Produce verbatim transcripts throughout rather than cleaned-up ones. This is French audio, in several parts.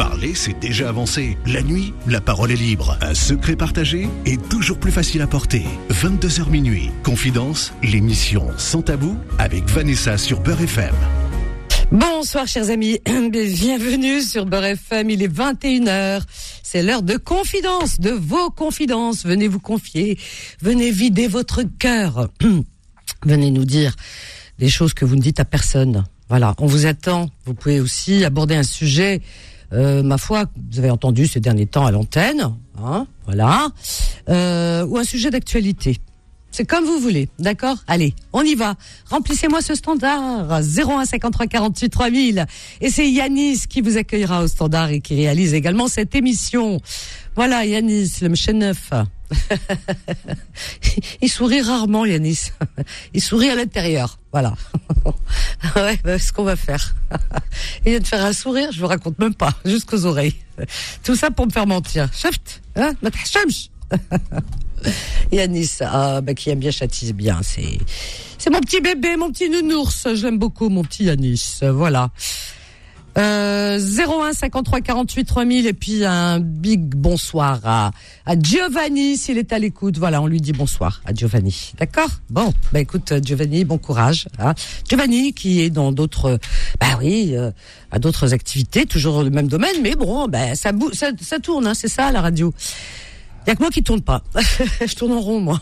Parler, c'est déjà avancé. La nuit, la parole est libre. Un secret partagé est toujours plus facile à porter. vingt-deux heures minuit. Confidence, l'émission Sans Tabou avec Vanessa sur Beurre F M. Bonsoir chers amis, bienvenue sur Beurre F M, il est vingt et une heures, c'est l'heure de confidence, de vos confidences, venez vous confier, venez vider votre cœur, venez nous dire des choses que vous ne dites à personne, voilà, on vous attend, vous pouvez aussi aborder un sujet, euh, ma foi, vous avez entendu ces derniers temps à l'antenne, hein, voilà, euh, ou un sujet d'actualité. C'est comme vous voulez, d'accord ? Allez, on y va. Remplissez-moi ce standard, zéro un cinquante-trois quarante-huit trois mille. Et c'est Yanis qui vous accueillera au standard et qui réalise également cette émission. Voilà, Yanis, le mchen neuf. Il sourit rarement, Yanis. Il sourit à l'intérieur, voilà. Ouais, bah, ce qu'on va faire. Il vient de faire un sourire, je vous raconte même pas, jusqu'aux oreilles. Tout ça pour me faire mentir. Cheft, hein, ma t'hachamch. Yanis, ah, bah, qui aime bien châtier bien, c'est, c'est mon petit bébé, mon petit nounours, je l'aime beaucoup, mon petit Yanis, voilà. Euh, zéro un cinquante-trois quarante-huit trois mille et puis un big bonsoir à, à Giovanni s'il est à l'écoute, voilà, on lui dit bonsoir à Giovanni, d'accord ? Bon, bah écoute Giovanni, bon courage, hein. Giovanni qui est dans d'autres, bah oui, euh, à d'autres activités, toujours le même domaine, mais bon, bah ça, bou- ça, ça tourne, hein, c'est ça la radio. Il y a que moi qui tourne pas. Je tourne en rond, moi.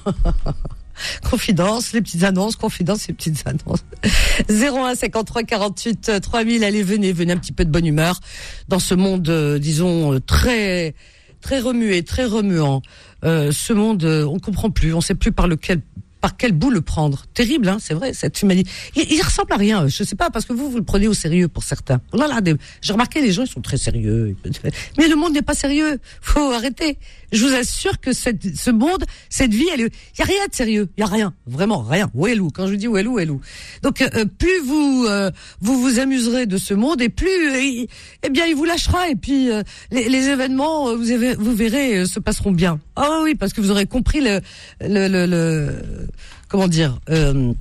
Confidence, les petites annonces, confidence, les petites annonces. zéro un cinquante-trois quarante-huit trois mille. Allez, venez, venez un petit peu de bonne humeur dans ce monde, euh, disons, euh, très, très remué, très remuant. Euh, ce monde, euh, on comprend plus, on sait plus par lequel, par quel bout le prendre. Terrible, hein, c'est vrai, cette humanité. Il, il ressemble à rien, je sais pas, parce que vous, vous le prenez au sérieux pour certains. Là, là, des, j'ai remarqué, les gens, ils sont très sérieux. Mais le monde n'est pas sérieux. Faut arrêter. Je vous assure que cette, ce monde, cette vie, elle, il y a rien de sérieux. Il y a rien. Vraiment, rien. Où est l'ou? Quand je dis où est l'ou, où est l'ou? Donc, euh, plus vous, euh, vous vous amuserez de ce monde, et plus, euh, eh bien, il vous lâchera, et puis, euh, les, les événements, vous, avez, vous verrez, euh, se passeront bien. Ah oui, parce que vous aurez compris le, le, le, le comment dire, euh,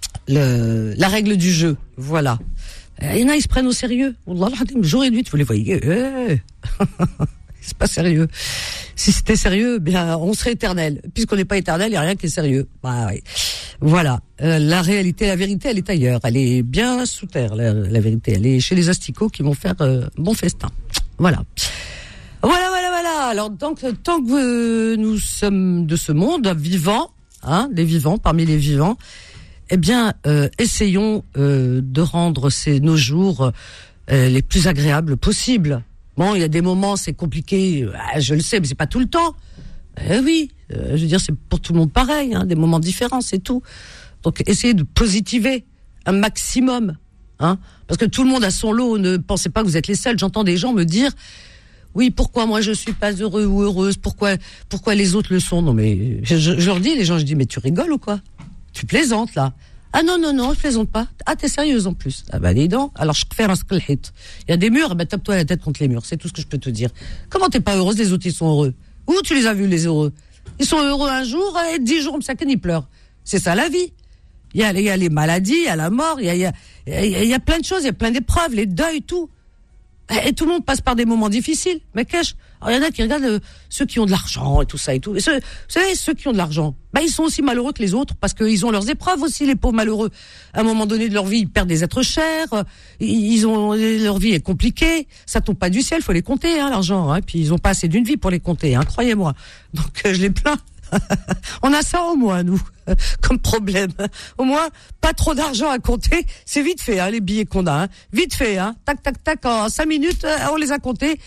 le, la règle du jeu. Voilà. Il y en a, ils se prennent au sérieux. Wallah al-Hadim, jour et nuit, vous les voyez. Eh. C'est pas sérieux. Si c'était sérieux, bien, on serait éternel. Puisqu'on n'est pas éternel, il n'y a rien qui est sérieux. Bah, oui. Voilà. Euh, la réalité, la vérité, elle est ailleurs. Elle est bien sous terre, la, la vérité. Elle est chez les asticots qui vont faire euh, bon festin. Voilà. Voilà, voilà, voilà. Alors, donc, tant que euh, nous sommes de ce monde, vivants, hein, les vivants, parmi les vivants, eh bien, euh, essayons euh, de rendre ces, nos jours euh, les plus agréables possibles. Bon, il y a des moments, c'est compliqué, euh, je le sais, mais c'est pas tout le temps. Eh oui, euh, je veux dire, c'est pour tout le monde pareil, hein, des moments différents, c'est tout. Donc, essayez de positiver un maximum, hein, parce que tout le monde a son lot. Ne pensez pas que vous êtes les seuls. J'entends des gens me dire, oui, pourquoi moi je suis pas heureux ou heureuse, pourquoi, pourquoi les autres le sont. Non, mais je, je, je leur dis, les gens, je dis, mais tu rigoles ou quoi? Tu plaisantes là? Ah non, non, non, je plaisante pas. Ah, t'es sérieuse en plus. Ah bah dis donc, alors je fais un hit. Il y a des murs, bah tape-toi la tête contre les murs, c'est tout ce que je peux te dire. Comment t'es pas heureuse, les autres ils sont heureux? Où tu les as vus les heureux? Ils sont heureux un jour et dix jours, ça ils pleurent. C'est ça la vie. Il y a, il y a les maladies, il y a la mort, il y a, il y a, il y a, il y a plein de choses, il y a plein d'épreuves, les deuils, tout. Et tout le monde passe par des moments difficiles. Mais qu'est-ce? Alors, il y en a qui regardent euh, ceux qui ont de l'argent et tout ça et tout. Et ceux, vous savez, ceux qui ont de l'argent, bah, ils sont aussi malheureux que les autres parce qu'ils ont leurs épreuves aussi, les pauvres malheureux. À un moment donné de leur vie, ils perdent des êtres chers. Ils ont, leur vie est compliquée. Ça tombe pas du ciel, faut les compter, hein, l'argent, hein. Puis ils ont pas assez d'une vie pour les compter, hein, croyez-moi. Donc, euh, je les plains. On a ça au moins, nous, comme problème. Au moins, pas trop d'argent à compter, c'est vite fait, hein, les billets qu'on a, hein. Vite fait, hein. Tac, tac, tac, en cinq minutes, on les a comptés.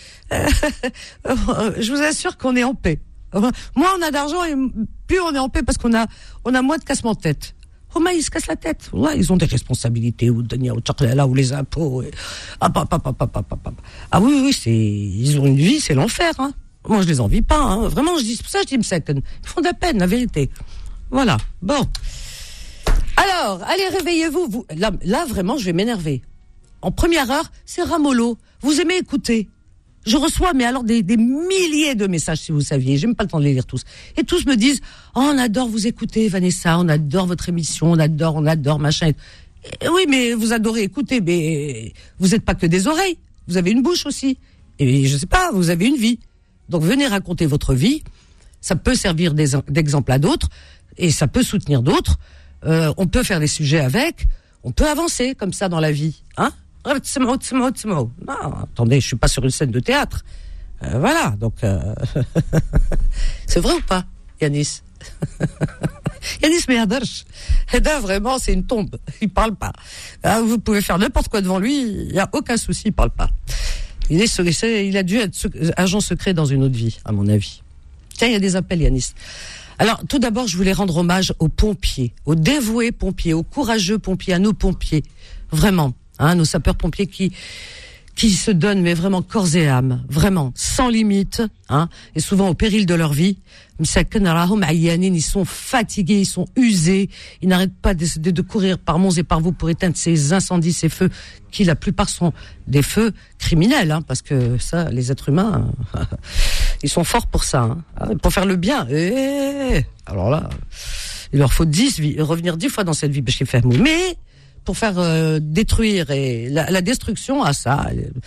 Je vous assure qu'on est en paix. Moins on a d'argent et plus on est en paix parce qu'on a, on a moins de cassement de tête. Oh, mais ils se cassent la tête. Ouais, ils ont des responsabilités, ou Dania, ou Tchaklala, ou les impôts. Et... Ah, pa, pa, pa, pa, pa, pa, pa. Ah oui, oui, c'est, ils ont une vie, c'est l'enfer, hein. Moi, je les envie pas, hein. Vraiment, je dis, c'est pour ça que je dis Mseken. Ils font de la peine, la vérité. Voilà. Bon. Alors, allez, réveillez-vous. Vous, là, là, vraiment, je vais m'énerver. En première heure, c'est Ramolo. Vous aimez écouter. Je reçois, mais alors, des, des milliers de messages, si vous saviez. J'ai même pas le temps de les lire tous. Et tous me disent, oh, on adore vous écouter, Vanessa. On adore votre émission. On adore, on adore, machin. Et, oui, mais vous adorez écouter, mais vous êtes pas que des oreilles. Vous avez une bouche aussi. Et je sais pas, vous avez une vie. Donc venez raconter votre vie. Ça peut servir d'exemple à d'autres et ça peut soutenir d'autres. Euh, on peut faire des sujets avec. On peut avancer comme ça dans la vie, hein. Non, attendez, je suis pas sur une scène de théâtre. Euh, voilà, donc euh... c'est vrai ou pas, Yanis? Yanis Mehadarch, Heda vraiment c'est une tombe, il parle pas. Ah, vous pouvez faire n'importe quoi devant lui, il y a aucun souci, il parle pas. Il est, il a dû être agent secret dans une autre vie, à mon avis. Tiens, il y a des appels, Yanis. Alors, tout d'abord, je voulais rendre hommage aux pompiers, aux dévoués pompiers, aux courageux pompiers, à nos pompiers, vraiment, hein, nos sapeurs-pompiers qui qui se donnent, mais vraiment corps et âme, vraiment, sans limite, hein, et souvent au péril de leur vie. Ils sont fatigués, ils sont usés, ils n'arrêtent pas de, de, de courir par monts et par vous pour éteindre ces incendies, ces feux, qui la plupart sont des feux criminels, hein, parce que ça, les êtres humains, ils sont forts pour ça, hein, pour faire le bien. Et alors là, il leur faut dix vies, revenir dix fois dans cette vie, mais pour faire euh, détruire et la, la destruction, ah ça,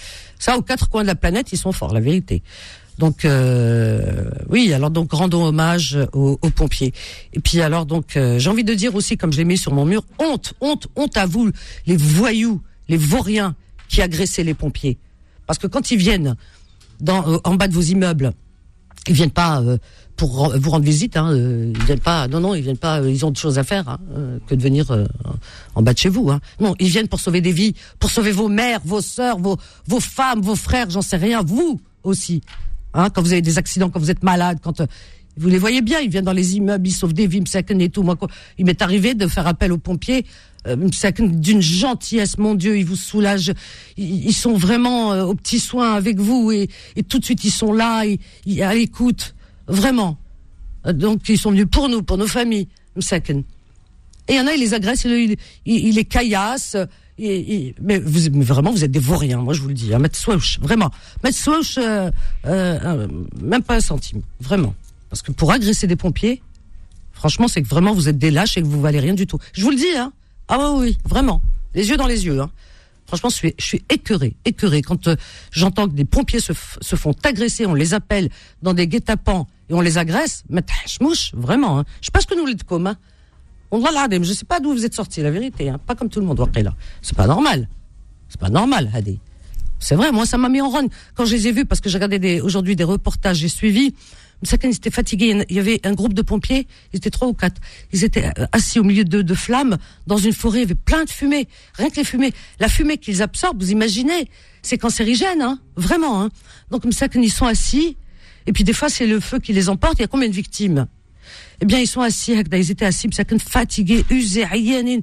ça aux quatre coins de la planète, ils sont forts, la vérité. Donc euh, oui, alors donc rendons hommage aux, aux pompiers. Et puis alors donc euh, j'ai envie de dire aussi, comme je l'ai mis sur mon mur, honte, honte, honte à vous, les voyous, les vauriens qui agressaient les pompiers. Parce que quand ils viennent dans, euh, en bas de vos immeubles, ils viennent pas euh, pour vous rendre visite, hein, euh, ils viennent pas, non non, ils viennent pas, euh, ils ont autre chose à faire hein, euh, que de venir euh, en bas de chez vous. Hein. Non, ils viennent pour sauver des vies, pour sauver vos mères, vos sœurs, vos vos femmes, vos frères, j'en sais rien, vous aussi. Hein, quand vous avez des accidents, quand vous êtes malade, quand euh, vous les voyez bien, ils viennent dans les immeubles, ils sauvent des vies, m'saken et tout. Moi, quoi, il m'est arrivé de faire appel aux pompiers, euh, m'saken d'une gentillesse, mon Dieu, ils vous soulagent, ils, ils sont vraiment euh, aux petits soins avec vous et, et tout de suite ils sont là, ils, ils, à l'écoute, vraiment. Euh, donc ils sont venus pour nous, pour nos familles, m'saken. Et il y en a, ils les agressent, ils, ils, ils les caillassent. Et, et, mais, vous, mais vraiment, vous êtes des vauriens, moi je vous le dis. Hein, Maître Swoosh, vraiment. Maître Swoosh, euh, euh, même pas un centime, vraiment. Parce que pour agresser des pompiers, franchement, c'est que vraiment vous êtes des lâches et que vous valez rien du tout. Je vous le dis, hein. Ah oui, oui, vraiment. Les yeux dans les yeux, hein. Franchement, je suis, je suis écœurée, écœurée quand euh, j'entends que des pompiers se, f- se font agresser, on les appelle dans des guet-apens et on les agresse. Maître Hachmouch, vraiment, hein. Je sais pas ce que nous les de comme, hein. On va là, je sais pas d'où vous êtes sortis, la vérité, hein. Pas comme tout le monde, là. C'est pas normal. C'est pas normal, Hadi. C'est vrai, moi, ça m'a mis en rogne. Quand je les ai vus, parce que j'ai regardé des, aujourd'hui des reportages, j'ai suivi, chacun, ils étaient fatigués. Il y avait un groupe de pompiers, ils étaient trois ou quatre. Ils étaient assis au milieu de, de flammes, dans une forêt, il y avait plein de fumée. Rien que les fumées. La fumée qu'ils absorbent, vous imaginez, c'est cancérigène, hein. Vraiment, hein. Donc, chacun, ils sont assis. Et puis, des fois, c'est le feu qui les emporte. Il y a combien de victimes? Eh bien, ils sont assis, ils étaient assis, fatigués, usés, ayénines.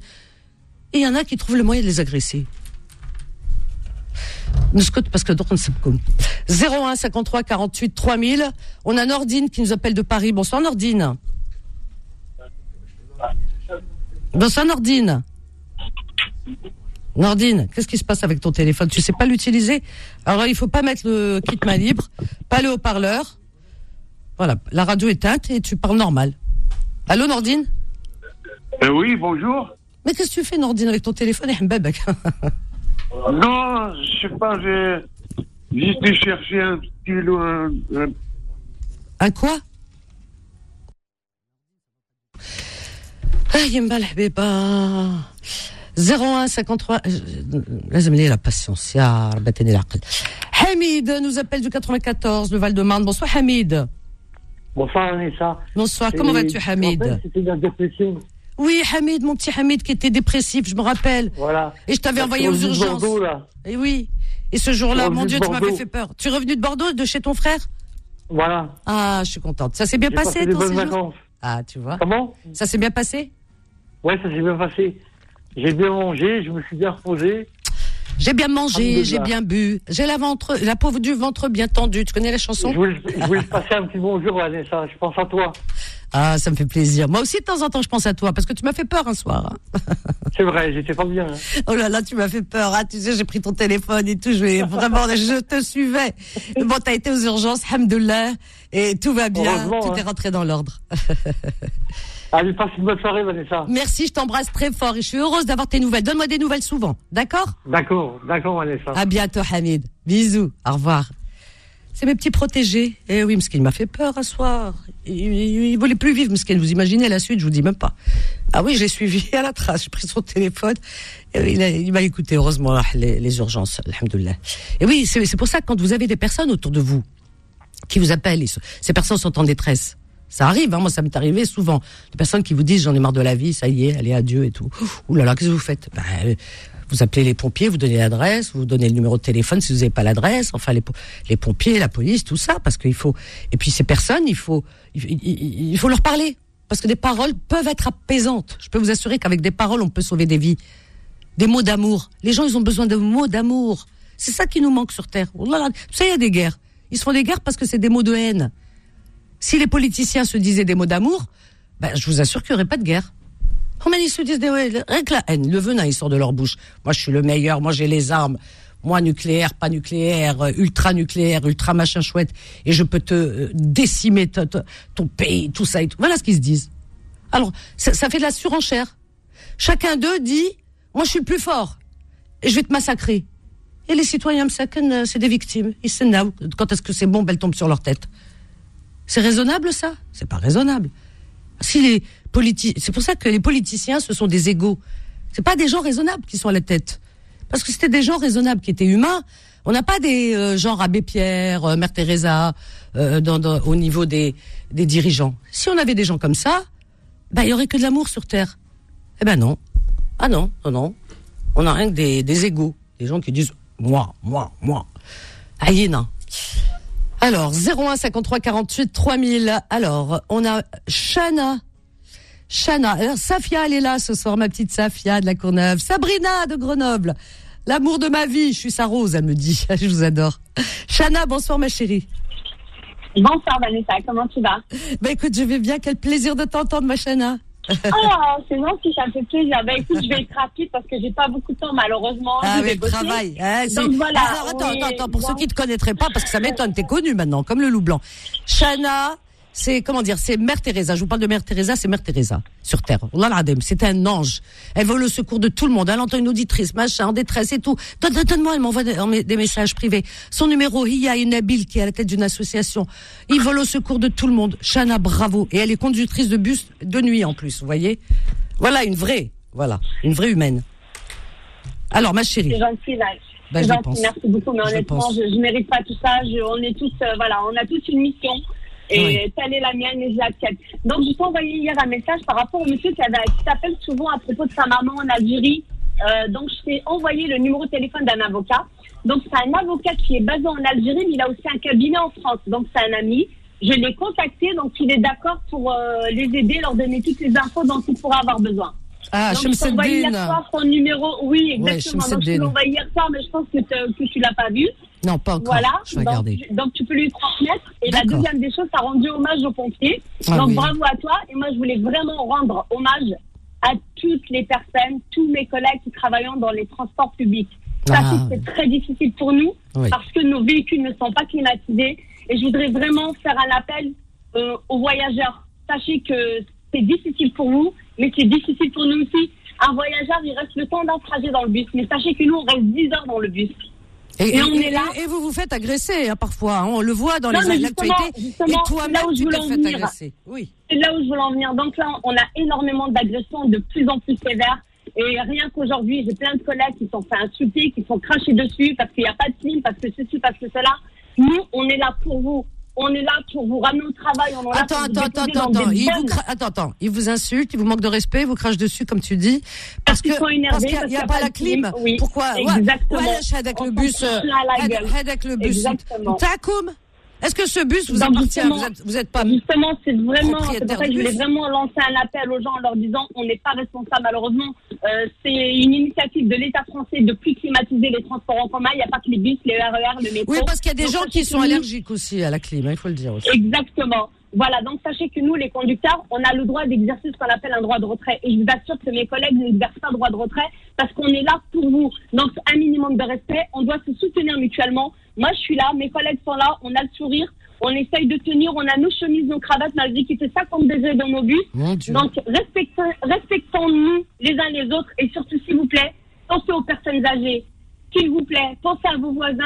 Et il y en a qui trouvent le moyen de les agresser. Parce que d'autres ne savent pas. zéro un cinquante-trois quarante-huit trois mille. On a Nordine qui nous appelle de Paris. Bonsoir Nordine. Bonsoir Nordine. Nordine, qu'est-ce qui se passe avec ton téléphone? Tu sais pas l'utiliser? Alors il faut pas mettre le kit main libre, pas le haut-parleur. Voilà, la radio est éteinte et tu parles normal. Allô Nordine? euh, Oui, bonjour. Mais qu'est-ce que tu fais Nordine avec ton téléphone? Non, je sais pas, j'ai juste cherché un stylo. Un, un... un quoi? Ah, Yimbal Habiba. zéro un cinquante-trois. Laisse-moi la patience. Ya Rabbatani l'aql. Hamid nous appelle du quatre-vingt-quatorze, le Val-de-Marne. Bonsoir Hamid. Bonsoir Anissa. Bonsoir, comment vas-tu Hamid? C'était la dépression. Oui Hamid, mon petit Hamid qui était dépressif, je me rappelle. Voilà. Et je t'avais envoyé aux urgences. Bordeaux, là. Et oui. Et ce jour-là, mon Dieu, tu m'avais fait peur. Tu es revenu de Bordeaux, de chez ton frère? Voilà. Ah, je suis contente. Ça s'est bien J'ai passé ton séjour? vacances. Ah, tu vois. Comment? Ça s'est bien passé? Ouais, ça s'est bien passé. J'ai bien mangé, je me suis bien reposé. J'ai bien mangé, j'ai bien bu. J'ai la ventre, la peau du ventre bien tendue. Tu connais la chanson? Je voulais, je voulais te passer un petit bonjour, Vanessa. Je pense à toi. Ah, ça me fait plaisir. Moi aussi, de temps en temps, je pense à toi, parce que tu m'as fait peur un soir. Hein. C'est vrai, j'étais pas bien. Hein. Oh là là, tu m'as fait peur. Ah, tu sais, j'ai pris ton téléphone et tout. Je vais vraiment, je te suivais. Bon, t'as été aux urgences, hamdoulah, et tout va bien. Tout hein. est rentré dans l'ordre. Allez, passe une bonne soirée, Vanessa. Merci, je t'embrasse très fort et je suis heureuse d'avoir tes nouvelles. Donne-moi des nouvelles souvent, d'accord? D'accord, d'accord, Vanessa. À bientôt, Hamid. Bisous, au revoir. C'est mes petits protégés. Eh oui, Mskin m'a fait peur un soir. Il, il, il voulait plus vivre, Mskin. Vous imaginez la suite, je vous dis même pas. Ah oui, je l'ai suivi à la trace. J'ai pris son téléphone. Et il, a, il m'a écouté, heureusement, les, les urgences. Alhamdoulilah. Et oui, c'est, c'est pour ça que quand vous avez des personnes autour de vous qui vous appellent, ces personnes sont en détresse. Ça arrive, hein, moi ça m'est arrivé souvent. Des personnes qui vous disent j'en ai marre de la vie, ça y est, allez, adieu et tout. Ouh là là, qu'est-ce que vous faites? Ben, vous appelez les pompiers, vous donnez l'adresse, vous donnez le numéro de téléphone si vous n'avez pas l'adresse, enfin les, les pompiers, la police, tout ça, parce qu'il faut. Et puis ces personnes, il faut, il, il, il faut leur parler, parce que des paroles peuvent être apaisantes. Je peux vous assurer qu'avec des paroles, on peut sauver des vies, des mots d'amour. Les gens, ils ont besoin de mots d'amour. C'est ça qui nous manque sur Terre. Oh là là, vous savez, il y a des guerres. Ils se font des guerres parce que c'est des mots de haine. Si les politiciens se disaient des mots d'amour, ben je vous assure qu'il n'y aurait pas de guerre. Oh, mais ils se disent des, rien que la haine, le venin, il sort de leur bouche. Moi, je suis le meilleur, moi, j'ai les armes. Moi, nucléaire, pas nucléaire, ultra nucléaire, ultra machin chouette, et je peux te euh, décimer t- t- ton pays, tout ça et tout. Voilà ce qu'ils se disent. Alors, ça, ça fait de la surenchère. Chacun d'eux dit, moi, je suis le plus fort, et je vais te massacrer. Et les citoyens msaken, c'est des victimes. Ils se n'avent. Quand est-ce que ces bombes, elles tombent sur leur tête? C'est raisonnable, ça? C'est pas raisonnable. Si les politi- c'est pour ça que les politiciens, ce sont des égaux. C'est pas des gens raisonnables qui sont à la tête. Parce que c'était des gens raisonnables qui étaient humains. On n'a pas des euh, gens Abbé Pierre, euh, Mère Teresa, euh, dans, dans, au niveau des, des dirigeants. Si on avait des gens comme ça, ben, il y aurait que de l'amour sur Terre. Eh ben non. Ah non, non, non. On a rien que des, des égaux. Des gens qui disent, moi, moi, moi. Aïena. Alors, zéro un cinquante-trois quarante-huit trois mille. Alors, on a Chana. Chana. Alors, Safia, elle est là ce soir, ma petite Safia de la Courneuve. Sabrina de Grenoble. L'amour de ma vie. Je suis sa rose, elle me dit. Je vous adore. Chana, bonsoir, ma chérie. Bonsoir, Vanessa. Comment tu vas? Ben, écoute, je vais bien. Quel plaisir de t'entendre, ma Chana. Ah, c'est gentil, ça me fait plaisir. Ben, écoute, je vais être rapide parce que j'ai pas beaucoup de temps, malheureusement. Ah, je mais vais le bosser. travail. Hein, c'est... Donc voilà. Alors, attends, oui, attends, attends, pour bon. ceux qui te connaîtraient pas, parce que ça m'étonne, t'es connue maintenant, comme le loup blanc. Chana, c'est, comment dire, c'est Mère Teresa. Je vous parle de Mère Teresa, c'est Mère Teresa, sur Terre. Allah l'adem, c'est un ange. Elle veut le secours de tout le monde. Elle entend une auditrice, machin, en détresse et tout. Donne, donne, donne-moi, elle m'envoie des, des messages privés. Son numéro, Hiya et Nabil, qui est à la tête d'une association. Ils veulent au secours de tout le monde. Chana, bravo. Et elle est conductrice de bus de nuit, en plus, vous voyez? Voilà, une vraie, voilà, une vraie humaine. Alors, ma chérie. C'est gentil, là. Ben, c'est je gentil, pense. merci beaucoup, mais Je honnêtement, pense. je, je mérite pas tout ça. Je, on est tous, euh, voilà, on a tous une mission. Et Oui. telle est la mienne et je l'accepte. Donc, je t'ai envoyé hier un message par rapport au monsieur qui, avait, qui t'appelle souvent à propos de sa maman en Algérie. Euh, donc, je t'ai envoyé le numéro de téléphone d'un avocat. Donc, c'est un avocat qui est basé en Algérie, mais il a aussi un cabinet en France. Donc, c'est un ami. Je l'ai contacté, donc il est d'accord pour euh, les aider, leur donner toutes les infos dont il pourra avoir besoin. Ah, Donc, je t'ai envoyé hier Chemseddine. soir son numéro. Oui, exactement. Ouais, donc, je te Chemseddine. l'ai envoyé hier soir, mais je pense que, te- que tu l'as pas vu. Non, pas encore. Voilà. Je vais donc, regarder. donc, tu peux lui transmettre. Et la D'accord. deuxième des choses, ça a rendu hommage aux pompiers. Ah donc, oui. bravo à toi. Et moi, je voulais vraiment rendre hommage à toutes les personnes, tous mes collègues qui travaillent dans les transports publics. Sachez Ah. que c'est très difficile pour nous Oui. parce que nos véhicules ne sont pas climatisés. Et je voudrais vraiment faire un appel euh, aux voyageurs. Sachez que c'est difficile pour vous, mais c'est difficile pour nous aussi. Un voyageur, il reste le temps d'un trajet dans le bus. Mais sachez que nous, on reste dix heures dans le bus. Et, Et on et- est là. et vous vous faites agresser, hein, parfois. Hein, on le voit dans Non, mais les justement, l'actualité. justement, Et là toi-même, où je tu voulais t'es en fait venir. agresser. Oui. C'est là où je voulais en venir. Donc là, on a énormément d'agressions de plus en plus sévères. Et rien qu'aujourd'hui, j'ai plein de collègues qui sont fait insulter, qui sont crachés dessus parce qu'il n'y a pas de film, parce que ceci, parce que cela. Nous, on est là pour vous. On est là pour vous ramener au travail. On est là Attends, pour vous attends, attends, déposer dans attends, des il vous bonnes- cra- attends, attends, il vous insulte, il vous manque de respect, il vous crache dessus, comme tu dis, parce Parce que qu'ils sont énervés, parce qu'il parce n'y a, qu'il y a pas pas la de clim. clim, oui. Pourquoi? Exactement. Ouais, ouais, avec On le s'en bus, fout euh, plein la head- gueule. head avec le bus. Exactement. Takoum. Est-ce que ce bus vous Donc, appartient? justement- Vous êtes, vous êtes pas. Justement, c'est vraiment, c'est pour propriétaire ça que du je voulais bus. vraiment lancer un appel aux gens en leur disant on n'est pas responsable malheureusement. Euh, c'est une initiative de l'État français de plus climatiser les transports en commun. Il n'y a pas que les bus, les R E R, le métro. Oui, parce qu'il y a des Donc, gens sachez qui que sont nous- allergiques aussi à la clim, hein, il faut le dire aussi. Exactement. Voilà, donc sachez que nous, les conducteurs, on a le droit d'exercer ce qu'on appelle un droit de retrait. Et je vous assure que mes collègues n'exercent pas le droit de retrait parce qu'on est là pour vous. Donc, un minimum de respect, on doit se soutenir mutuellement. Moi, je suis là, mes collègues sont là, on a le sourire, on essaye de tenir, on a nos chemises, nos cravates, malgré qu'il fait cinquante degrés dans nos bus. Mon Dieu. Donc, respectons, respectons-nous les uns les autres et surtout, s'il vous plaît, pensez aux personnes âgées. S'il vous plaît, pensez à vos voisins.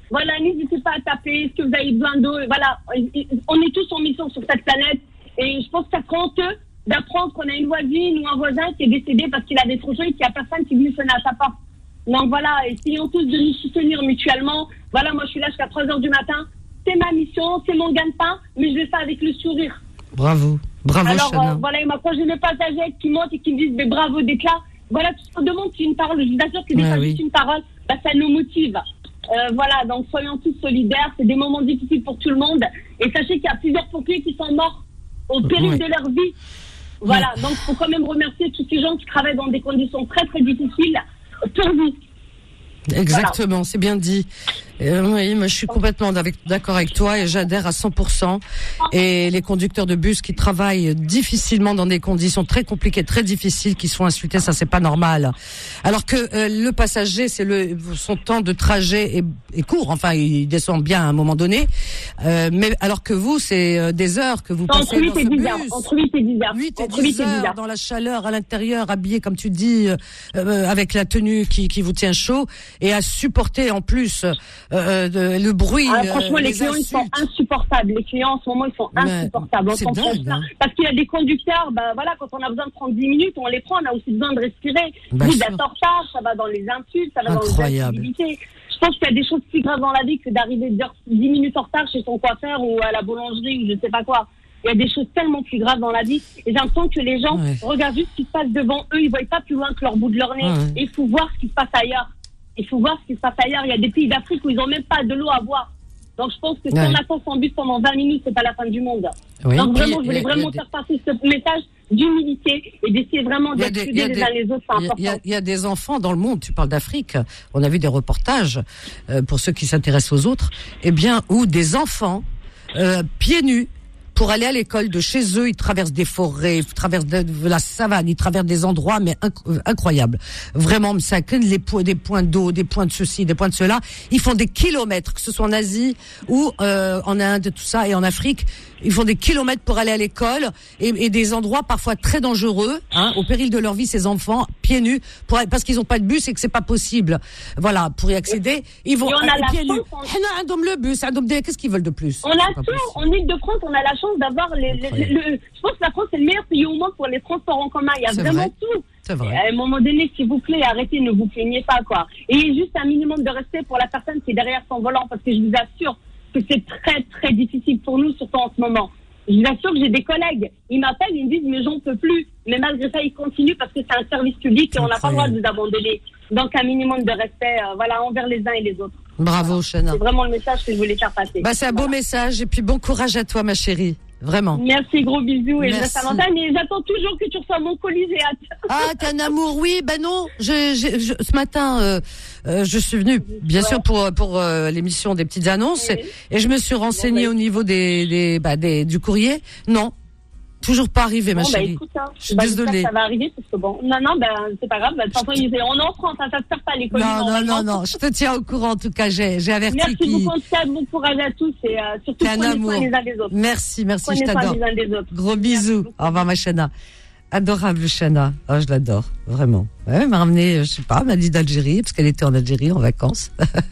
Voilà, n'hésitez pas à taper. Est-ce que vous avez besoin d'eau? Voilà, on est tous en mission sur cette planète. Et je pense que ça serait honteux d'apprendre qu'on a une voisine ou un voisin qui est décédé parce qu'il a des projets et qu'il n'y a personne qui vient sonner à sa porte. Donc voilà, essayons tous de nous soutenir mutuellement. Voilà, moi je suis là jusqu'à trois heures du matin. C'est ma mission, c'est mon gagne-pain, mais je le fais avec le sourire. Bravo, bravo Alors, Chana. euh, voilà, quand j'ai mes passagers qui montent et qui me disent mais bravo d'être là, voilà, tout ce qu'on demande, c'est une parole. Je vous assure que des Ouais, fois, oui. juste une parole, bah, ça nous motive. Euh, voilà, donc soyons tous solidaires. C'est des moments difficiles pour tout le monde. Et sachez qu'il y a plusieurs pompiers qui sont morts au péril Ouais. de leur vie. Voilà, donc il faut quand même remercier tous ces gens qui travaillent dans des conditions très très difficiles pour vous. Exactement, Voilà. c'est bien dit. Euh, oui, moi je suis complètement avec- d'accord avec toi et j'adhère à cent pour cent. Et les conducteurs de bus qui travaillent difficilement dans des conditions très compliquées, très difficiles, qui se font insulter, ça c'est pas normal. Alors que euh, le passager, c'est le son temps de trajet est, est court, enfin il descend bien à un moment donné. Euh, mais alors que vous, c'est euh, des heures que vous Entre passez huit dans et ce dix bus. heures. Entre huit et dix heures. huit et Entre huit dix et dix heures heures. dans la chaleur à l'intérieur, habillé comme tu dis, euh, euh, avec la tenue qui, qui vous tient chaud, et à supporter en plus euh, de, le bruit. Ah, franchement, euh, les, les clients, ils sont insultes. insupportables. Les clients, en ce moment, ils sont Mais insupportables. On c'est comprend dingue, ça. hein. Parce qu'il y a des conducteurs, bah, voilà, quand on a besoin de prendre dix minutes, on les prend, on a aussi besoin de respirer. Bien Vous sûr. êtes en retard, ça va dans les insultes, ça va Incroyable. dans les incivilités. Je pense qu'il y a des choses plus graves dans la vie que d'arriver dix minutes en retard chez son coiffeur ou à la boulangerie ou je sais pas quoi. Il y a des choses tellement plus graves dans la vie. Et j'ai l'impression que les gens Ouais. regardent juste ce qui se passe devant eux. Ils voient pas plus loin que leur bout de leur nez. Ouais. Et il faut voir ce qui se passe ailleurs. Il faut voir ce qui se passe ailleurs. Il y a des pays d'Afrique où ils ont même pas de l'eau à boire. Donc je pense que si Ouais. on attend son bus pendant vingt minutes, c'est pas la fin du monde. Oui. Donc Puis, vraiment, je il y voulais a- vraiment il y a faire passer ce message d'humilité et d'essayer vraiment Il y a d'être des- il y a soudés les des- uns les autres. C'est Il y a- il y, a, important. il y a des enfants dans le monde, tu parles d'Afrique, on a vu des reportages, euh, pour ceux qui s'intéressent aux autres, eh bien, où des enfants, euh, pieds nus, pour aller à l'école de chez eux, ils traversent des forêts, ils traversent de, de la savane, ils traversent des endroits mais inc- euh, incroyables. Vraiment, ça que les po- des points d'eau, des points de ceci, des points de cela. Ils font des kilomètres, que ce soit en Asie ou euh, en Inde, tout ça, et en Afrique. Ils font des kilomètres pour aller à l'école et, et des endroits parfois très dangereux, hein, au péril de leur vie, ces enfants pieds nus, pour, parce qu'ils n'ont pas de bus et que c'est pas possible. Voilà, pour y accéder, ils vont Et on a euh, la pieds nus. chance, on- Hna, عندهم le bus, عندهم des- qu'est-ce qu'ils veulent de plus? On a C'est pas tout, possible. en Ile-de-France, on a la chance d'avoir les, les- Incroyable. le, je pense que la France est le meilleur pays au monde pour les transports en commun. Il y a C'est vraiment vrai. tout. C'est vrai. À un moment donné, s'il vous plaît, arrêtez, ne vous plaignez pas, quoi. Et il y a juste un minimum de respect pour la personne qui est derrière son volant, parce que je vous assure que c'est très, très difficile pour nous, surtout en ce moment. Je vous assure que j'ai des collègues, ils m'appellent, ils me disent, mais j'en peux plus. Mais malgré ça, ils continuent parce que c'est un service public et on n'a pas le droit de vous abandonner. Donc, un minimum de respect, euh, voilà, envers les uns et les autres. Bravo, Chana. C'est vraiment le message que je voulais faire passer. Bah, c'est un beau Voilà. message et puis bon courage à toi, ma chérie. Vraiment. Merci, gros bisous et je Merci. reste à l'antenne et j'attends toujours que tu reçois mon colis, j'ai hâte. Ah, t'es un amour, oui, ben non. Je, je, je- ce matin, euh, euh, je suis venue, bien Ouais. sûr, pour pour euh, l'émission des petites annonces, Oui. et, et je me suis renseignée Bon, bah, au niveau des, des, bah, des du courrier. Non, toujours pas arrivé, ma Bon, bah, chérie. écoute, hein. Je suis Bah, j'espère désolée. que ça va arriver parce que bon, non, non, ben, c'est pas grave. Ben, de toute façon, ils disent, on est en France, hein, ça se perd pas les colis. Non, non, normalement. non, non. Je te tiens au courant. En tout cas, j'ai j'ai averti Merci qui. beaucoup, en tout cas, bon courage à tous et euh, surtout T'es un prenez amour. soin les uns des autres. Merci, merci, Prenez je soin t'adore. les uns des autres. Gros bisous. Au revoir, ma Chana. Adorable Chana. Oh, je l'adore, vraiment. Ouais, elle m'a ramené, je sais pas, elle m'a dit d'Algérie, parce qu'elle était en Algérie en vacances.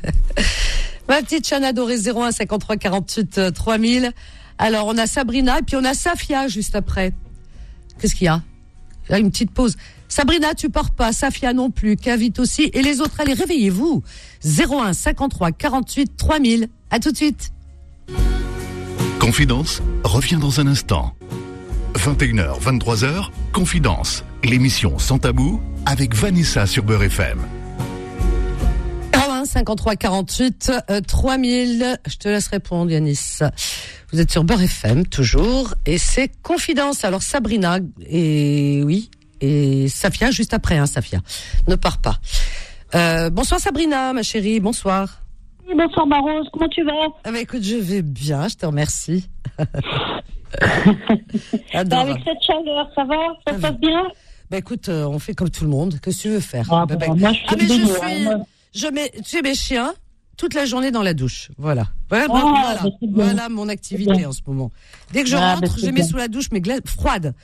Ma petite Chana adorée, zéro un cinquante-trois quarante-huit trois mille. Alors, on a Sabrina et puis on a Safia juste après. Qu'est-ce qu'il y a? Là, une petite pause. Sabrina, tu pars pas. Safia non plus. Kavit aussi. Et les autres, allez, réveillez-vous. zéro un cinquante-trois quarante-huit trois mille. À tout de suite. Confidence revient dans un instant. vingt et une heures, vingt-trois heures, Confidence, l'émission sans tabou avec Vanessa sur Beurre F M. zéro un cinquante-trois quarante-huit trois mille. Je te laisse répondre, Yanis. Vous êtes sur Beurre F M, toujours. Et c'est Confidence. Alors, Sabrina, et oui, et Safia, juste après, hein, Safia. Ne pars pas. Euh, bonsoir, Sabrina, ma chérie. Bonsoir. Bonsoir, Barose, comment tu vas? Ah bah, écoute, je vais bien, je te remercie. Bah, Adorable. avec cette chaleur, ça va? Ça se passe bien? Bah écoute, euh, on fait comme tout le monde. Qu'est-ce que tu veux faire? Ah, Bah, bah, bah, moi, je ah, fais mais le je déni, suis, hein. je mets, tu sais, mes chiens toute la journée dans la douche. Voilà. Voilà, Ah, voilà, bah, c'est bien. voilà mon activité bien. en ce moment. Dès que je Ah, bah, rentre, c'est je mets bien. sous la douche, mais gla- froide.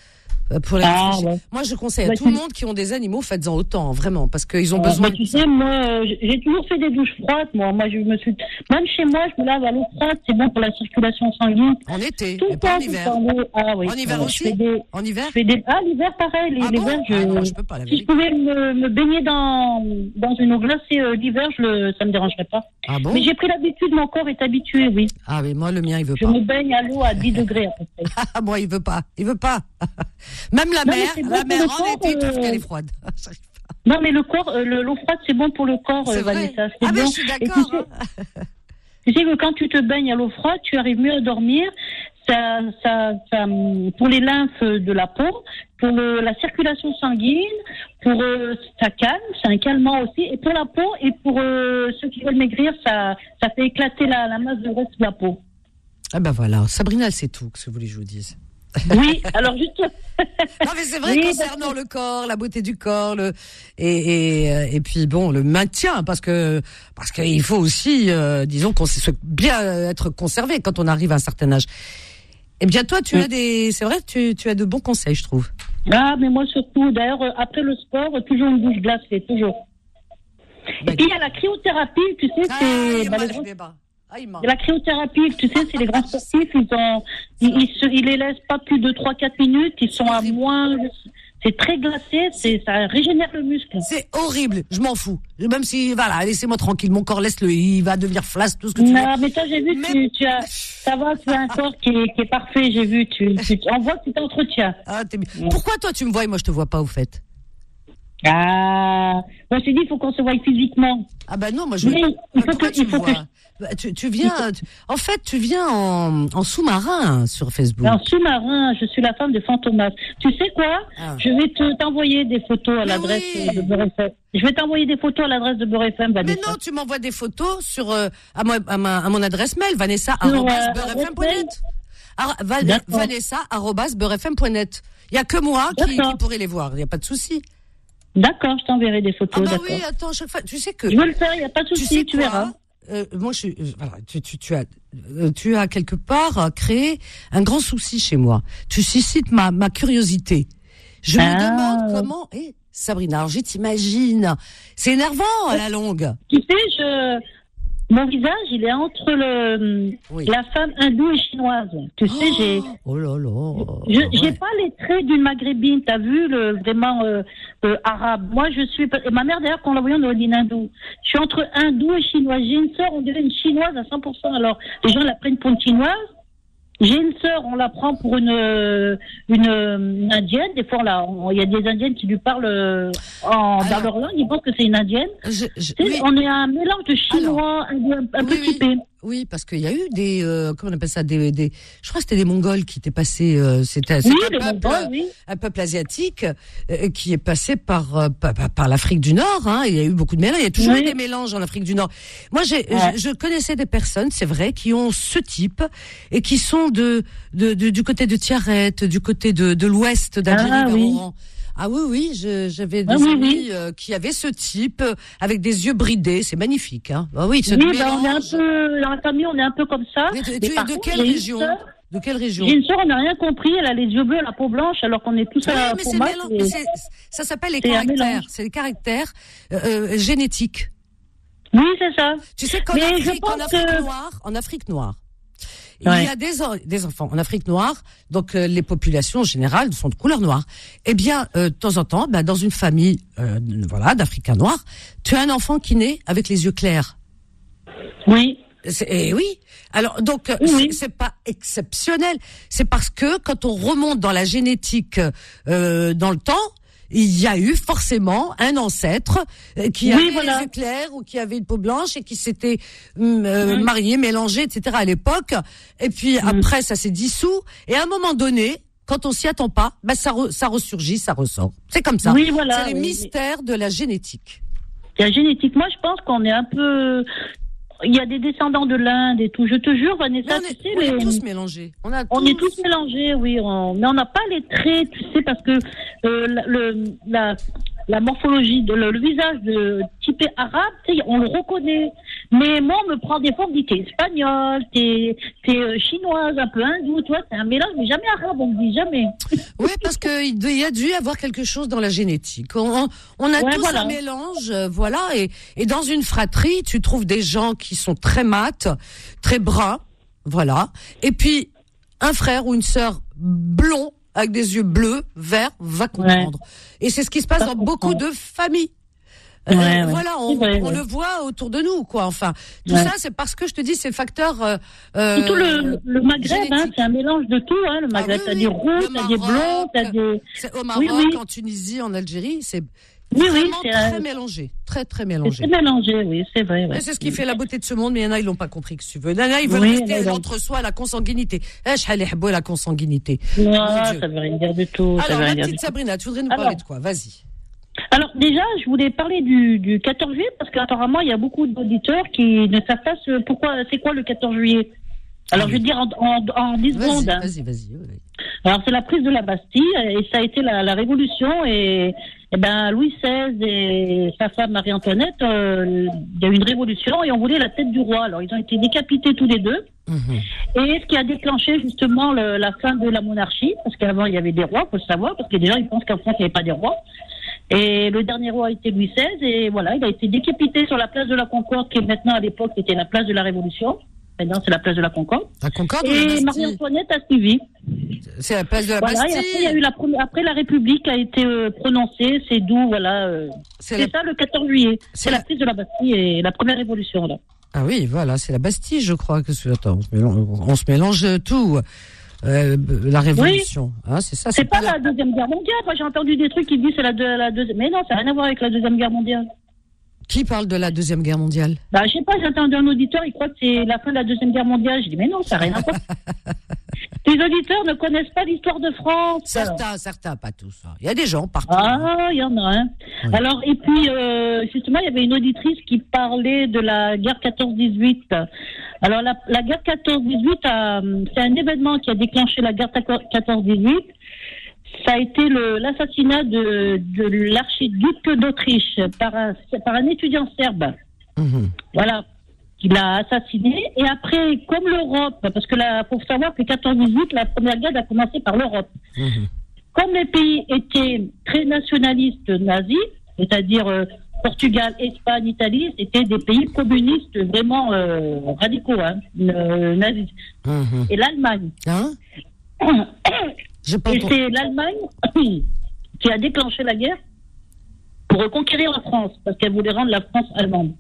pour les Ah, réfugiés. ouais. Moi, je conseille à Bah, tout tu- le monde qui ont des animaux, faites-en autant, vraiment, parce qu'ils ont Euh, besoin bah, de tu ça. sais, moi, euh, j'ai j'ai toujours fait des douches froides. Moi, moi, je me suis, même chez moi, je me lave à l'eau froide. C'est bon pour la circulation sanguine. En été, Tout et le pas temps, en tout le hiver. temps. Oui. Ah oui. En hiver Ouais, aussi je fais des, En hiver je fais des, ah, l'hiver, pareil. Les, Ah l'hiver, bon je, Ah non, je peux pas, la si je vérité. pouvais me, me baigner dans, dans une eau glacée euh, l'hiver, je le, ça me dérangerait pas. Ah bon Mais j'ai pris l'habitude, mon corps est habitué, oui. Ah oui, moi, le mien, il veut Je pas. me baigne à l'eau à dix degrés à peu près. Ah, moi, il veut pas. Il veut pas. Même la Non, mais mer, c'est bon la pour mer le en corps, été, il trouve euh, qu'elle est froide. J'arrive pas. Non, mais le corps, euh, le- l'eau froide, c'est bon pour le corps, C'est euh, vrai. Vanessa. C'est Ah, mais bon. je suis Et tu d'accord. sais- hein. Tu sais que quand tu te baignes à l'eau froide, tu arrives mieux à dormir. Ça, ça, ça, hum, pour les lymphes de la peau, pour le- la circulation sanguine, pour euh, ça calme, c'est un calmant aussi, et pour la peau et pour euh, ceux qui veulent maigrir, ça, ça fait éclater la, la masse de reste de la peau. Ah ben voilà, Sabrina, elle sait tout, que ce que vous voulez que je vous dise. Oui, alors juste. Non mais c'est vrai, Oui, concernant le corps, la beauté du corps, le et et, euh, et puis bon, le maintien, parce que parce qu'il faut aussi, euh, disons qu'on sait bien être conservé quand on arrive à un certain âge. Eh bien toi, tu Oui. as des, c'est vrai, tu tu as de bons conseils, je trouve. Ah, mais moi surtout, d'ailleurs, euh, après le sport, euh, toujours une douche glacée, toujours. Bah, Et puis il y a la cryothérapie, tu sais, Ah, c'est. il bah, m'a les gens- levé bas. Ah, il m'a. La cryothérapie, tu sais, c'est les grands sportifs, ils ont, ils, ils, se, ils les laissent pas plus de trois quatre minutes, ils sont à moins, c'est très glacé, c'est, ça régénère le muscle. C'est horrible, je m'en fous. Même si, voilà, laissez-moi tranquille, mon corps laisse-le, il va devenir flasque, tout ce que tu veux. Non, mais toi, j'ai vu, Mais- tu, tu as, ça va, tu as un corps qui est, qui est parfait, j'ai vu, tu, tu, on voit que tu t'entretiens. Ah, t'es bien. Pourquoi toi tu me vois et moi je te vois pas au fait? Ah, moi, j'ai dit, il faut qu'on se voie physiquement. Ah bah non, moi je. Mais il faut Pourquoi que- tu il me faut que vois Bah, tu, tu viens, tu- en fait, tu viens en, en sous-marin sur Facebook. En sous-marin, je suis la femme de Fantomas. Tu sais quoi? Ah. Je vais te, t'envoyer des photos à Mais l'adresse oui. de Beurre F M. Je vais t'envoyer des photos à l'adresse de Beurre F M, Mais Vanessa. non, tu m'envoies des photos sur euh, à, moi, à, ma, à mon adresse mail, vanessa Sur, arobase euh, beurre f m point net. Ar- Va- D'accord. vanessa arobase beurre f m point net. Il y a que moi qui, D'accord. qui pourrait les voir. Il n'y a pas de souci. D'accord, je t'enverrai des Ah photos, bah d'accord. oui, attends, chaque fois, tu sais que. Je veux le faire, il n'y a pas de Tu souci, sais tu, quoi verras. Euh, moi, je, euh, voilà, tu, tu, tu as, euh, tu as quelque part euh, créé un grand souci chez moi. Tu suscites ma, ma curiosité. Je me Ah. demande comment. Eh, Sabrina, alors je t'imagine. C'est énervant à la longue. Tu sais, je... mon visage, il est entre le Oui. la femme hindoue et chinoise. Tu sais, j'ai Oh là là. je j'ai Ouais. pas les traits d'une maghrébine, t'as vu, le vraiment euh, euh, arabe. Moi, je suis... Et ma mère, d'ailleurs, quand on la voyait, on aurait dit une hindoue. Je suis entre hindoue et chinoise. J'ai une sœur, on dirait une chinoise à cent pour cent. Alors, les gens la prennent pour une chinoise. J'ai une sœur, on la prend pour une, euh, une, une indienne. Des fois, là, on- il y a des indiennes qui lui parlent euh, en, Alors- dans leur langue. Ils pensent que c'est une indienne. Je- je- Tu sais, oui, on est un mélange de chinois, un, un, un Oui, peu oui. typé. oui, parce qu'il y a eu des, euh, comment on appelle ça, des, des, je crois que c'était des Mongols qui étaient passés. Euh, c'était c'était Oui, un les peuple, Mongols, oui. un peuple asiatique euh, qui est passé par euh, par, par- par l'Afrique du Nord. Hein. Il y a eu beaucoup de mélanges. Il y a toujours Oui. eu des mélanges en Afrique du Nord. Moi, j'ai, Ouais. je, je connaissais des personnes, c'est vrai, qui ont ce type et qui sont de, de, de- du côté de Tiaret, du côté de, de l'ouest d'Algérie, Ah, vers oui. Oran. Ah oui, oui, je- j'avais des Ah, oui, amis oui. euh, qui avaient ce type euh, avec des yeux bridés. C'est magnifique. Hein. Ah oui, ce Oui, ben, mélange. on est un peu, dans la famille, on est un peu comme ça. Mais tu, Mais tu es par de contre, quelle j'ai une région sœur- De quelle région J'ai une sœur, on n'a rien compris. Elle a les yeux bleus, la peau blanche, alors qu'on est tous Ouais, à la mais peau c'est mate. mélange- et- mais c'est- ça s'appelle les c'est un caractères. mélange. C'est les caractères euh, euh, génétiques. Oui, c'est ça. Tu sais qu'en Mais je Afrique, en pense Afrique que- noire, en Afrique noire, il Ouais. y a des, en- des enfants en Afrique noire, donc euh, les populations en général sont de couleur noire. Eh bien, euh, de temps en temps, bah, dans une famille, euh, voilà, d'Africains noirs, tu as un enfant qui naît avec les yeux clairs. Oui. C'est- Eh oui. Alors donc euh, Oui, c'est- oui. c'est pas exceptionnel. C'est parce que quand on remonte dans la génétique euh, dans le temps, il y a eu forcément un ancêtre euh, qui Oui, avait voilà. les yeux clairs ou qui avait une peau blanche et qui s'était hum, euh, Mm. marié, mélangé, et cetera à l'époque. Et puis Mm. après ça s'est dissous. Et à un moment donné, quand on s'y attend pas, bah ça re- ça ressurgit, ça ressort. C'est comme ça. Oui, voilà, C'est les oui, oui. mystères de la génétique. La génétique, moi, je pense qu'on est un peu. Il y a des descendants de l'Inde et tout. Je te jure, Mais Vanessa, on est, tu sais, on est les- tous mélangés. On a on tous... est tous mélangés, oui. On... Mais on n'a pas les traits, tu sais, parce que euh, la- le, la, la morphologie, de, le, le visage de typé arabe, tu sais, on le reconnaît. Mais moi, on me prend des fois, on me dit, t'es espagnole, t'es, t'es euh, chinoise, un peu hindoue, toi, t'es un mélange, mais jamais arabe, on me dit jamais. Oui, parce qu'il y a dû y avoir quelque chose dans la génétique. On, on a Ouais, tous voilà. un mélange, euh, voilà, et, et dans une fratrie, tu trouves des gens qui sont très mat, très bruns, voilà, et puis un frère ou une sœur blond, avec des yeux bleus, verts, va comprendre. Ouais. Et c'est ce qui se passe Ça dans comprend. beaucoup de familles. Ouais, euh, ouais. Voilà, on, vrai, on ouais. le voit autour de nous, quoi. Enfin, tout ouais. ça, c'est parce que je te dis, ces facteurs. Euh, euh, Surtout le, le Maghreb, hein, c'est un mélange de tout. Hein, le Maghreb, ah, oui, t'as oui. des roux, t'as des blonds, t'as des. C'est au Maroc, oui, oui. en Tunisie, en Algérie, c'est oui, vraiment oui, très un... mélangé, très très mélangé. C'est mélangé, oui, c'est vrai. Ouais. Mais c'est ce qui fait la beauté de ce monde, mais il y en a, ils l'ont pas compris, que tu veux. Il y en a, ils veulent oui, rester oui, l'entre-soi, la consanguinité. Eh, je la consanguinité. Non, ça veut rien dire du tout. Alors, la petite Sabrina, tu voudrais nous Alors, parler de quoi? Vas-y. Alors déjà, je voulais parler du, du quatorze juillet parce qu'apparemment il y a beaucoup d'auditeurs qui ne savent pas ce, pourquoi, c'est quoi le quatorze juillet. Alors oui. je vais dire en, en, en dix vas-y, secondes. Hein. Vas-y, vas-y. Oui. Alors c'est la prise de la Bastille et ça a été la, la Révolution et, et ben Louis seize et sa femme Marie-Antoinette, euh, il y a eu une révolution et on voulait la tête du roi. Alors ils ont été décapités tous les deux. Mmh. Et ce qui a déclenché justement le, la fin de la monarchie, parce qu'avant il y avait des rois, faut le savoir, parce que des gens ils pensent qu'en France il n'y avait pas des rois. Et le dernier roi a été Louis seize et voilà, il a été décapité sur la place de la Concorde, qui est maintenant à l'époque était la place de la Révolution. Maintenant c'est la place de la Concorde. La Concorde ou et Marie-Antoinette a suivi. C'est la place de la voilà, Bastille. Et après il y a eu la première, après la République a été euh, prononcée, c'est d'où voilà. Euh, c'est c'est la... ça le quatorze juillet. C'est, c'est la... la prise de la Bastille et la première révolution là. Ah oui, voilà, c'est la Bastille, je crois que c'est. Attends, on se mélange, on se mélange tout. Euh, la révolution, oui. hein, c'est ça. C'est, c'est pas, pas la... la deuxième guerre mondiale. Moi, j'ai entendu des trucs qui disent c'est la, de, la deuxième. Mais non, ça n'a rien à voir avec la deuxième guerre mondiale. Qui parle de la deuxième guerre mondiale? Bah, je sais pas. J'ai entendu un auditeur, il croit que c'est la fin de la deuxième guerre mondiale. Je dis mais non, ça n'a rien à voir. Les auditeurs ne connaissent pas l'histoire de France. Certains, alors. certains, pas tous. Il y a des gens partout. Ah, il y en a. Hein. Oui. Alors, et puis, euh, justement, il y avait une auditrice qui parlait de la guerre quatorze dix-huit. Alors, la, la guerre quatorze dix-huit, euh, c'est un événement qui a déclenché la guerre quatorze dix-huit. Ça a été le, l'assassinat de, de l'archiduc d'Autriche par un, par un étudiant serbe. Mmh. Voilà. Il l'a assassiné. Et après, comme l'Europe, parce que là, faut savoir que quatorze dix-huit, la première guerre a commencé par l'Europe. Mmh. Comme les pays étaient très nationalistes nazis, c'est-à-dire euh, Portugal, Espagne, Italie, c'était des pays communistes vraiment euh, radicaux, hein, euh, nazis. Mmh. Et l'Allemagne. Hein Et c'est l'Allemagne qui a déclenché la guerre pour reconquérir la France, parce qu'elle voulait rendre la France allemande.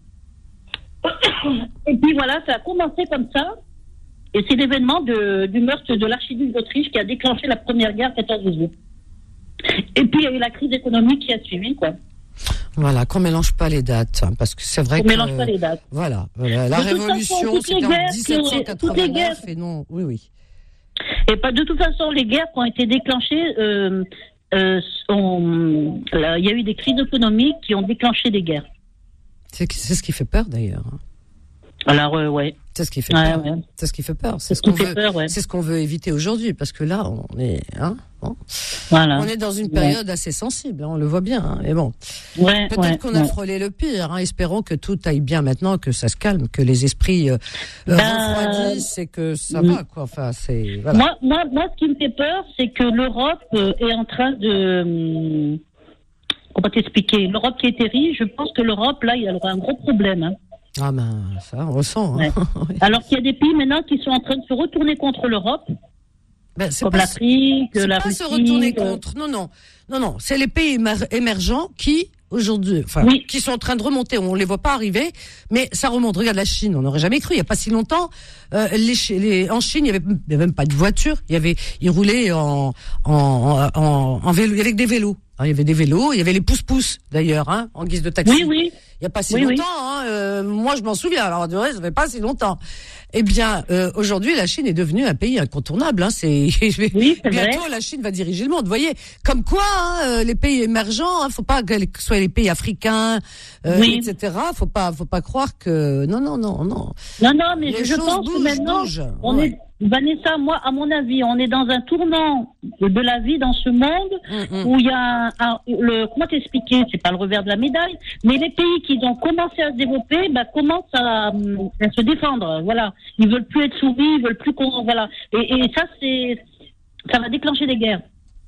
Et puis voilà, ça a commencé comme ça, et c'est l'événement de, du meurtre de l'archiduc d'Autriche qui a déclenché la première guerre quatorze dix-huit. Et puis il y a eu la crise économique qui a suivi, quoi. Voilà, qu'on mélange pas les dates, hein, parce que c'est vrai qu'on que... mélange pas les dates. Voilà, voilà. La de Révolution, façon, c'était en dix-sept cent quatre-vingt-neuf, et non, oui, oui. Et pas de toute façon, les guerres qui ont été déclenchées, euh, euh, ont, là, il y a eu des crises économiques qui ont déclenché des guerres. C'est, c'est ce qui fait peur d'ailleurs. Alors euh, ouais. C'est ce qui fait ouais, peur. Ouais. C'est ce qui fait peur. C'est, c'est ce qu'on veut. Peur, ouais. C'est ce qu'on veut éviter aujourd'hui, parce que là, on est, hein, bon, voilà. on est dans une période ouais. assez sensible. Hein, on le voit bien. Hein, et bon, ouais, peut-être ouais, qu'on ouais. a frôlé le pire. Hein, espérons que tout aille bien maintenant, que ça se calme, que les esprits euh, ben, refroidissent et que ça oui. va. Quoi. Enfin, c'est. Voilà. Moi, moi, moi, ce qui me fait peur, c'est que l'Europe euh, est en train de. Euh, comment t'expliquer? L'Europe qui était riche, je pense que l'Europe là, il y aura un gros problème. Hein. Ah ben, ça, on ressent. Hein. Ouais. Alors qu'il y a des pays maintenant qui sont en train de se retourner contre l'Europe, ben, c'est comme pas, l'Afrique, c'est la pas Russie. Se retourner euh... contre. Non, non, non, non. C'est les pays émer- émergents qui aujourd'hui, enfin, oui. qui sont en train de remonter. On les voit pas arriver, mais ça remonte. Regarde la Chine. On n'aurait jamais cru. Il y a pas si longtemps, euh, les, les, en Chine, il y avait, il y avait même pas de voiture. Il y avait, ils roulaient en, en, en, en, en vélo, avec des vélos. Alors, il y avait des vélos, il y avait les pousse-pousse d'ailleurs, hein, en guise de taxi. Oui, oui. Il y a pas si oui, longtemps, oui. hein, euh, moi je m'en souviens. Alors de vrai, ça fait pas si longtemps. Eh bien, euh, aujourd'hui, la Chine est devenue un pays incontournable. Hein, c'est, oui, c'est bientôt vrai. La Chine va diriger le monde. Vous voyez, comme quoi, hein, les pays émergents, hein, faut pas que ce soit les pays africains, euh, oui. et cetera. Faut pas, faut pas croire que non, non, non, non. Non, non, mais les je pense bougent, que maintenant, bougent. on ouais. est, Vanessa, moi, à mon avis, on est dans un tournant de la vie dans ce monde mmh, mmh. où il y a un, un, le, comment t'expliquer, c'est pas le revers de la médaille, mais les pays qui ont commencé à se développer, bah, commencent à, à se défendre, voilà. Ils veulent plus être soumis, ils veulent plus qu'on, voilà. Et, et ça, c'est, ça va déclencher des guerres.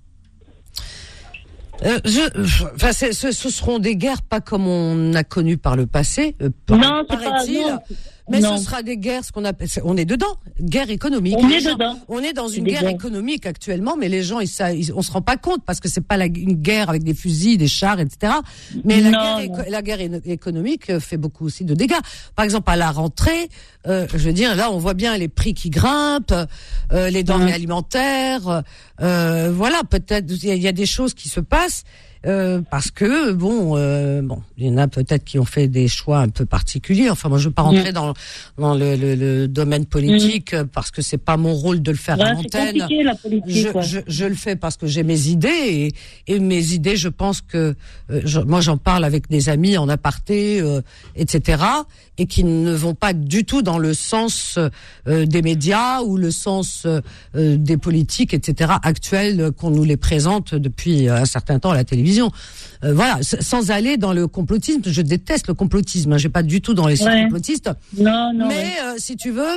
Euh, je, enfin, c'est, ce, ce seront des guerres pas comme on a connu par le passé, euh, par, non, c'est paraît-il. pas, non. Mais non. ce sera des guerres, ce qu'on appelle, on est dedans, guerre économique. On est gens, dedans. On est dans c'est une guerre guerres. économique actuellement, mais les gens, ils, ça, ils, on se rend pas compte parce que c'est pas la, une guerre avec des fusils, des chars, et cetera. Mais la non, guerre, non. la guerre économique fait beaucoup aussi de dégâts. Par exemple, à la rentrée, euh, je veux dire, là, on voit bien les prix qui grimpent, euh, les denrées mmh. alimentaires, euh, voilà, peut-être il y, y a des choses qui se passent. Euh, parce que bon, euh, bon, il y en a peut-être qui ont fait des choix un peu particuliers. Enfin, moi, je veux pas rentrer mmh. dans dans le, le, le domaine politique mmh. parce que c'est pas mon rôle de le faire ouais, à l'antenne. C'est compliqué, la politique, je, ouais. je, je le fais parce que j'ai mes idées et, et mes idées, je pense que euh, je, moi, j'en parle avec des amis en aparté, euh, et cetera, et qui ne vont pas du tout dans le sens euh, des médias ou le sens euh, des politiques, et cetera actuels qu'on nous les présente depuis un certain temps à la télévision. Euh, voilà, sans aller dans le complotisme, je déteste le complotisme, hein, j'ai pas du tout dans les ouais. complotistes. Non, non. Mais ouais. euh, si tu veux,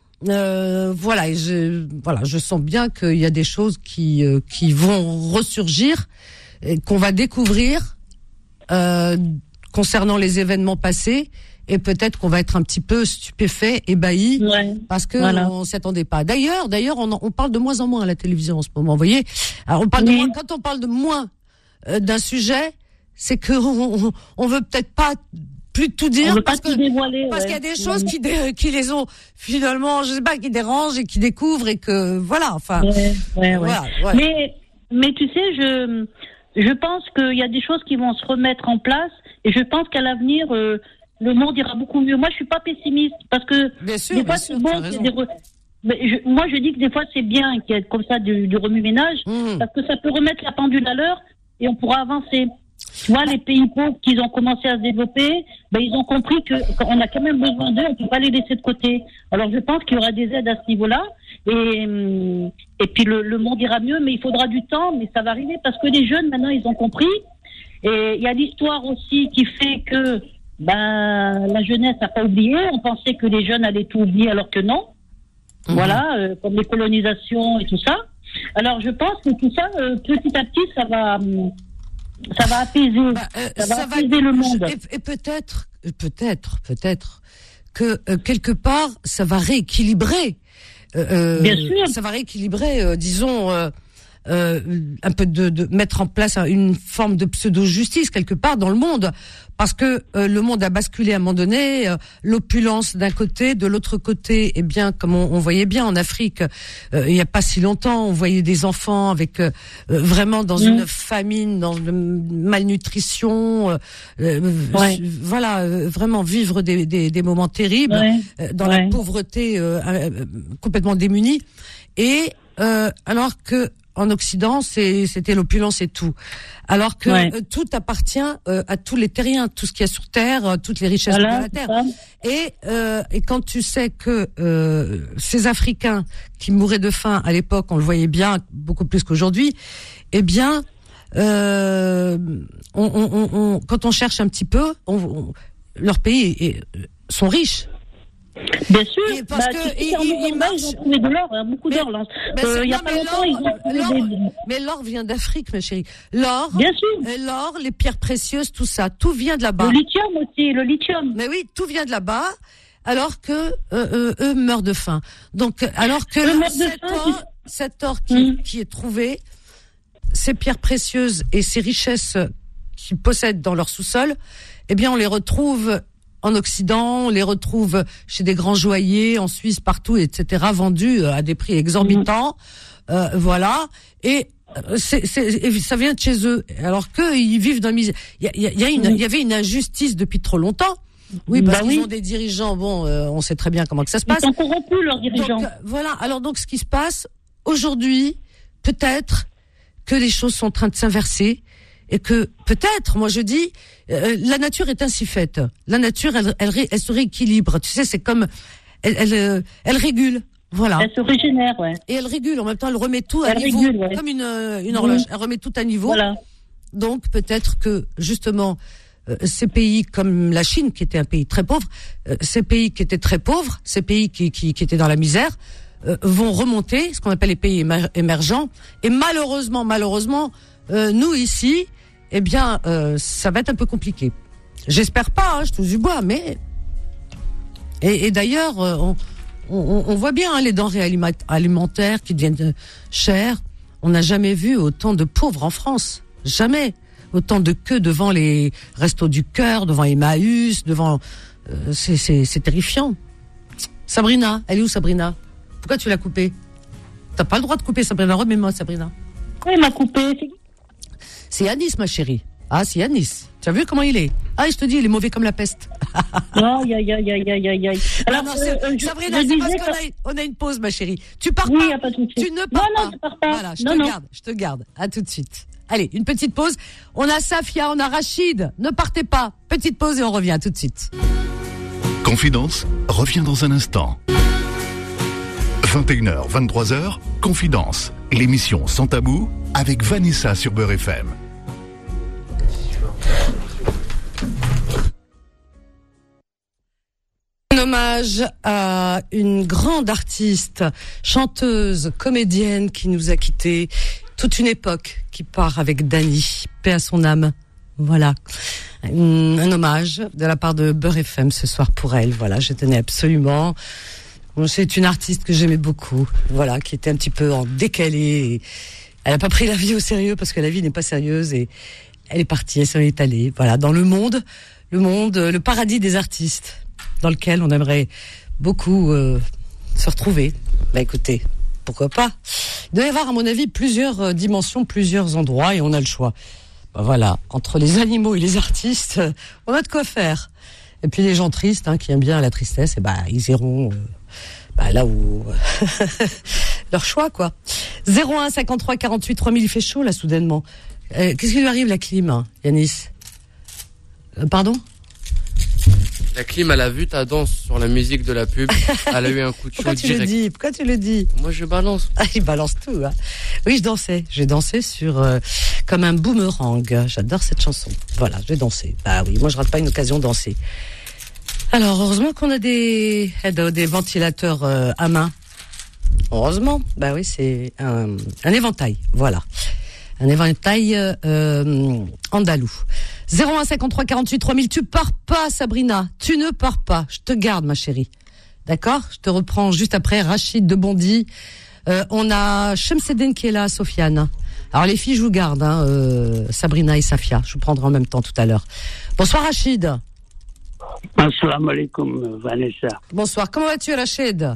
euh, voilà, je, voilà, je sens bien qu'il y a des choses qui euh, qui vont ressurgir, et qu'on va découvrir euh, concernant les événements passés. Et peut-être qu'on va être un petit peu stupéfait, ébahi, ouais, parce que voilà. on s'attendait pas. D'ailleurs, d'ailleurs, on, on parle de moins en moins à la télévision en ce moment. Vous voyez, alors on parle oui. de moins, quand on parle de moins euh, d'un sujet, c'est que on, on, on veut peut-être pas plus tout dire, on veut parce pas que tout dévoiler, parce ouais. qu'il y a des choses qui dé, qui les ont finalement, je sais pas, qui dérangent et qui découvrent et que voilà, enfin. Ouais, ouais, ouais. Voilà, ouais. Mais mais tu sais, je je pense qu'il y a des choses qui vont se remettre en place et je pense qu'à l'avenir. Euh, le monde ira beaucoup mieux. Moi, je suis pas pessimiste parce que bien sûr, des fois, bien c'est sûr, bon. C'est des re... Mais je, moi, je dis que des fois, c'est bien qu'il y ait comme ça du, du remue-ménage mmh. parce que ça peut remettre la pendule à l'heure et on pourra avancer. Tu vois, les pays pauvres qui ont commencé à se développer, ben, ils ont compris que qu'on a quand même besoin d'eux, on peut pas les laisser de côté. Alors, je pense qu'il y aura des aides à ce niveau-là et et puis le, le monde ira mieux, mais il faudra du temps, mais ça va arriver parce que les jeunes maintenant, ils ont compris. Et il y a l'histoire aussi qui fait que ben, la jeunesse n'a pas oublié. On pensait que les jeunes allaient tout oublier alors que non. Mmh. Voilà, euh, comme les colonisations et tout ça. Alors, je pense que tout ça, euh, petit à petit, ça va, ça va apaiser, bah, euh, ça va ça apaiser va, le monde. Et, et peut-être, peut-être, peut-être que euh, quelque part, ça va rééquilibrer. Euh, Bien sûr. Ça va rééquilibrer, euh, disons. Euh, Euh, un peu de, de mettre en place une forme de pseudo-justice quelque part dans le monde, parce que euh, le monde a basculé à un moment donné, euh, l'opulence d'un côté, de l'autre côté, eh bien comme on, on voyait bien en Afrique, euh, il y a pas si longtemps, on voyait des enfants avec euh, vraiment dans mmh. une famine, dans une malnutrition, euh, ouais. euh, voilà, euh, vraiment vivre des, des, des moments terribles, ouais. euh, dans ouais. la pauvreté, euh, euh, complètement démunis, et euh, alors que en Occident, c'est, c'était l'opulence et tout. Alors que ouais. euh, tout appartient euh, à tous les terriens, tout ce qu'il y a sur Terre, euh, toutes les richesses voilà, de la Terre. Et, euh, et quand tu sais que euh, ces Africains qui mouraient de faim à l'époque, on le voyait bien, beaucoup plus qu'aujourd'hui, eh bien, euh, on, on, on, on, quand on cherche un petit peu, on, on, leurs pays est, est, sont riches. Bien sûr, et parce bah, que tu sais, ils, ils, ils marchent. Ils ont trouvé de l'or, hein, beaucoup mais, d'or. Là. Mais euh, il y a non, pas longtemps, ils ont trouvé l'or, des... Mais l'or vient d'Afrique, ma chérie. L'or, bien sûr. L'or, les pierres précieuses, tout ça, tout vient de là-bas. Le lithium aussi, le lithium. Mais oui, tout vient de là-bas, alors que euh, euh, eux meurent de faim. Donc, alors que là, cet, faim, or, cet or qui, mmh. qui est trouvé, ces pierres précieuses et ces richesses qu'ils possèdent dans leur sous-sol, eh bien, on les retrouve en Occident, on les retrouve chez des grands joailliers, en Suisse, partout, et cetera, vendus à des prix exorbitants, mmh. euh, voilà. Et c'est, c'est, ça vient de chez eux, alors que ils vivent dans misère. Il y, a, il y a une, il y avait une injustice depuis trop longtemps. Oui, parce bah qu'ils oui. ont des dirigeants. Bon, euh, on sait très bien comment que ça se passe. Ils sont corrompus, leurs dirigeants. Donc, euh, voilà. Alors donc, ce qui se passe aujourd'hui, peut-être que les choses sont en train de s'inverser. Et que peut-être, moi je dis, euh, la nature est ainsi faite. La nature, elle, elle, elle se rééquilibre. Tu sais, c'est comme, elle, elle, elle régule. Voilà. Elle se régénère, ouais. Et elle régule. En même temps, elle remet tout à Elle niveau. régule, ouais. Comme une, une horloge. Mmh. Elle remet tout à niveau. Voilà. Donc, peut-être que, justement, euh, ces pays comme la Chine, qui était un pays très pauvre, euh, ces pays qui étaient très pauvres, ces pays qui, qui, qui étaient dans la misère, euh, vont remonter, ce qu'on appelle les pays émer- émergents. Et malheureusement, malheureusement, euh, nous ici, eh bien, euh, ça va être un peu compliqué. J'espère pas, hein, je touche du bois, mais... Et, et d'ailleurs, euh, on, on, on voit bien hein, les denrées alima- alimentaires qui deviennent chères. On n'a jamais vu autant de pauvres en France. Jamais. Autant de queues devant les Restos du Cœur, devant Emmaüs, devant... Euh, c'est, c'est, c'est terrifiant. Sabrina, elle est où Sabrina? Pourquoi tu l'as coupée? T'as pas le droit de couper Sabrina. Remets-moi Sabrina. Oui, il m'a coupé. C'est Yanis, ma chérie. Ah, c'est Yanis. Tu as vu comment il est? Ah, je te dis, il est mauvais comme la peste. Aïe, aïe, aïe, aïe, aïe, aïe, aïe. Alors, non, c'est, euh, je- Sabrina, je c'est parce disais qu'on que- a, on a une pause, ma chérie. Tu pars Oui, pas. y a pas de souci. Tu ne pars Non, pas. non, je pars pas. Voilà, je Non, te non. garde, je te garde. À tout de suite. Allez, une petite pause. On a Safia, on a Rachid. Ne partez pas. Petite pause et on revient tout de suite. Confidence revient dans un instant. vingt et une heures, vingt-trois heures, Confidence, l'émission sans tabou avec Vanessa sur Beurre F M. Un hommage à une grande artiste, chanteuse, comédienne qui nous a quittés. Toute une époque qui part avec Dany. Paix à son âme. Voilà. Un, un hommage de la part de Beurre F M ce soir pour elle. Voilà, je tenais absolument. Bon, c'est une artiste que j'aimais beaucoup. Voilà, qui était un petit peu en décalé. Elle n'a pas pris la vie au sérieux parce que la vie n'est pas sérieuse et elle est partie, elle s'en est allée. Voilà, dans le monde, le monde, le paradis des artistes, dans lequel on aimerait beaucoup euh, se retrouver. Bah écoutez, pourquoi pas? Il doit y avoir, à mon avis, plusieurs euh, dimensions, plusieurs endroits, et on a le choix. Bah voilà, entre les animaux et les artistes, euh, on a de quoi faire. Et puis les gens tristes, hein, qui aiment bien la tristesse, et bah ils iront euh, bah, là où leur choix, quoi. zéro un cinquante-trois quarante-huit trois mille, il fait chaud là soudainement. Euh, qu'est-ce qui lui arrive la clim, hein, Yanis? euh, Pardon? La clim, elle a vu ta danse sur la musique de la pub. Elle a eu un coup de chaud Pourquoi tu direct. le dis? Pourquoi tu le dis? Moi, je balance. Ah, il balance tout, hein. Oui, je dansais. J'ai dansé sur euh, comme un boomerang. J'adore cette chanson. Voilà, j'ai dansé. Bah oui, moi je rate pas une occasion de danser. Alors, heureusement qu'on a des des ventilateurs euh, à main. Heureusement. Bah oui, c'est un, un éventail. Voilà. Un éventail euh, andalou. zéro un cinquante-trois quarante-huit trois mille. Tu pars pas, Sabrina. Tu ne pars pas. Je te garde, ma chérie. D'accord? Je te reprends juste après. Rachid de Bondy. Euh, on a Chemseddine qui est là, Sofiane. Alors les filles, je vous garde, hein, euh, Sabrina et Safia. Je vous prendrai en même temps tout à l'heure. Bonsoir, Rachid. Assalamu alaikum, Vanessa. Bonsoir. Comment vas-tu, Rachid?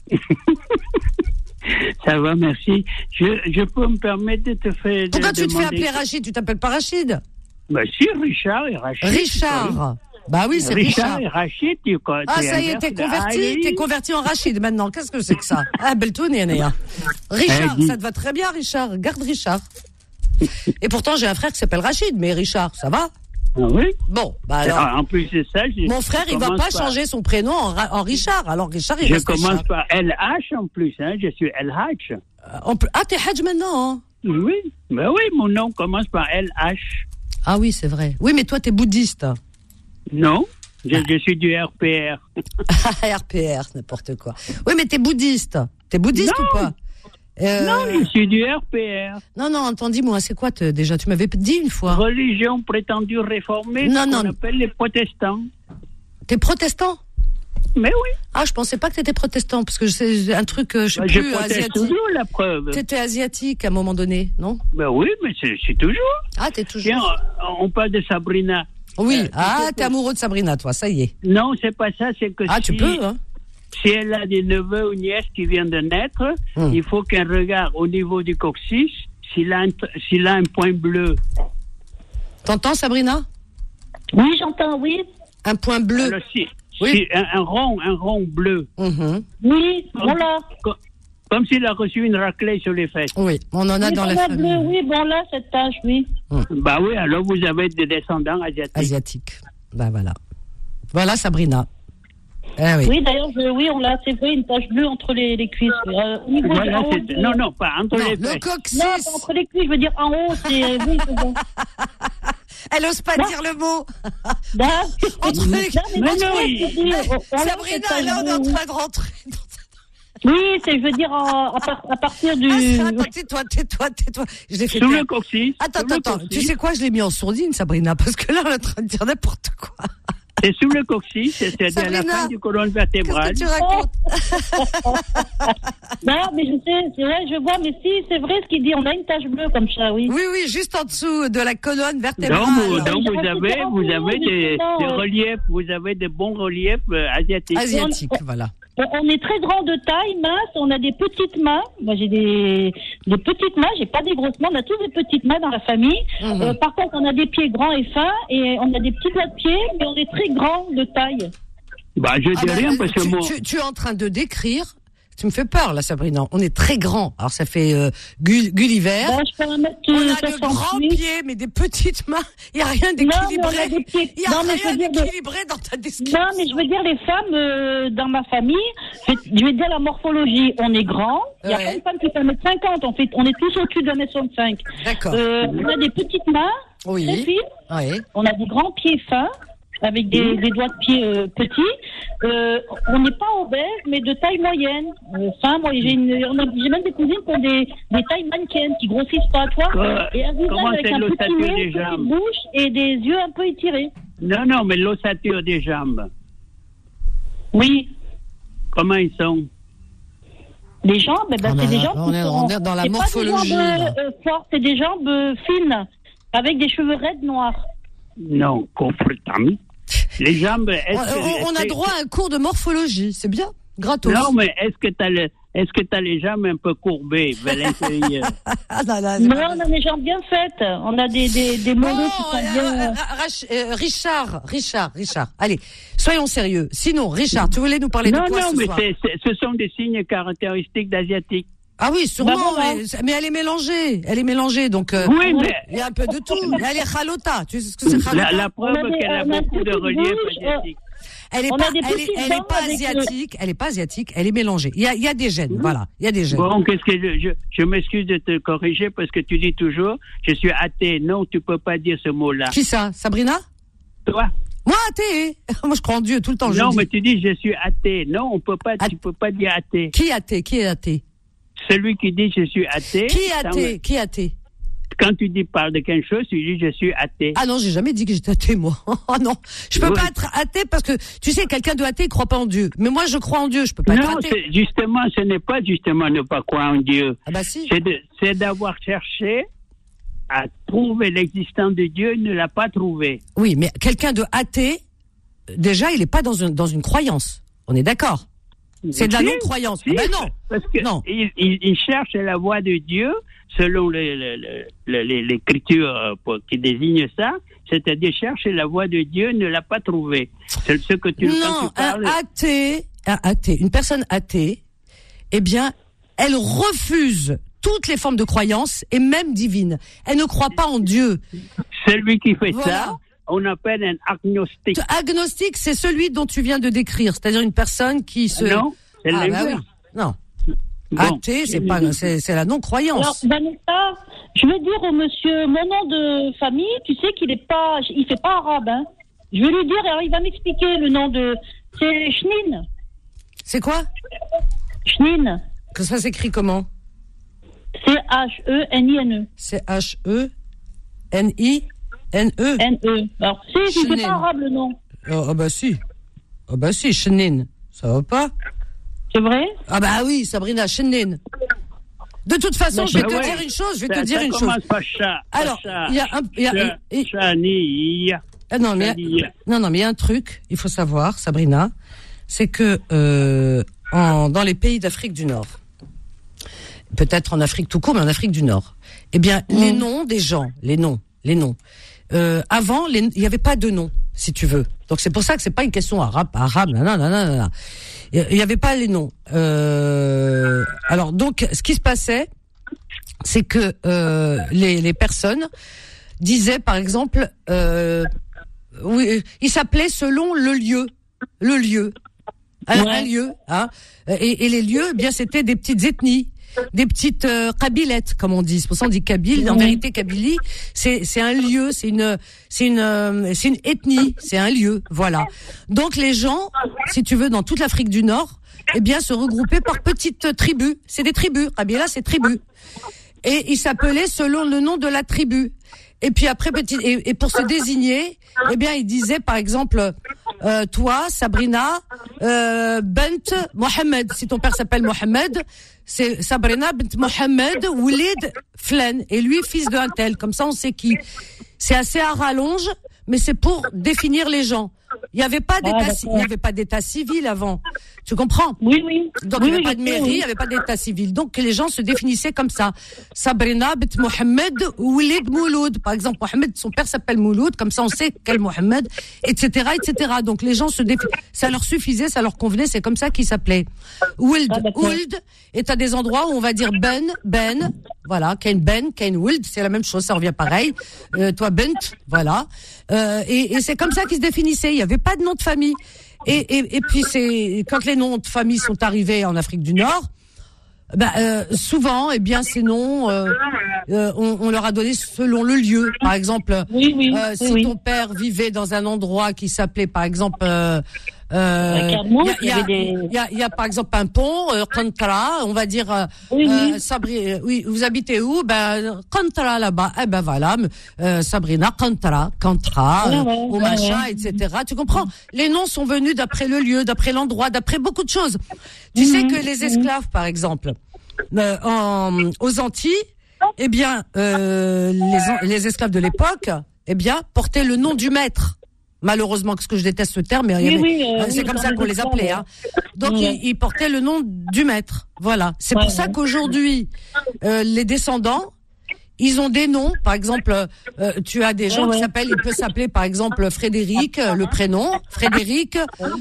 Ça va, merci. Je, je peux me permettre de te faire... Pourquoi de tu te fais demander... appeler Rachid? Tu t'appelles pas Rachid? Bah si, Richard et Rachid. Richard. Bah oui, c'est Richard. Richard et Rachid, tu connais. Ah, ça y est, t'es converti, t'es converti en Rachid maintenant. Qu'est-ce que c'est que ça? Ah, Beltoun et Anéa. Richard, Eh, dis- ça te va très bien, Richard. Garde Richard. Et pourtant, j'ai un frère qui s'appelle Rachid, mais Richard, ça va? Ah oui. Bon, bah alors. Ah, en plus de ça, je, Mon frère, je il va commence pas par- changer son prénom en, Ra- en Richard. Alors Richard, il Je reste commence Richard. par L H en plus, hein. Je suis L H. Euh, on peut- Ah, t'es Hadj maintenant, hein? Oui, ben oui, mon nom commence par L H. Ah oui, c'est vrai. Oui, mais toi, t'es bouddhiste. Non, je, je suis du R P R. R P R, n'importe quoi. Oui, mais t'es bouddhiste. T'es bouddhiste Non. ou pas? Euh, Non, je suis du R P R. Non, non, attends, dis-moi, c'est quoi te- déjà? Tu m'avais dit une fois. Religion prétendue réformée, Non, ce qu'on non. appelle les protestants. T'es protestant? Mais oui. Ah, je pensais pas que t'étais protestant, parce que c'est un truc, euh, je sais Bah, je plus, proteste asiatique. toujours, la preuve. T'étais asiatique à un moment donné, non? Ben oui, mais c'est c'est toujours. Ah, t'es toujours. Tiens, on parle de Sabrina. Oui. Euh, Ah, tu sais t'es que- amoureux de Sabrina, toi, ça y est. Non, c'est pas ça, c'est que Ah, si, tu peux, hein? si elle a des neveux ou nièces qui viennent de naître, Hum. il faut qu'elle regarde au niveau du coccyx s'il a un, s'il a un point bleu. T'entends, Sabrina? Oui, j'entends, oui. Un point bleu. Alors, si, Oui. si un, un rond, un rond bleu. Mhm. Oui, voilà. Co- Comme s'il a reçu une raclée sur les fesses. Oui, on en a Oui, dans la voilà, famille. bleu, oui, bon là, cette tache, oui. Bah oui, alors vous avez des descendants asiatiques. Asiatique. Ben voilà. Voilà, Sabrina. Ah oui. Oui, d'ailleurs, je, oui, on l'a, c'est vrai, une tache bleue entre les, les cuisses. Euh, au niveau Voilà, en haut, c'est- de- non, non, pas entre Non, les le fesses. coccyx. Non, pas entre les cuisses, je veux dire en haut, c'est, oui, c'est bon. Elle ose pas Non. dire le mot. Non, Entre les- non, mais Mais entre non, les- il- je veux dire, on- on l'a, Sabrina, cette là, on est en tache bleue. train de rentrer. Oui, c'est, je veux dire, en- à, par- à partir du. Ah, attends, tais-toi, tais-toi, tais-toi. Je l'ai fait Sous taire. le coccyx. Attends, sous le attends, attends. coccyx. Tu sais quoi? Je l'ai mis en sourdine, Sabrina, parce que là, on est en train de dire n'importe quoi. C'est sous le coccyx, c'est à la Sabrina, fin du colonne Qu'est-ce vertébrale. que tu racontes? Non, mais je sais, c'est vrai, je vois, mais si, c'est vrai ce qu'il dit, on a une tache bleue comme ça, oui. Oui, oui, juste en dessous de la colonne vertébrale. Donc, vous, donc Je vous raconte avez, pas vous tout, avez des, justement, des euh. reliefs, vous avez des bons reliefs euh, asiatiques. Asiatique, voilà. On on est très grand de taille, mince, on a des petites mains. Moi, j'ai des, des petites mains, j'ai pas des grosses mains, on a tous des petites mains dans la famille. Mhm. Euh, par contre, on a des pieds grands et fins, et on a des petits doigts de pied, mais on est très grand de taille. Bah, je dis Ah ben, rien parce que tu, moi, tu, tu es en train de décrire. Tu me fais peur, là, Sabrina. On est très grand. Alors, ça fait euh, Gull- Gulliver. Ben, je fais un mètre On a de grands soixante-huit. pieds, mais des petites mains. Il n'y a rien Non, mais on d'équilibré. a des pieds. Il n'y a Non, mais je rien veux dire de- d'équilibré dans ta description. Non, mais je veux dire, les femmes euh, dans ma famille, je vais, je vais dire la morphologie. On est grand. Il y a Ouais. pas une femme qui fait un mètre cinquante. On, fait, on est tous au-dessus d'un mètre soixante-cinq. D'accord. Euh, on a des petites mains, très Oui. fines. Oui. On a des grands pieds fins, avec des, des doigts de pied euh, petits. Euh, on n'est pas obèse, mais de taille moyenne. Euh, fin, moi, j'ai, une, on a, j'ai même des cousines qui ont des, des tailles mannequines, qui grossissent pas, toi. Euh, et un visage comment avec c'est un l'ossature petit nez, des une petite jambes? bouche et des yeux un peu étirés. non, non, mais l'ossature des jambes, Oui. comment ils sont? Les jambes, eh ben, On c'est a- des jambes on qui est- sont... on est dans la c'est morphologie, pas des là. jambes euh, fortes, c'est des jambes euh, fines, avec des cheveux raides noirs. Non, complètement. Les jambes, On, est-ce que... on- on a est-ce- droit à un cours de morphologie. C'est bien. Gratos. Non, mais est-ce que t'as le, est-ce que t'as les jambes un peu courbées vers l'intérieur? Ah, non, non, c'est Non, pas on a des jambes bien faites. On a des, des, des mollets Bon, qui sont euh, bien... euh, Rach- euh, Richard, Richard, Richard. Allez, soyons sérieux. Sinon, Richard, tu voulais nous parler non, de quoi non, ce mais soir? c'est, c'est- ce sont des signes caractéristiques d'asiatiques. Ah oui, sûrement, Bah, voilà. mais, mais elle est mélangée. Elle est mélangée, donc euh, Oui, mais il y a un peu de tout. Elle est chalota. Tu sais ce que c'est chalota? la, la preuve On a des- qu'elle a on a beaucoup de beaucoup de reliefs bouches, asiatiques. Elle est On pas, a des elle est, petites elle est dents pas avec le- asiatique. Elle est pas asiatique. Elle est mélangée. Il y a, il y a des gènes. Voilà, il y a des gènes. Bon, qu'est-ce que je, je, je m'excuse de te corriger parce que tu dis toujours, je suis athée. Non, tu peux pas dire ce mot-là. Qui ça? Sabrina? Toi? Moi, athée. Moi, je crois en Dieu tout le temps. je Non, le mais dis. tu dis je suis athée. Non, on peut pas, Ath- tu peux pas dire athée. Qui est athée? Qui est athée? Celui qui dit je suis athée. Qui est ça- athée? Qui est athée? Quand tu dis parle de quelque chose, tu dis je suis athée. Ah non, j'ai jamais dit que j'étais athée, moi. Oh non, je peux Oui. pas être athée parce que, tu sais, quelqu'un de athée, il croit pas en Dieu. Mais moi, je crois en Dieu, je peux pas être non, athée. c'est, justement, ce n'est pas justement ne pas croire en Dieu. Ah bah si. C'est, de, c'est d'avoir cherché à trouver l'existence de Dieu, il ne l'a pas trouvé. Oui, mais quelqu'un de athée, déjà, il est pas dans une, dans une croyance. On est d'accord? C'est de la Si, non-croyance. si, Ah ben non. Parce que Non. il, il, il cherche la voie de Dieu selon le, le, le, le- le- l'écriture euh, pour- qui désigne ça, c'est-à-dire chercher la voie de Dieu, ne l'a pas trouvé. C'est ce que tu, quand Non, tu parles. un athée, un athée, une personne athée, eh bien, elle refuse toutes les formes de croyance et même divines. Elle ne croit pas en Dieu. Celui qui fait Voilà. ça, on appelle un agnostique. Agnostique, c'est celui dont tu viens de décrire, c'est-à-dire une personne qui se... Non, c'est Ah, bah l'inverse. oui. Non. Bon. Athée, c'est pas, c'est, c'est la Alors, non-croyance. Vanessa, je veux dire au monsieur, mon nom de famille, tu sais qu'il est pas, il fait pas arabe, hein. Je vais lui dire, alors il va m'expliquer le nom de, c'est Chnin. C'est quoi? Chnin. Que ça s'écrit comment? C H E N I N E. C'est H E N I N E. N E. Alors, si, il Chnin. fait pas arabe le nom. Oh, ah bah si. Ah bah si, Chenin. Ça va pas? C'est vrai? Ah bah oui, Sabrina, Chenin. De toute façon, Bah, je vais bah te ouais. dire une chose, je vais Ça- te dire ça une chose. commence par chat. Alors, il y a un, il y a, Cha- il- chanille. ah non, mais, il y a- non, non, mais il y a un truc, il faut savoir, Sabrina, c'est que, euh, en, dans les pays d'Afrique du Nord, peut-être en Afrique tout court, mais en Afrique du Nord, eh bien, les noms des gens, les noms, les noms, euh, avant, les- il n'y avait pas de nom, si tu veux. Donc c'est pour ça que c'est pas une question arabe, arabe, non, non, non, non, non. Il n'y avait pas les noms. Euh, alors donc, ce qui se passait, c'est que euh, les, les personnes disaient, par exemple, euh, oui, ils s'appelaient selon le lieu, le lieu. un, Ouais. un lieu, hein. Et, et les lieux, eh bien, c'était des petites ethnies, des petites euh, kabylettes, comme on dit. C'est pour ça qu'on dit Kabyle. En Mhm. vérité, Kabylie, c'est c'est un lieu, c'est une c'est une euh, c'est une ethnie, c'est un lieu, voilà. Donc les gens, si tu veux, dans toute l'Afrique du Nord, eh bien, se regroupaient par petites tribus. C'est des tribus. Kabila, c'est tribus. Et ils s'appelaient selon le nom de la tribu. Et puis après, petit, et, et pour se désigner, eh bien, ils disaient, par exemple, euh, toi, Sabrina, euh, Bent Mohamed. Si ton père s'appelle Mohamed, c'est Sabrina Bent Mohamed Oulid Flen. Et lui, fils d'un tel. Comme ça, on sait qui. C'est assez à rallonge, mais c'est pour définir les gens. Il n'y avait pas d'état, Ah, il n'y avait pas d'état civil avant. Tu comprends? Oui, oui. Donc, oui, il n'y avait oui, pas je de sais, mairie, il oui. n'y avait pas d'état civil. Donc, les gens se définissaient comme ça. Sabrina bint Mohamed Oulid Mouloud. Par exemple, Mohamed, son père s'appelle Mouloud, comme ça on sait quel Mohamed, et cetera, et cetera. Donc, les gens se définissaient. Ça leur suffisait, ça leur convenait, c'est comme ça qu'ils s'appelaient. Ould, Ah, d'accord. Ould, et t'as des endroits où on va dire Ben, Ben, voilà, Ken Ben, Ken Ould, c'est la même chose, ça revient pareil. Euh, toi, Bent, voilà. Euh, et, et c'est comme ça qu'ils se définissaient. Il n'y avait pas de nom de famille. Et, et, et puis c'est quand les noms de famille sont arrivés en Afrique du Nord, ben euh, souvent, eh bien ces noms, euh, euh, on, on leur a donné selon le lieu. Par exemple, Oui, oui. euh, oui, si oui. ton père vivait dans un endroit qui s'appelait, par exemple, euh, euh, Carmouche, il y, a- il y avait il y, a- des- il y a, il y a par exemple un pont, euh, Kantra, on va dire, euh, Oui, oui. euh, Sabri, euh, oui, vous habitez où? Ben Kantra là-bas. Eh ben voilà, euh, Sabrina, Kantra, Kantra, Ouais, euh, ouais, au ouais, machin, ouais. et cetera. Tu comprends? Les noms sont venus d'après le lieu, d'après l'endroit, d'après beaucoup de choses. Tu sais Mhm, que les esclaves, par exemple, euh, en, aux Antilles, eh bien, euh, les, les esclaves de l'époque, eh bien, portaient le nom du maître. Malheureusement, parce que je déteste ce terme, mais il y Oui, avait- oui, euh, c'est oui, comme dans ça les qu'on les esclaves, appelait. ouais. Hein. Donc, Ouais. ils, ils portaient le nom du maître. Voilà. C'est Ouais, pour ça ouais. qu'aujourd'hui, euh, les descendants, ils ont des noms. Par exemple, euh, tu as des gens Ouais, qui ouais. s'appellent, il peut s'appeler par exemple Frédéric, euh, le prénom, Frédéric,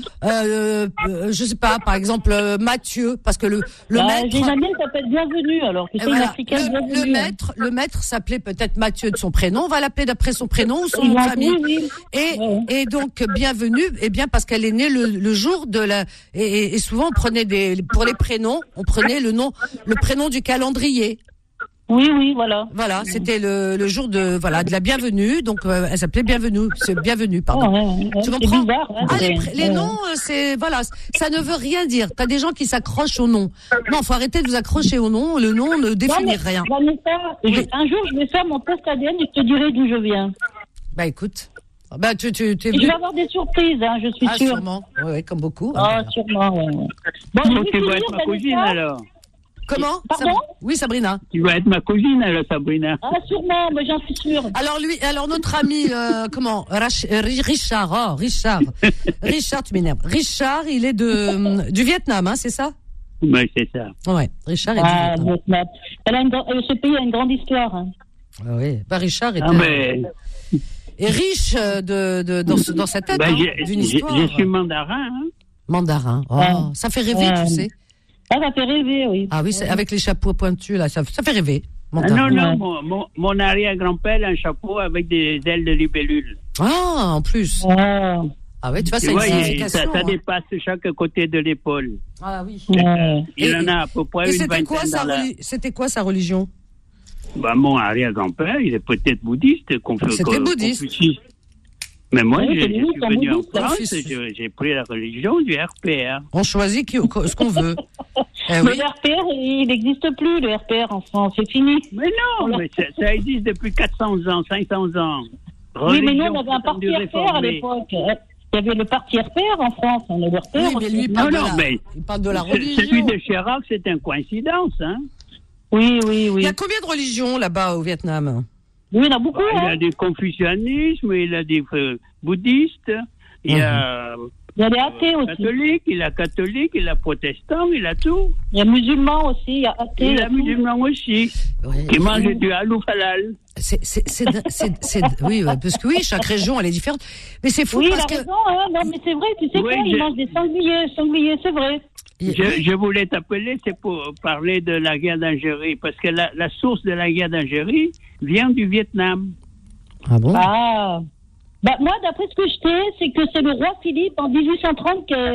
euh, euh, je sais pas, par exemple euh, Mathieu, parce que le, le Bah, maître... j'ai une amie qui s'appelle Bienvenue, alors. Tu Et sais, une voilà. africaine le, Bienvenue. le maître, le maître s'appelait peut-être Mathieu de son prénom. On va l'appeler d'après son prénom ou son nom de Oui, famille. oui. Et, Ouais. et donc bienvenue, eh bien parce qu'elle est née le, le jour de la. Et, et- et souvent on prenait des pour les prénoms, on prenait le nom, le prénom du calendrier. Oui, oui, voilà. Voilà, c'était le, le jour de voilà de la bienvenue. Donc euh, elle s'appelait Bienvenue, c'est Bienvenue, pardon. Oh, ouais, ouais, Tu c'est comprends? bizarre. Hein, Ah, les, c'est- pr- les ouais. noms, euh, c'est voilà, ça ne veut rien dire. T'as des gens qui s'accrochent au nom. Non, faut arrêter de vous accrocher au nom. Le nom ne Non, définit mais, rien. Vanessa, Oui. je- un jour, je vais faire mon test A D N et je te dirai d'où je viens. Bah écoute, bah tu tu t'es Et je vais avoir des surprises, hein, je suis ah sûre. sûrement, ouais, ouais, comme beaucoup. Ah, sûrement, ouais. ouais. Bon, je Donc, vais tu vas finir, être ma Vanessa. cousine alors. Comment? Pardon? Sab- Oui, Sabrina. Tu vas être ma cousine alors, Sabrina. Ah, sûrement, mais j'en suis sûre. Alors lui, alors notre ami, euh, comment, Rach- euh, Ri- Richard, oh, Richard, Richard, tu m'énerves. Richard, il est de du Vietnam, hein, c'est ça? Mais c'est ça. Ouais, Richard est Ah, du Vietnam. Vietnam. Elle a une, gra- euh, ce pays a une grande histoire. Hein. Ah oui, bah Richard était Ah, mais est riche euh, de, de dans, ce- dans sa tête, ben, hein, j'ai- d'une j'ai- histoire. je suis mandarin. Hein. Mandarin. Oh, Ouais. ça fait rêver, Ouais. tu sais. Ah, ça fait rêver, oui. Ah oui, c'est, avec les chapeaux pointus là, ça, ça fait rêver. Ah, Mandarin. non, non, Ouais. mon, mon, mon arrière-grand-père a un chapeau avec des ailes de libellule. Ah, en plus. Ah, Ah oui, tu vois, Tu ça a une vois, il- ça, signification. ça hein. dépasse chaque côté de l'épaule. Ah oui. ouais. Il Et- en a à peu près Et une c'était quoi vingtaine sa dans la... reli- c'était quoi sa religion? Bah, mon arrière-grand-père, il est peut-être bouddhiste. Confu- C'était co- bouddhiste. Confucius. Mais moi, Oui, je, c'est je lui, suis c'est un venu en bouddhiste, France, Confucius. je- j'ai pris la religion du R P R. On choisit qui, ce qu'on veut. Eh Mais oui. le R P R, il n'existe plus, le R P R en France, c'est fini. Mais non, mais ça, ça existe depuis quatre cents ans, cinq cents ans. Oui, mais nous, Religion on avait un parti prétendue R P R à réformée. l'époque. Il y avait le parti R P R en France, on a le R P R. Oui, mais lui, il Non, parle, de non, la, mais il parle de la ce- religion. celui de Chirac, c'est une coïncidence. Hein. Oui, oui, Il oui. y a combien de religions là-bas au Vietnam? Oui, il y en a beaucoup, Il hein. a des confucianismes, il a des euh, bouddhistes, il y a Il y a des athées euh, aussi. catholiques, il a catholique, il a protestant, il a tout. Il y a musulmans aussi, il y a athées. Il a tout. musulman aussi, Oui. qui mange du halou halal. C'est, c'est, c'est, c'est, c'est- oui, ouais, parce que oui, chaque région, elle est différente. Mais c'est fou Oui, il parce a que. raison, hein. Non, mais c'est vrai, tu sais Oui, quoi, ils je- mangent des sangliers, sangliers, c'est vrai. il- Je, je voulais t'appeler, c'est pour parler de la guerre d'Algérie, parce que la, la source de la guerre d'Algérie vient du Vietnam. Ah bon? Ah. Bah, moi, d'après ce que je sais, c'est que c'est le roi Philippe, en dix-huit cent trente, qui a,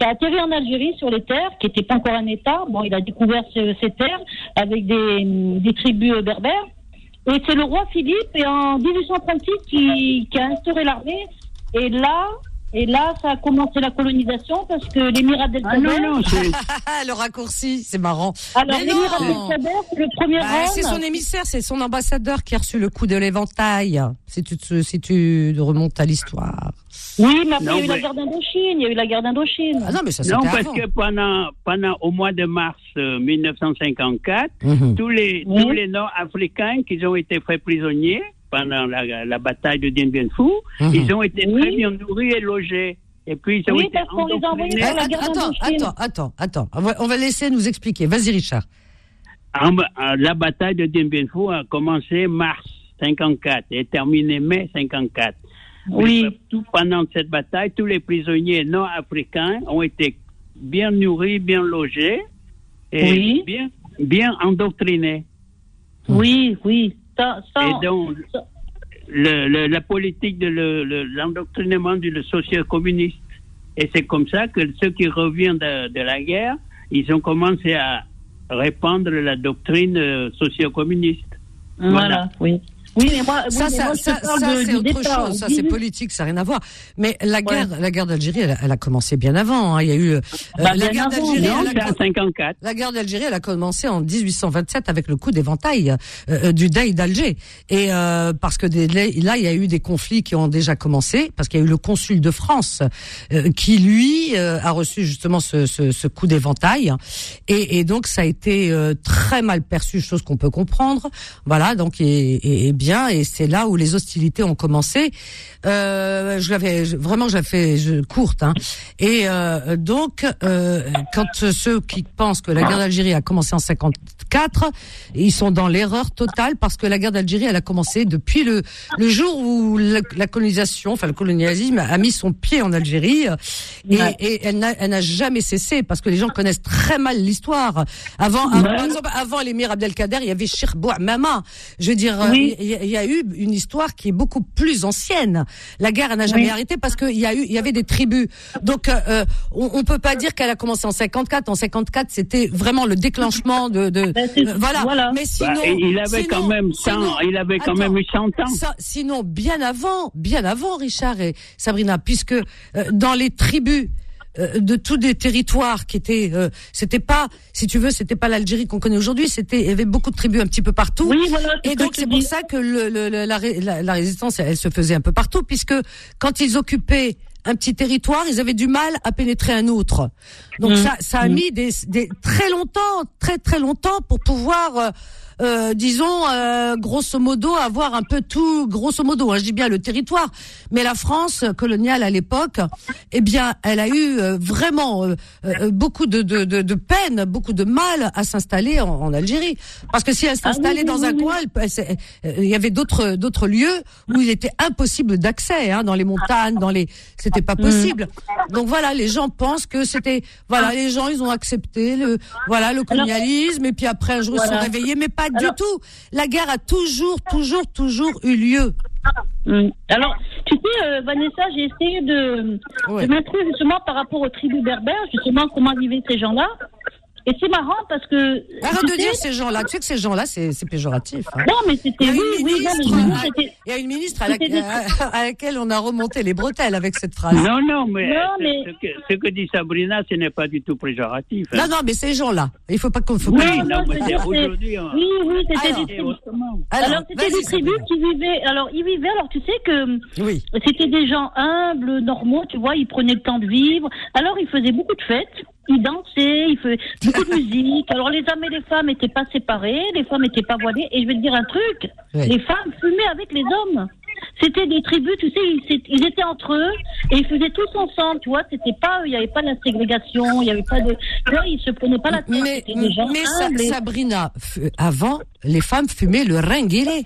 qui a atterri en Algérie sur les terres, qui n'étaient pas encore un État. Bon, il a découvert ce, ces terres avec des, des tribus berbères. Et c'est le roi Philippe, et en dix-huit cent trente-six, qui, qui a instauré l'armée. Et là, et là, ça a commencé la colonisation parce que l'émirat d'El Ah non, Kader. non, c'est... Le raccourci, c'est marrant. Alors, Mais l'émirat non. d'El Kader, c'est le premier Bah, rang. c'est son émissaire, c'est son ambassadeur qui a reçu le coup de l'éventail. Si tu, te- si tu remontes à l'histoire. Oui, mais après, Non, il y a eu la mais- guerre d'Indochine. Il y a eu la guerre d'Indochine. Ah non, mais ça c'était Non, parce avant. que pendant, pendant au mois de mars euh, mille neuf cent cinquante-quatre, Mhm. tous les, Oui. tous les Nord-Africains qui ont été faits prisonniers pendant la, la bataille de Dien Bien Phu, Mhm. ils ont été Oui. très bien nourris et logés. Et puis, ils ont Oui, été parce qu'on les a envoyés endoctrinés. dans la Eh, guerre attends, d'Indochine. attends, attends, attends. On va, on va laisser nous expliquer. Vas-y, Richard. En- en- la bataille de Dien Bien Phu a commencé mars cinquante-quatre et terminé mai cinquante-quatre. Oui. Tout pendant cette bataille, tous les prisonniers nord-africains ont été bien nourris, bien logés et Oui. bien, bien endoctrinés. Oui, oui. Ça, ça, Et donc, ça- le, le- la politique de le- le- l'endoctrinement du social-communiste. Et c'est comme ça que ceux qui reviennent de, de la guerre, ils ont commencé à répandre la doctrine euh, socio-communiste. Voilà, Voilà. oui. Oui, mais moi, oui, Ça, mais ça, moi, je ça, te parle ça, de- c'est du autre départ. chose. Ça, c'est dix-huit politique, ça n'a rien à voir. Mais la guerre, la guerre d'Algérie, elle, a- elle a commencé bien avant. Hein. Il y a eu euh, Bah, la bien guerre avant, d'Algérie. Non, elle c'est a- à cinquante-quatre. La guerre d'Algérie, elle a commencé en dix-huit cent vingt-sept avec le coup d'éventail euh, du Dey d'Alger. Et euh, parce que des, là, il y a eu des conflits qui ont déjà commencé, parce qu'il y a eu le consul de France euh, qui, lui, euh, a reçu justement ce, ce, ce coup d'éventail. Et, et donc, ça a été euh, très mal perçu, chose qu'on peut comprendre. Voilà, donc, et, et, et bien, et c'est là où les hostilités ont commencé. Euh, je l'avais je- vraiment, je l'avais fait je, courte. Hein. Et euh, donc, euh, quand ceux qui pensent que la guerre d'Algérie a commencé en cinquante-quatre, ils sont dans l'erreur totale parce que la guerre d'Algérie, elle a commencé depuis le le jour où la, la colonisation, enfin le colonialisme a mis son pied en Algérie, et, Ouais. et elle n'a elle n'a jamais cessé parce que les gens connaissent très mal l'histoire. Avant, avant par exemple, avant l'émir Abdelkader, il y avait Cheikh Bouamama. Je veux dire, Oui. il y, a- il y a eu une histoire qui est beaucoup plus ancienne. La guerre, elle n'a jamais Oui. arrêté parce qu'il y a eu, il y avait des tribus. Donc, euh, on, on peut pas dire qu'elle a commencé en cinquante-quatre. En cinquante-quatre, c'était vraiment le déclenchement de, de Ben, c'est- euh, voilà. voilà. Mais sinon, Bah, et il avait sinon- quand même sinon- cent, il avait quand attends, même eu cent ans. ça, sinon, bien avant, bien avant, Richard et Sabrina, puisque euh, dans les tribus euh, de tous des territoires qui étaient, euh, c'était pas, si tu veux, c'était pas l'Algérie qu'on connaît aujourd'hui, c'était, il y avait beaucoup de tribus un petit peu partout. Oui, voilà. Et ce donc que c'est je pour dis. ça que le, le, le- la, ré- la, la résistance, elle, se faisait un peu partout, puisque quand ils occupaient un petit territoire, ils avaient du mal à pénétrer un autre. Donc Mmh. ça, ça a Mmh. mis des, des très longtemps, très très longtemps pour pouvoir, euh, euh, disons, euh, grosso modo, avoir un peu tout, grosso modo, hein, je dis bien le territoire. Mais la France coloniale à l'époque, eh bien, elle a eu euh, vraiment euh, euh, beaucoup de, de, de, de peine, beaucoup de mal à s'installer en, en Algérie. Parce que si elle s'installait oui, dans oui, un oui. coin, elle, elle s'est- euh, il y avait d'autres d'autres lieux où il était impossible d'accès, hein, dans les montagnes, dans les, c'était pas possible. Donc voilà, les gens pensent que c'était, voilà, les gens ils ont accepté le, voilà, le colonialisme et puis après un jour ils se Voilà. sont réveillés, mais pas Alors- du tout. La guerre a toujours, toujours, toujours eu lieu. Mm. Alors, tu sais, euh, Vanessa, j'ai essayé de, Ouais. de m'instruire justement par rapport aux tribus berbères, justement comment vivaient ces gens-là. Et c'est marrant parce que. Arrête tu de sais- dire ces gens-là. Tu sais que ces gens-là, c'est c'est péjoratif. Hein. Non, mais c'était. Il y a Oui, une oui, non, mais ministre, justement, à- c'était. il y a une ministre à, la- c'était des- à- à laquelle on a remonté les bretelles avec cette phrase. Non, non, mais, Non, ce- mais- Ce, que, ce que dit Sabrina, ce n'est pas du tout péjoratif. hein. Non, non, mais ces gens-là, il faut pas qu'on faut Oui, pas- non, non, mais c'est- c'est c'est- aujourd'hui. hein. Oui, oui, c'était Alors, des Et tribus. autrement. Alors, c'était vas-y, des tribus Sabrina. qui vivaient. Alors, ils vivaient. Alors, tu sais que Oui. c'était des gens humbles, normaux, tu vois, ils prenaient le temps de vivre. Alors, ils faisaient beaucoup de fêtes, ils dansaient, ils faisaient beaucoup de musique. Alors, les hommes et les femmes n'étaient pas séparés, les femmes n'étaient pas voilées. Et je vais te dire un truc, Oui. les femmes fumaient avec les hommes. C'était des tribus, tu sais, ils, c'est- ils étaient entre eux et ils faisaient tous ensemble, tu vois. C'était pas, il n'y avait pas de la ségrégation, il n'y avait pas de, tu vois, ils se prenaient pas la tête. Mais, C'était des gens mais Sa- humbles et- Sabrina, f- avant, les femmes fumaient le ringuélé.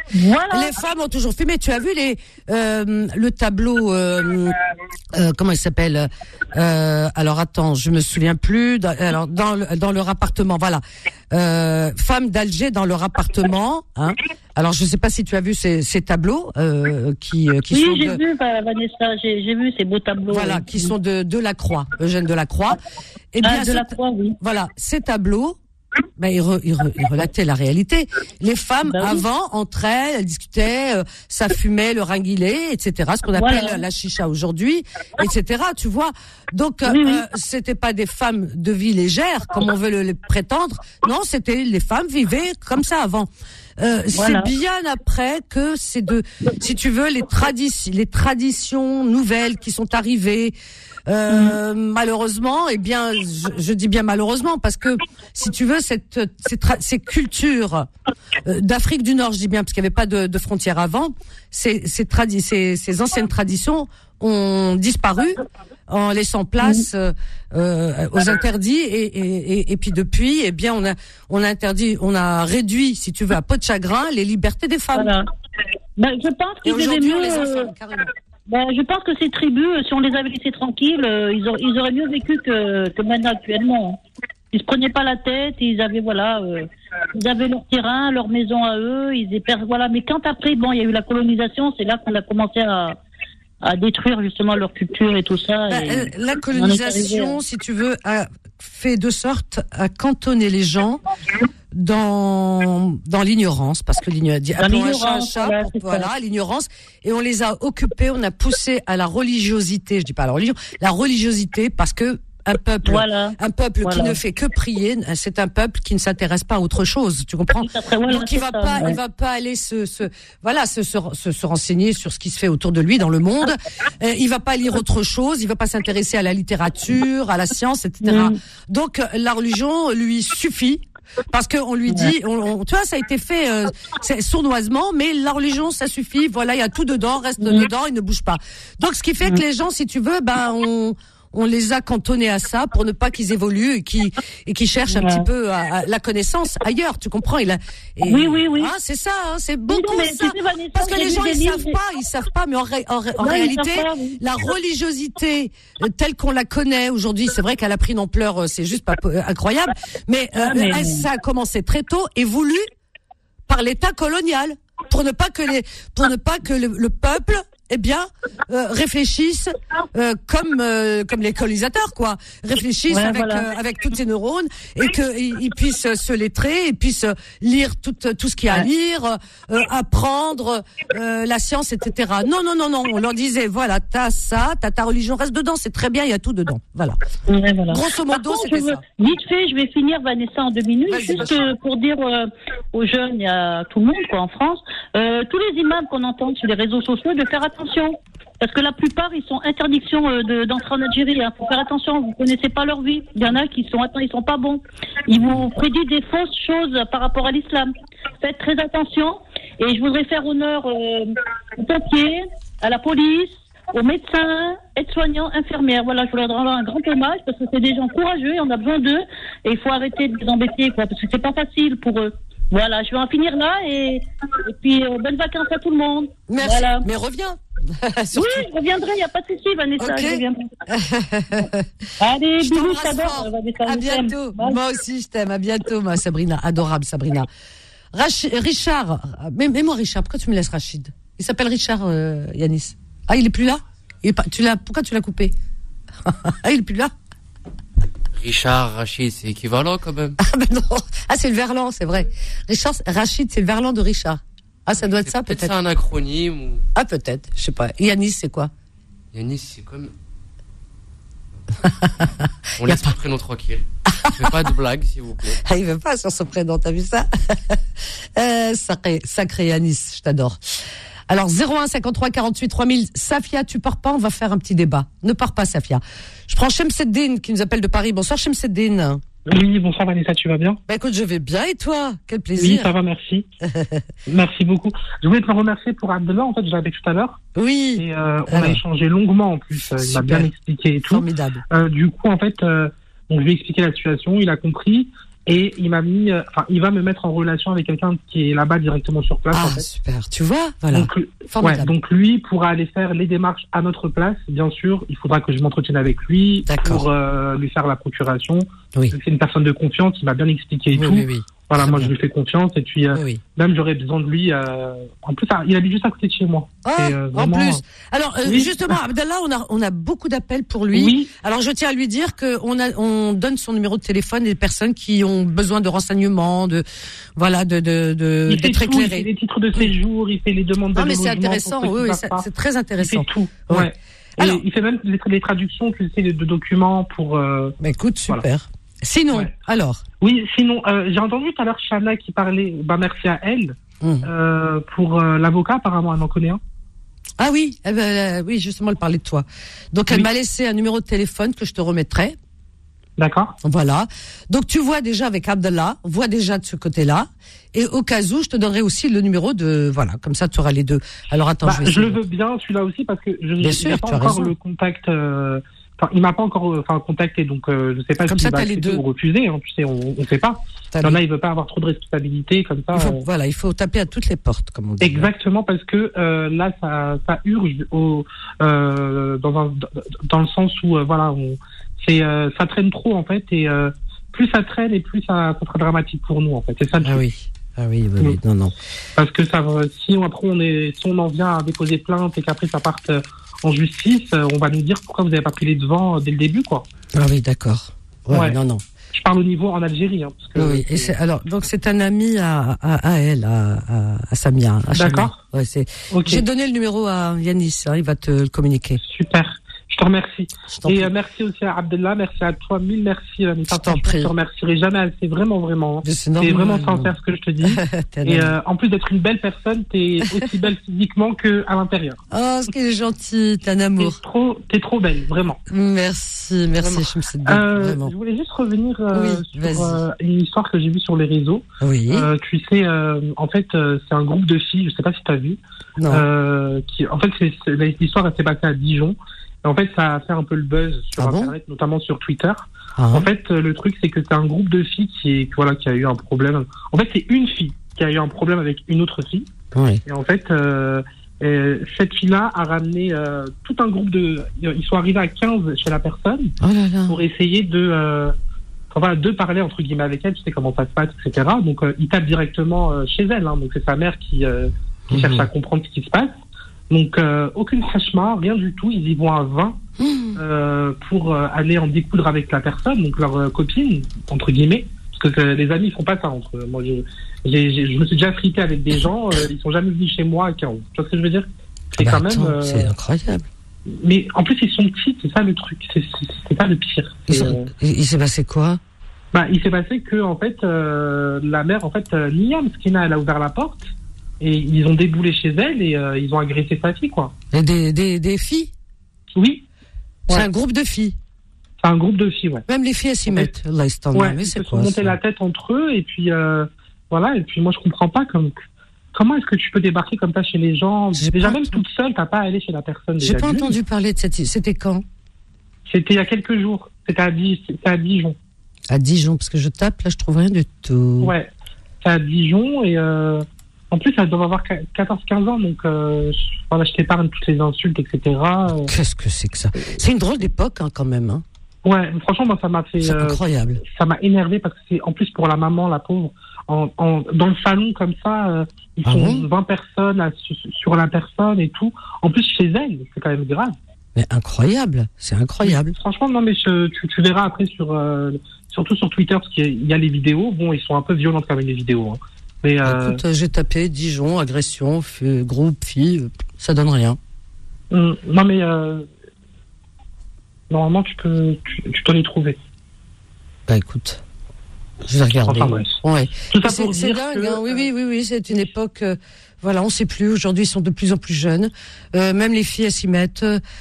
Voilà. Les femmes ont toujours fumé. Tu as vu les euh, le tableau euh, euh, comment il s'appelle euh, alors attends, je me souviens plus. Dans, alors dans le, dans leur appartement, voilà. Euh, femmes d'Alger dans leur appartement. Hein. Alors je sais pas si tu as vu ces, ces tableaux euh, qui qui oui, sont j'ai de, vu Vanessa, j'ai, j'ai vu ces beaux tableaux. voilà, oui. qui sont de de Lacroix, Eugène Delacroix. Et bien ah, ce, Delacroix, oui. voilà, ces tableaux. Ben, il, re, il, re, il relatait la réalité. Les femmes, ben oui. avant, entre elles, elles discutaient, euh, ça fumait, le ringuilé, et cetera. Ce qu'on appelle voilà. la chicha aujourd'hui, et cetera. Tu vois. Donc, oui, oui. euh, c'était pas des femmes de vie légère, comme on veut le, le prétendre. Non, c'était les femmes vivaient comme ça avant. Euh, voilà. C'est bien après que c'est de, si tu veux, les traditions, les traditions nouvelles qui sont arrivées. Euh, mmh. Malheureusement, eh bien, je, je dis bien malheureusement parce que si tu veux, cette, ces, tra- ces cultures euh, d'Afrique du Nord, je dis bien parce qu'il n'y avait pas de, de frontières avant, ces, ces, tradi- ces, ces anciennes traditions ont disparu en laissant place euh, euh, aux interdits et, et, et, et puis depuis, eh bien, on a, on a interdit, on a réduit, si tu veux, à peau de chagrin, les libertés des femmes. Voilà. Ben, je pense qu'ils devaient mieux. On les affame, carrément. Ben, je pense que ces tribus, si on les avait laissés tranquilles, euh, ils, auraient, ils auraient mieux vécu que, que maintenant actuellement. Ils se prenaient pas la tête, ils avaient voilà, euh, ils avaient leur terrain, leur maison à eux, ils étaient voilà. Mais quand après, bon, il y a eu la colonisation, c'est là qu'on a commencé à, à détruire justement leur culture et tout ça. Bah, et la colonisation, si tu veux, a fait de sorte à cantonner les gens dans dans l'ignorance, parce que l'ignorance, appelons un chat un chat, voilà, pour, voilà l'ignorance, et on les a occupés, on a poussé à la religiosité, je dis pas la religion, la religiosité, parce que un peuple, voilà. un peuple voilà. qui ne fait que prier, c'est un peuple qui ne s'intéresse pas à autre chose, tu comprends? Voilà, donc il va ça, pas, ouais. il va pas aller se, se voilà, se, se, se, se renseigner sur ce qui se fait autour de lui dans le monde. Euh, il va pas lire autre chose, il va pas s'intéresser à la littérature, à la science, et cetera. Mm. Donc la religion lui suffit. Parce que on lui dit, on, on, tu vois, ça a été fait euh, sournoisement, mais la religion, ça suffit. Voilà, il y a tout dedans, reste mmh. dedans, il ne bouge pas. Donc, ce qui fait mmh. que les gens, si tu veux, ben, on, on les a cantonnés à ça pour ne pas qu'ils évoluent et qu'ils et qu'ils cherchent un ouais. petit peu à, à la connaissance ailleurs. Tu comprends? Il a, et, oui, oui, oui. Ah, c'est ça, hein, c'est beaucoup oui, ça. Tu sais, Vanessa, parce que les gens, ils livres, savent pas, ils savent pas, mais en, ré, en, en non, réalité, pas, oui. la religiosité euh, telle qu'on la connaît aujourd'hui, c'est vrai qu'elle a pris une ampleur, euh, c'est juste pas euh, incroyable, mais, euh, ah, mais elle, ça a commencé très tôt et voulu par l'État colonial pour ne pas que les, pour ne pas que le, le peuple eh bien, euh, réfléchissent euh, comme euh, comme les colonisateurs, quoi. Réfléchissent ouais, avec voilà. euh, avec toutes ces neurones et que ils, ils puissent se lettrer, et puissent lire tout tout ce qu'il y a à lire, euh, apprendre euh, la science, et cetera. Non, non, non, non. On leur disait, voilà, t'as ça, t'as ta religion, reste dedans, c'est très bien, il y a tout dedans. Voilà. Ouais, voilà. Grosso modo, contre, c'était veux, ça. Vite fait, je vais finir, Vanessa, en deux minutes, vas-y, juste vas-y. Euh, pour dire euh, aux jeunes et à tout le monde, quoi, en France, euh, tous les imams qu'on entend sur les réseaux sociaux, de faire attention. Parce que la plupart, ils sont interdiction euh, de, d'entrer en Algérie. Hein. Faut faire attention, vous connaissez pas leur vie. Il y en a qui sont, attends, ils sont pas bons. Ils vous prédisent des fausses choses par rapport à l'islam. Faites très attention. Et je voudrais faire honneur euh, aux pompiers, à la police, aux médecins, aides-soignants, infirmières. Voilà, je voudrais rendre un grand hommage parce que c'est des gens courageux et on a besoin d'eux. Et il faut arrêter de les embêter, quoi, parce que c'est pas facile pour eux. Voilà, je vais en finir là et, et puis euh, bonnes vacances à tout le monde. Merci, voilà. mais reviens. Oui, je reviendrai, il n'y a pas de souci, Vanessa. Okay. Je reviendrai. Allez, je bisous, je t'adore. À bientôt. Moi aussi, je t'aime. À bientôt, ma Sabrina. Adorable, Sabrina. Rach- Richard, mais, mais moi, Richard, pourquoi tu me laisses Rachid? Il s'appelle Richard, euh, Yanis. Ah, il est plus là? Il est pas, tu l'as, pourquoi tu l'as coupé? Ah, il est plus là? Richard, Rachid, c'est équivalent quand même. Ah, ben non. Ah, c'est le verlan, c'est vrai. Richard, Rachid, c'est le verlan de Richard. Ah, ça doit être c'est ça, peut-être. peut-être. C'est un acronyme ou. Ah, peut-être, je sais pas. Yanis, c'est quoi? Yanis, c'est comme. On laisse pas... le prénom tranquille. Je fais pas de blague, s'il vous plaît. Ah, il veut pas sur son prénom, t'as vu ça? euh, sacré, sacré Yanis, je t'adore. Alors, zéro un cinquante-trois quarante-huit trois mille. Safia, tu pars pas, on va faire un petit débat. Ne pars pas, Safia. Je prends Chemseddine, qui nous appelle de Paris. Bonsoir, Chemseddine. Oui, bonsoir Vanessa, tu vas bien? Bah écoute, je vais bien, et toi? Quel plaisir. Oui, ça va, merci. Merci beaucoup. Je voulais te remercier pour Abdallah, en fait, je l'avais tout à l'heure. Oui. Et euh, on Alors. a échangé longuement, en plus. Il m'a bien expliqué et tout. Formidable. Euh, du coup, en fait, euh, donc, je lui ai expliqué la situation, il a compris. Et il m'a mis, enfin, il va me mettre en relation avec quelqu'un qui est là-bas directement sur place. Ah, en fait. super. Tu vois, voilà. Donc, ouais, donc lui pourra aller faire les démarches à notre place. Bien sûr, il faudra que je m'entretienne avec lui D'accord. pour euh, lui faire la procuration. Oui. C'est une personne de confiance, il m'a bien expliqué et Oui, tout. oui, oui. Voilà, Très moi bien. je lui fais confiance et puis euh, Oui, oui. même j'aurais besoin de lui. Euh... En plus, ah, il habite juste à côté de chez moi. Ah, Et, euh, en vraiment, plus. Alors, euh, oui. justement, Abdallah, on a, on a beaucoup d'appels pour lui. Oui. Alors, je tiens à lui dire que on a, on donne son numéro de téléphone des personnes qui ont besoin de renseignements, de, voilà, de, de, de, Il fait d'être tout, il éclairés. fait les titres de séjour, il fait les demandes de Ah, mais c'est logement intéressant, pour ceux oui, qui oui, savent c'est, pas. c'est très Il intéressant. fait tout, Ouais. ouais. Et Alors- il fait même les, les traductions, tu sais, de, de documents pour... Euh... Bah, écoute, super. Voilà. Sinon, Ouais. alors. Oui, sinon, euh, j'ai entendu tout à l'heure Chana qui parlait, bah merci à elle, Hum. euh, pour euh, l'avocat, apparemment, elle en connaît un. Ah oui, eh ben, euh, oui, justement, elle parlait de toi. Donc, elle Oui. m'a laissé un numéro de téléphone que je te remettrai. D'accord. Voilà. Donc, tu vois déjà avec Abdallah, vois déjà de ce côté-là. Et au cas où, je te donnerai aussi le numéro de, voilà, comme ça, tu auras les deux. Alors, attends, Bah, je vais je le essayer. veux bien, celui-là aussi, parce que je Bien n'ai sûr, pas tu as encore raison. le contact... euh, Enfin, il m'a pas encore euh, enfin, contacté, donc euh, je sais pas Comme s'il ça, va t'as les accepter deux. ou refuser, hein, tu sais, on ne sait pas. T'as Il y en les- a, il veut pas avoir trop de responsabilités, comme ça. Il faut, euh, voilà, il faut taper à toutes les portes, comme on dit. Exactement, parce que euh, là, ça, ça urge au, euh, dans, un, dans le sens où, euh, voilà, on, c'est, euh, ça traîne trop, en fait, et euh, plus ça traîne, et plus ça, ça sera dramatique pour nous, en fait. C'est ça le Ah truc. oui. Ah oui, oui, oui, non, non. Parce que ça, va- si on, après, on est, si on en vient à déposer plainte et qu'après ça parte euh, en justice, euh, on va nous dire pourquoi vous n'avez pas pris les devants euh, dès le début, quoi. Ah oui, d'accord. Ouais, Ouais. non, non. Je parle au niveau en Algérie, hein, parce que. Oui, oui. Et c'est, alors, donc c'est un ami à, à, à elle, à, à, à Samia. À Chana. D'accord. Ouais, c'est. Ok. J'ai donné le numéro à Yanis, hein, il va te le communiquer. Super. Je te remercie. Je t'en Et prie. euh, merci aussi à Abdallah, merci à toi, mille merci. Euh, Anita. Je t'en Franchement, prie. Je te remercierai jamais assez, vraiment, vraiment. Mais c'est C'est normal. vraiment sincère ce que je te dis. T'es un Et ami. euh, en plus d'être une belle personne, t'es aussi belle physiquement que à l'intérieur. Oh, ce qui est gentil, t'es un T'es amour. trop, t'es trop belle, vraiment. Merci, merci, Vraiment. je me suis bien, Euh, vraiment. je voulais juste revenir euh, Oui, vas-y. sur euh, une histoire que j'ai vue sur les réseaux. Oui. Euh, tu sais, euh, en fait, euh, c'est un groupe de filles, je sais pas si tu as vu. Non. Euh, qui, en fait, c'est, c'est- l'histoire elle s'est passée à Dijon. Et en fait, ça a fait un peu le buzz sur Ah bon Internet, notamment sur Twitter. Ah, En fait, euh, le truc, c'est que c'est un groupe de filles qui, est, voilà, qui a eu un problème. En fait, c'est une fille qui a eu un problème avec une autre fille. oui. Et en fait, euh, euh, cette fille-là a ramené euh, tout un groupe de... Ils sont arrivés à quinze chez la personne Oh là là. pour essayer de... Euh, enfin, voilà, de parler, entre guillemets, avec elle, tu sais comment ça se passe, et cetera. Donc, euh, ils tapent directement euh, chez elle. Hein, donc, c'est sa mère qui, euh, qui Mhm. cherche à comprendre ce qui se passe. Donc, euh, aucune hachma, rien du tout. Ils y vont à vingt euh, pour euh, aller en découdre avec la personne, donc leur euh, copine, entre guillemets. Parce que euh, les amis, ils font pas ça entre eux. Moi, je, j'ai, j'ai- je me suis déjà frité avec des gens, euh, ils sont jamais venus chez moi à quinze. Tu vois ce que je veux dire? C'est Bah, quand même... attends, euh, c'est incroyable. Mais en plus, ils sont petits, c'est ça le truc. C'est, c'est, c'est ça le pire. Ils C'est, sont- euh, Il il s'est passé quoi? Bah, il s'est passé que en fait, euh, la mère, en fait, euh, Nia Mskina, elle a ouvert la porte et ils ont déboulé chez elle et euh, ils ont agressé sa fille, quoi. Et Des, des, des filles? Oui, C'est Ouais. un groupe de filles. c'est un groupe de filles, ouais. Même les filles, elles s'y Ouais. mettent. Là, ils se tendent. Ouais, Mais ils c'est se sont quoi montés ça? la tête entre eux et puis euh, voilà. Et puis moi, je comprends pas comme comment est-ce que tu peux débarquer comme ça chez les gens. J'ai Déjà pas même entendu. toute seule, t'as pas à aller chez la personne. J'ai déjà pas d'une. entendu parler de cette. C'était quand? C'était il y a quelques jours. C'était à, Di- c'était à Dijon. À Dijon, parce que je tape, là, je trouve rien du tout. Ouais, c'est à Dijon et euh, en plus, elle doit avoir quatorze quinze ans, donc euh, je, voilà, je t'épargne toutes les insultes, et cetera. Euh, Qu'est-ce que c'est que ça? C'est une drôle d'époque, hein, quand même. Hein. ouais, franchement, moi, ça m'a fait, C'est euh, incroyable. ça m'a énervé parce que c'est en plus pour la maman, la pauvre, en, en, dans le salon comme ça, euh, ils Ah sont bon vingt personnes à- sur, sur la personne et tout. En plus, chez elle, c'est quand même grave. Mais incroyable. C'est incroyable. Franchement, non, mais je- tu, tu verras après sur, euh, surtout sur Twitter, parce qu'il y a, il y a les vidéos. Bon, ils sont un peu violents quand même, les vidéos. Hein. Mais euh, Écoute, euh, j'ai tapé Dijon, agression, f- groupe, filles, euh, ça donne rien. hum, non, mais euh, normalement, tu peux, tu, tu dois les trouver. Bah écoute, je vais regarder. Enfin, bref. Ouais. Tout ça C'est pour c'est dire dingue, que, hein. Oui, oui, oui, oui, c'est une époque. euh, voilà, on sait plus. Aujourd'hui, ils sont de plus en plus jeunes. Euh, même les filles, elles s'y mettent.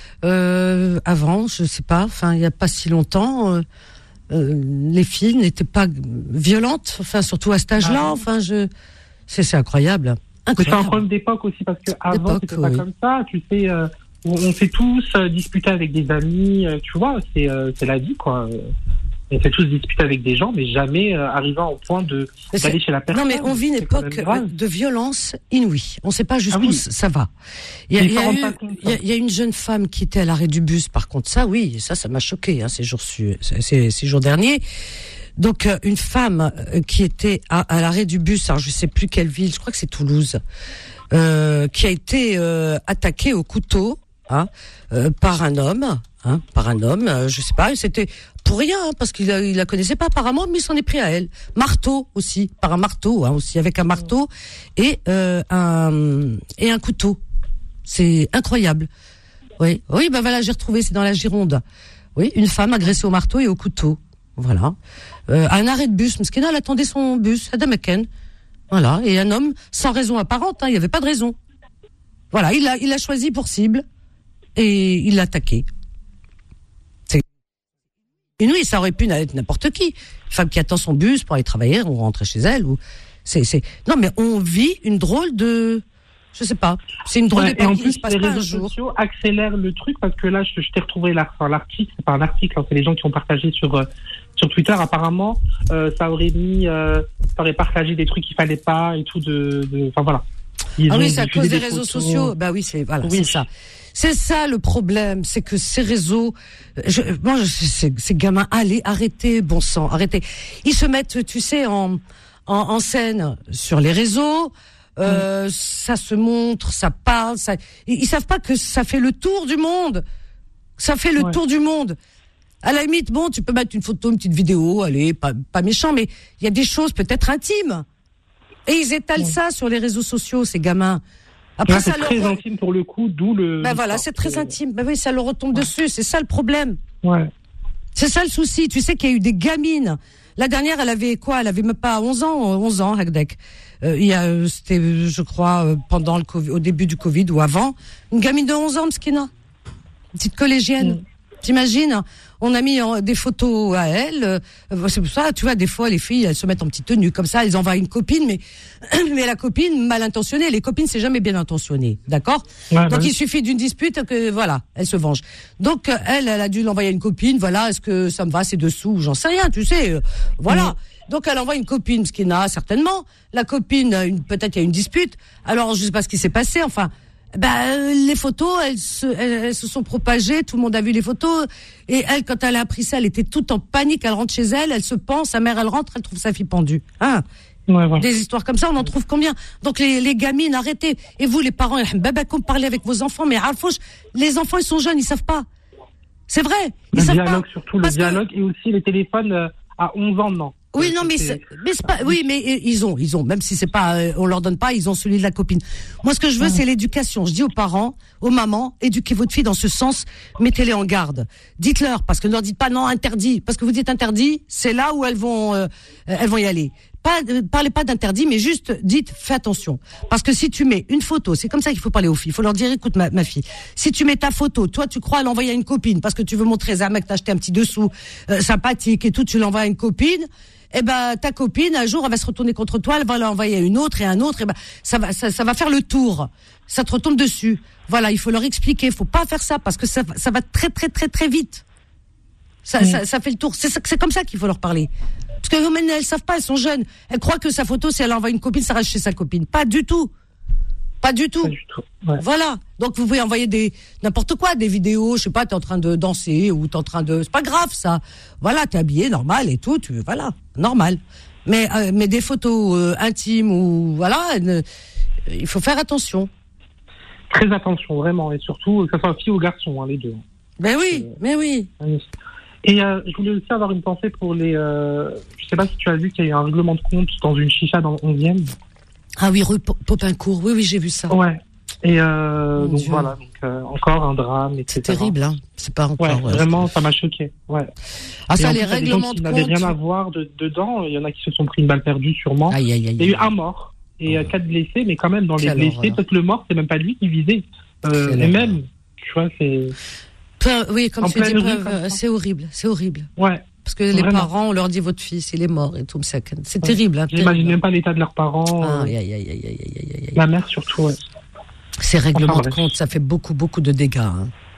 Euh, avant, je sais pas. Enfin, il y a pas si longtemps, euh, euh, les filles n'étaient pas violentes. Enfin, surtout à cet âge-là. Ah. Enfin, je, c'est c'est incroyable. Mais c'est un Incroyable. problème d'époque aussi, parce que avant, D'époque, c'était pas oui. comme ça. Tu sais, euh, on, on s'est tous euh, disputés avec des amis. euh, tu vois, c'est, euh, c'est la vie, quoi. on fait tous disputer avec des gens, mais jamais euh, arrivant au point de Mais d'aller c'est- chez la personne. Non, mais on vit une C'est quand même époque grave. de violence inouïe. On ne sait pas jusqu'où Ah oui. ça va. Il y a, Ils il y a s'en rendent eu- pas compte, il y a- il y a une jeune femme qui était à l'arrêt du bus, par contre, ça, oui, ça, ça m'a choqué, hein, ces jours, su- ces, ces- ces jours derniers. Donc, euh, une femme euh, qui était à, à l'arrêt du bus, alors je sais plus quelle ville, je crois que c'est Toulouse, euh, qui a été euh, attaquée au couteau, hein, euh, par un homme, hein, par un homme, euh, je sais pas, et c'était pour rien, hein, parce qu'il la, il la connaissait pas apparemment, mais il s'en est pris à elle. Marteau aussi, par un marteau, hein, aussi avec un marteau et euh, un et un couteau. C'est incroyable. Oui, oui, ben voilà, j'ai retrouvé, c'est dans la Gironde. Oui, une femme agressée au marteau et au couteau. Voilà. Euh, à un arrêt de bus, Mskina, elle attendait son bus à Damaken. Voilà, et un homme sans raison apparente, hein, il n'y avait pas de raison. Voilà, il a il a choisi pour cible et il l'a attaqué. C'est Et oui, ça aurait pu être n'importe qui. Une femme qui attend son bus pour aller travailler ou rentrer chez elle. Ou c'est, c'est... Non, mais on vit une drôle de... Je sais pas. C'est une drôle Ouais, et d'époque en qui plus, se passe les pas un réseaux jour. sociaux accélèrent le truc parce que là, je, je t'ai retrouvé la- enfin, l'article, c'est pas un article, hein, c'est les gens qui ont partagé sur euh, sur Twitter. Apparemment, euh, ça aurait mis, euh, ça aurait partagé des trucs qu'il fallait pas et tout de, de, enfin voilà. Ils Ah ont oui, c'est à diffusé cause des des réseaux photos. sociaux. Bah oui, c'est voilà, Oui. c'est ça. C'est ça le problème, c'est que ces réseaux, je, moi, je, ces, ces gamins, allez, arrêtez, bon sang, arrêtez. Ils se mettent, tu sais, en en, en scène sur les réseaux. Euh, ça se montre, ça parle, ça. Ils, ils savent pas que ça fait le tour du monde. Ça fait le Ouais. tour du monde. À la limite, bon, tu peux mettre une photo, une petite vidéo, allez, pas pas méchant, mais il y a des choses peut-être intimes. Et ils étalent Ouais. ça sur les réseaux sociaux, ces gamins. Après, Là, ça c'est leur. très intime pour le coup, d'où le. Ben voilà, l'histoire. c'est très intime. Ben oui, ça leur retombe dessus. C'est ça le problème. Ouais. C'est ça le souci. Tu sais qu'il y a eu des gamines. La dernière, elle avait quoi? Elle avait même pas onze ans, onze ans, Hagdek. Euh, il y a, euh, c'était, euh, je crois, euh, pendant le Covid, au début du Covid ou avant. Une gamine de onze ans, Mskina. Une petite collégienne. Mm. T'imagines? On a mis euh, des photos à elle. Euh, c'est pour ça, tu vois, des fois, les filles, elles se mettent en petite tenue. Comme ça, elles envoient une copine, mais, mais la copine, mal intentionnée. Les copines, c'est jamais bien intentionné. D'accord? Ouais, Donc, bah oui. il suffit d'une dispute que, voilà, elle se venge. Donc, euh, elle, elle a dû l'envoyer à une copine. Voilà, est-ce que ça me va, c'est dessous? J'en sais rien, tu sais. euh, voilà. Donc, elle envoie une copine, ce qu'il n'a certainement. La copine, une, peut-être il y a une dispute. Alors, je sais pas ce qui s'est passé. Enfin, ben, euh, les photos, elles se, elles, elles se sont propagées. Tout le monde a vu les photos. Et elle, quand elle a appris ça, elle était toute en panique. Elle rentre chez elle, elle se pend. Sa mère, elle rentre, elle trouve sa fille pendue. Hein? Ouais, voilà. Des histoires comme ça, on en trouve combien? Donc les, les gamines, arrêtez. Et vous, les parents, babakoum, parlez avec vos enfants, mais Alfouche, les enfants, ils sont jeunes, ils savent pas. C'est vrai, ils Le savent dialogue, pas. surtout le Parce que- dialogue, et aussi les téléphones euh, à onze ans, non. Oui, Euh, non, mais c'est, mais c'est pas, oui, mais euh, ils ont, ils ont, même si c'est pas, euh, on leur donne pas, ils ont celui de la copine. Moi, ce que je veux, c'est l'éducation. Je dis aux parents, aux mamans, éduquez votre fille dans ce sens, mettez-les en garde. Dites-leur, parce que ne leur dites pas non, interdit. Parce que vous dites interdit, c'est là où elles vont, euh, elles vont y aller. Pas, euh, parlez pas d'interdit, mais juste dites, fais attention. Parce que si tu mets une photo, c'est comme ça qu'il faut parler aux filles. Il faut leur dire, écoute, ma, ma fille, si tu mets ta photo, toi, tu crois l'envoyer à une copine, parce que tu veux montrer à un mec, t'as acheté un petit dessous, euh, sympathique et tout, tu l'envoies à une copine, eh ben, ta copine, un jour, elle va se retourner contre toi, elle va l'envoyer à une autre et à un autre, et ben, ça va, ça, ça va faire le tour. Ça te retombe dessus. Voilà, il faut leur expliquer, faut pas faire ça, parce que ça, ça va très, très, très, très vite. Ça, Mm. ça, ça fait le tour. C'est, ça- c'est comme ça qu'il faut leur parler. Parce que elles, elles savent pas, elles sont jeunes. Elles croient que sa photo, si elle envoie une copine, ça reste chez sa copine. Pas du tout. Pas du tout. Pas du tout. Ouais. Voilà. Donc vous pouvez envoyer des n'importe quoi, des vidéos, je sais pas, t'es en train de danser ou t'es en train de, c'est pas grave ça. Voilà, t'es habillé normal et tout, tu voilà, normal. Mais euh, mais des photos euh, intimes ou voilà, ne- il faut faire attention. Très attention, vraiment, et surtout, que ce soit fille ou garçon, hein, les deux. Mais oui, mais oui. Et euh, je voulais aussi avoir une pensée pour les... Euh, je sais pas si tu as vu qu'il y a eu un règlement de compte dans une chicha dans le onzième. Ah oui, rue Po- Popincourt. Oui oui, j'ai vu ça. Ouais. Et euh, Mon donc Dieu. voilà, donc, euh, encore un drame, et cetera. C'est terrible, hein. C'est pas encore. Ouais, ouais. vraiment, ça m'a choqué. Ouais. Ah ça, Et en les plus, il y a des règlements gens de qui n'avaient compte. rien à voir de, dedans. Il y en a qui se sont pris une balle perdue, sûrement. Aïe aïe aïe. Il y a eu aïe. un mort et euh, quatre blessés, mais quand même dans les Quelle blessés, horreur. peut-être le mort, c'est même pas lui qui visait. Euh, Quelle et horreur. même, tu vois, c'est... Peu- oui, comme En tu dis, pleine rue, peu- comme euh, ça. c'est horrible, c'est horrible. Ouais. Parce que les Vraiment. parents, on leur dit votre fils, il est mort et tout. C'est c'est Ouais. terrible, hein. J'imagine terrible. même pas l'état de leurs parents. Ah, euh, aïe, aïe, aïe, aïe, aïe, aïe, aïe, aïe. La mère surtout, ouais. Ces règlements Enfin, de bref. compte, ça fait beaucoup, beaucoup de dégâts. Hein.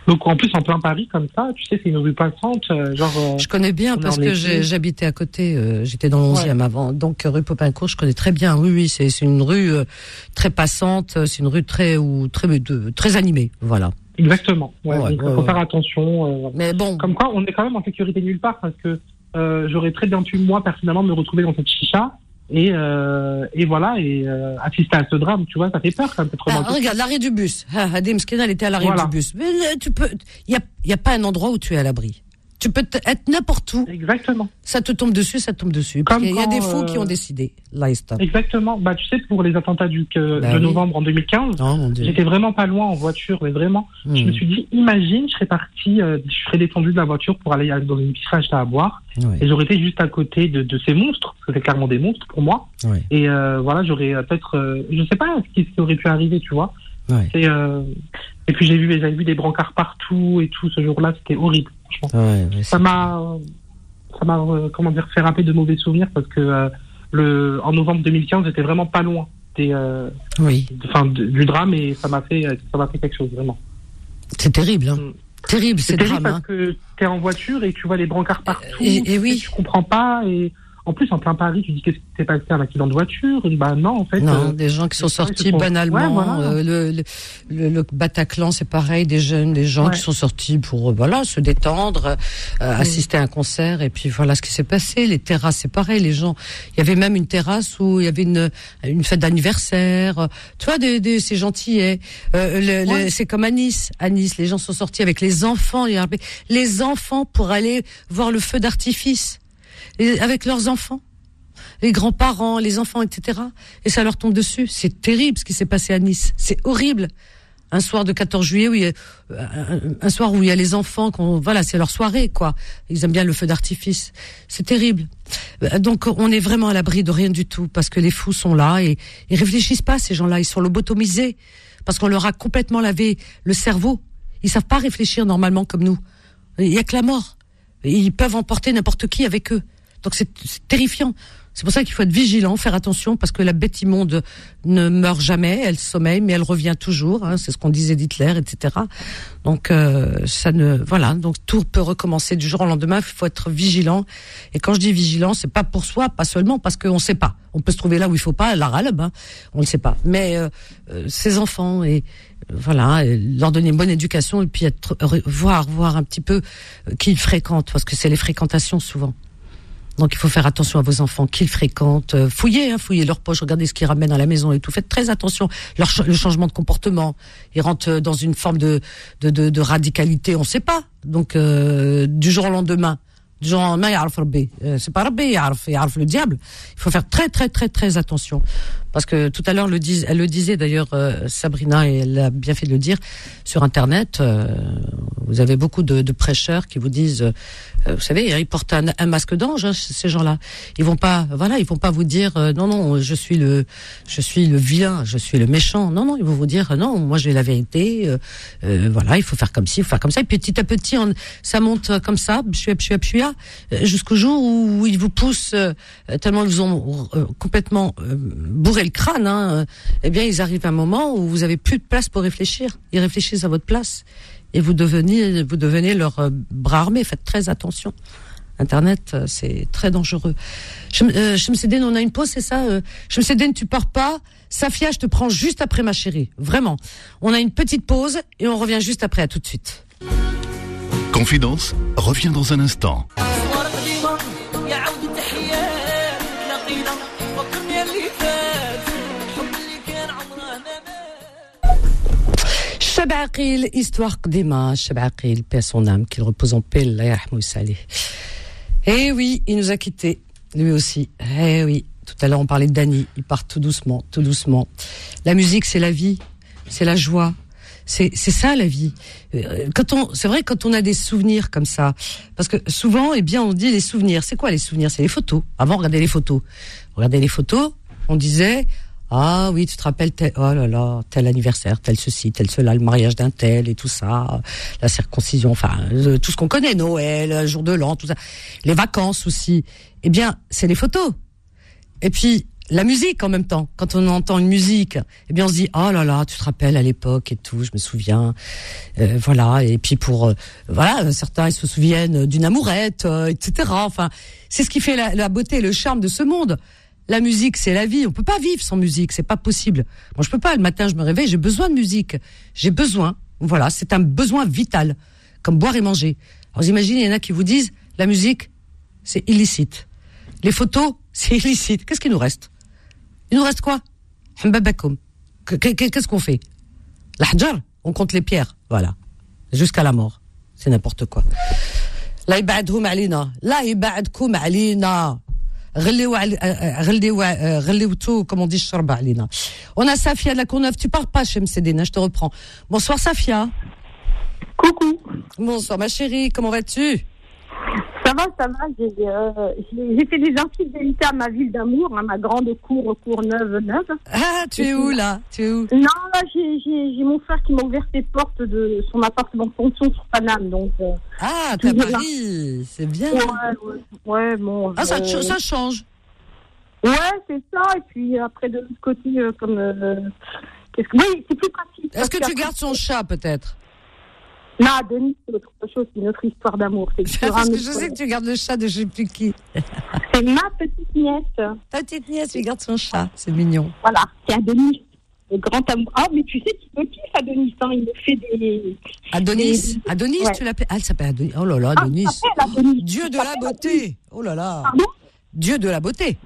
Donc en plus en plein Paris comme ça, tu sais, c'est une rue passante, euh, genre. Euh, je connais bien parce que j'ai, j'habitais à côté, euh, j'étais dans l'onzième ouais. avant, donc rue Popincourt, je connais très bien. Oui, oui, c'est, c'est une rue euh, très passante, c'est une rue très ou très de, très animée, voilà. Exactement. Ouais, ouais, donc il ouais, faut ouais. faire attention. Euh, Mais bon. Comme quoi, on est quand même en sécurité nulle part parce que euh, j'aurais très bien pu moi personnellement me retrouver dans cette chicha. Et, euh, et voilà, et euh, assister à ce drame, tu vois, ça fait peur quand même. Ah, regarde, l'arrêt du bus. Ah, Hadim Mskina, elle était à l'arrêt voilà. du bus. Mais là, tu peux, il y a, y a pas un endroit où tu es à l'abri. Tu peux être n'importe où. Exactement. Ça te tombe dessus, ça te tombe dessus. Parce qu'il y a des fous euh... qui ont décidé. Là, stop. Exactement. Bah, tu sais, pour les attentats du, que, bah, de oui. novembre en deux mille quinze, oh, j'étais vraiment pas loin en voiture, mais vraiment. Mmh. Je me suis dit, imagine, je serais parti, euh, je serais descendu de la voiture pour aller dans une épicerie acheter à boire. Ouais. Et j'aurais été juste à côté de, de ces monstres, parce que c'est clairement des monstres pour moi. Ouais. Et euh, voilà, j'aurais peut-être, euh, je sais pas ce qui, ce qui aurait pu arriver, tu vois. Ouais. Et, euh, et puis j'ai vu, j'avais vu des brancards partout et tout ce jour-là, c'était horrible. Ouais, ça m'a, ça m'a, euh, comment dire, fait rappeler de mauvais souvenirs parce que euh, le, en novembre deux mille quinze, j'étais vraiment pas loin des, euh, oui. enfin, du drame et ça m'a fait, ça m'a fait quelque chose vraiment. C'est terrible, hein. Mmh. Terrible, c'est, c'est terrible drame, parce hein. que t'es en voiture et tu vois les brancards partout. Et, et oui. Tu comprends pas et. En plus, en plein Paris, tu dis qu'est-ce qui s'est passé, un accident de voiture? Bah non, en fait. Non, euh, des gens qui sont sortis sont... banalement. Ouais, voilà. euh, le, le, le, le Bataclan, c'est pareil, des jeunes, des gens ouais. qui sont sortis pour voilà se détendre, euh, oui. assister à un concert, et puis voilà ce qui s'est passé. Les terrasses, c'est pareil, les gens. Il y avait même une terrasse où il y avait une une fête d'anniversaire. Tu vois, des, des, c'est gentil. Euh, le, ouais. le, c'est comme à Nice. À Nice, les gens sont sortis avec les enfants, les enfants pour aller voir le feu d'artifice. Et avec leurs enfants, les grands-parents, les enfants, et cetera. Et ça leur tombe dessus. C'est terrible ce qui s'est passé à Nice. C'est horrible. Un soir de quatorze juillet, où il y a, un, un soir où il y a les enfants, qu'on, voilà, c'est leur soirée, quoi. Ils aiment bien le feu d'artifice. C'est terrible. Donc, on est vraiment à l'abri de rien du tout, parce que les fous sont là et ils réfléchissent pas, ces gens-là. Ils sont lobotomisés, parce qu'on leur a complètement lavé le cerveau. Ils savent pas réfléchir normalement comme nous. Il y a que la mort. Ils peuvent emporter n'importe qui avec eux. Donc c'est, c'est terrifiant. C'est pour ça qu'il faut être vigilant, faire attention, parce que la bête immonde ne meurt jamais, elle sommeille, mais elle revient toujours. Hein, c'est ce qu'on disait d'Hitler, et cetera. Donc euh, ça ne, voilà. Donc tout peut recommencer du jour au lendemain. Il faut être vigilant. Et quand je dis vigilant, c'est pas pour soi, pas seulement parce qu'on sait pas. On peut se trouver là où il faut pas, la râle, hein, on le sait pas. Mais euh, euh, ces enfants et voilà, leur donner une bonne éducation et puis être, voir, voir un petit peu qui ils fréquentent, parce que c'est les fréquentations souvent. Donc il faut faire attention à vos enfants, qu'ils fréquentent, euh, fouillez, hein, fouillez leurs poches, regardez ce qu'ils ramènent à la maison et tout. Faites très attention. Leur ch- le changement de comportement, ils rentrent dans une forme de de de, de radicalité, on ne sait pas. Donc euh, du jour au lendemain, du jour au lendemain, ya'arf Rabbi. Euh, c'est pas Rabbi, ya'arf, ya'arf le diable. Il faut faire très très très très attention. Parce que tout à l'heure, le dis, elle le disait d'ailleurs, euh, Sabrina, et elle a bien fait de le dire, sur Internet, euh, vous avez beaucoup de, de prêcheurs qui vous disent, euh, vous savez, ils portent un, un masque d'ange, hein, ces gens-là. Ils vont pas, voilà, ils vont pas vous dire, euh, non, non, je suis le, je suis le vilain, je suis le méchant. Non, non, ils vont vous dire, non, moi j'ai la vérité. Euh, euh, voilà, il faut faire comme ci, il faut faire comme ça. Et petit à petit, on, ça monte comme ça, pshua, pshua, pshua, jusqu'au jour où, où ils vous poussent euh, tellement ils vous ont euh, complètement euh, bourré le crâne, hein, eh bien, ils arrivent à un moment où vous avez plus de place pour réfléchir. Ils réfléchissent à votre place et vous devenez, vous devenez leur euh, bras armé. Faites très attention. Internet, euh, c'est très dangereux. Chemseddine, euh, on a une pause, c'est ça euh, Chemseddine, tu pars pas. Safia, je te prends juste après, ma chérie. Vraiment. On a une petite pause et on revient juste après. À tout de suite. Confidence revient dans un instant. Chabaqil, histoire Qdima, Chabaqil, paix à son âme, qu'il repose en paix, Allah yarhamou salih. Eh oui, il nous a quittés, lui aussi. Eh oui, tout à l'heure on parlait de Dani, il part tout doucement, tout doucement. La musique, c'est la vie, c'est la joie, c'est c'est ça la vie. Quand on, c'est vrai, quand on a des souvenirs comme ça, parce que souvent, eh bien, on dit les souvenirs. C'est quoi les souvenirs? C'est les photos. Avant, regardez les photos. Regardez les photos, on disait. Ah oui, tu te rappelles, tel, oh là là, tel anniversaire, tel ceci, tel cela, le mariage d'un tel et tout ça, la circoncision, enfin, euh, tout ce qu'on connaît, Noël, jour de l'an, tout ça. Les vacances aussi. Eh bien, c'est les photos. Et puis, la musique en même temps. Quand on entend une musique, eh bien on se dit oh là là, tu te rappelles à l'époque et tout, je me souviens, euh, voilà. Et puis pour euh, voilà, certains ils se souviennent d'une amourette, euh, et cetera. Enfin, c'est ce qui fait la, la beauté, et le charme de ce monde. La musique, c'est la vie. On peut pas vivre sans musique, c'est pas possible. Moi, je peux pas. Le matin, je me réveille, j'ai besoin de musique. J'ai besoin. Voilà, c'est un besoin vital, comme boire et manger. Alors, vous imaginez, il y en a qui vous disent la musique, c'est illicite. Les photos, c'est illicite. Qu'est-ce qu'il nous reste? Il nous reste quoi? Qu'est-ce qu'on fait? L'ahjar, on compte les pierres, voilà, jusqu'à la mort. C'est n'importe quoi. La ibadhum alina, la ibadkum alina. غليو غليو غليوتو comme on dit الشرب علينا. On a Safia de la Courneuve, tu parles pas chez Mcdina, je te reprends. Bonsoir Safia. Coucou. Bonsoir ma chérie, comment vas-tu? Ça va, ça va. J'ai, euh, j'ai, j'ai fait des infidélités à ma ville d'amour, à ma grande cour, Courneuve neuve. Ah, tu es où là? Tu es où? Non, là, j'ai, j'ai, j'ai mon frère qui m'a ouvert ses portes de son appartement de fonction sur Paname, donc. Euh, ah, t'es à Paris, c'est bien. Ouais, ouais, ouais bon. Ah, ça, euh, ça change. Ouais, c'est ça. Et puis après de l'autre côté, euh, comme. Euh, qu'est-ce que... Oui, c'est plus pratique. Est-ce que tu gardes son chat peut-être? Non, Denis, c'est autre chose, c'est une autre histoire d'amour. C'est parce que je sais que tu gardes le chat de je sais plus qui. C'est ma petite nièce. Ta petite nièce, tu gardes son chat, c'est mignon. Voilà, c'est Adonis, le grand amour. Ah, mais tu sais qu'il me kiffe Adonis, hein, il me fait des... Adonis des... Adonis, ouais. Tu l'appelles... Ah, elle s'appelle Adonis. Oh là là, Adonis. Ah, Adonis. Dieu de la beauté. Adonis. Oh là là. Pardon? Dieu de la beauté.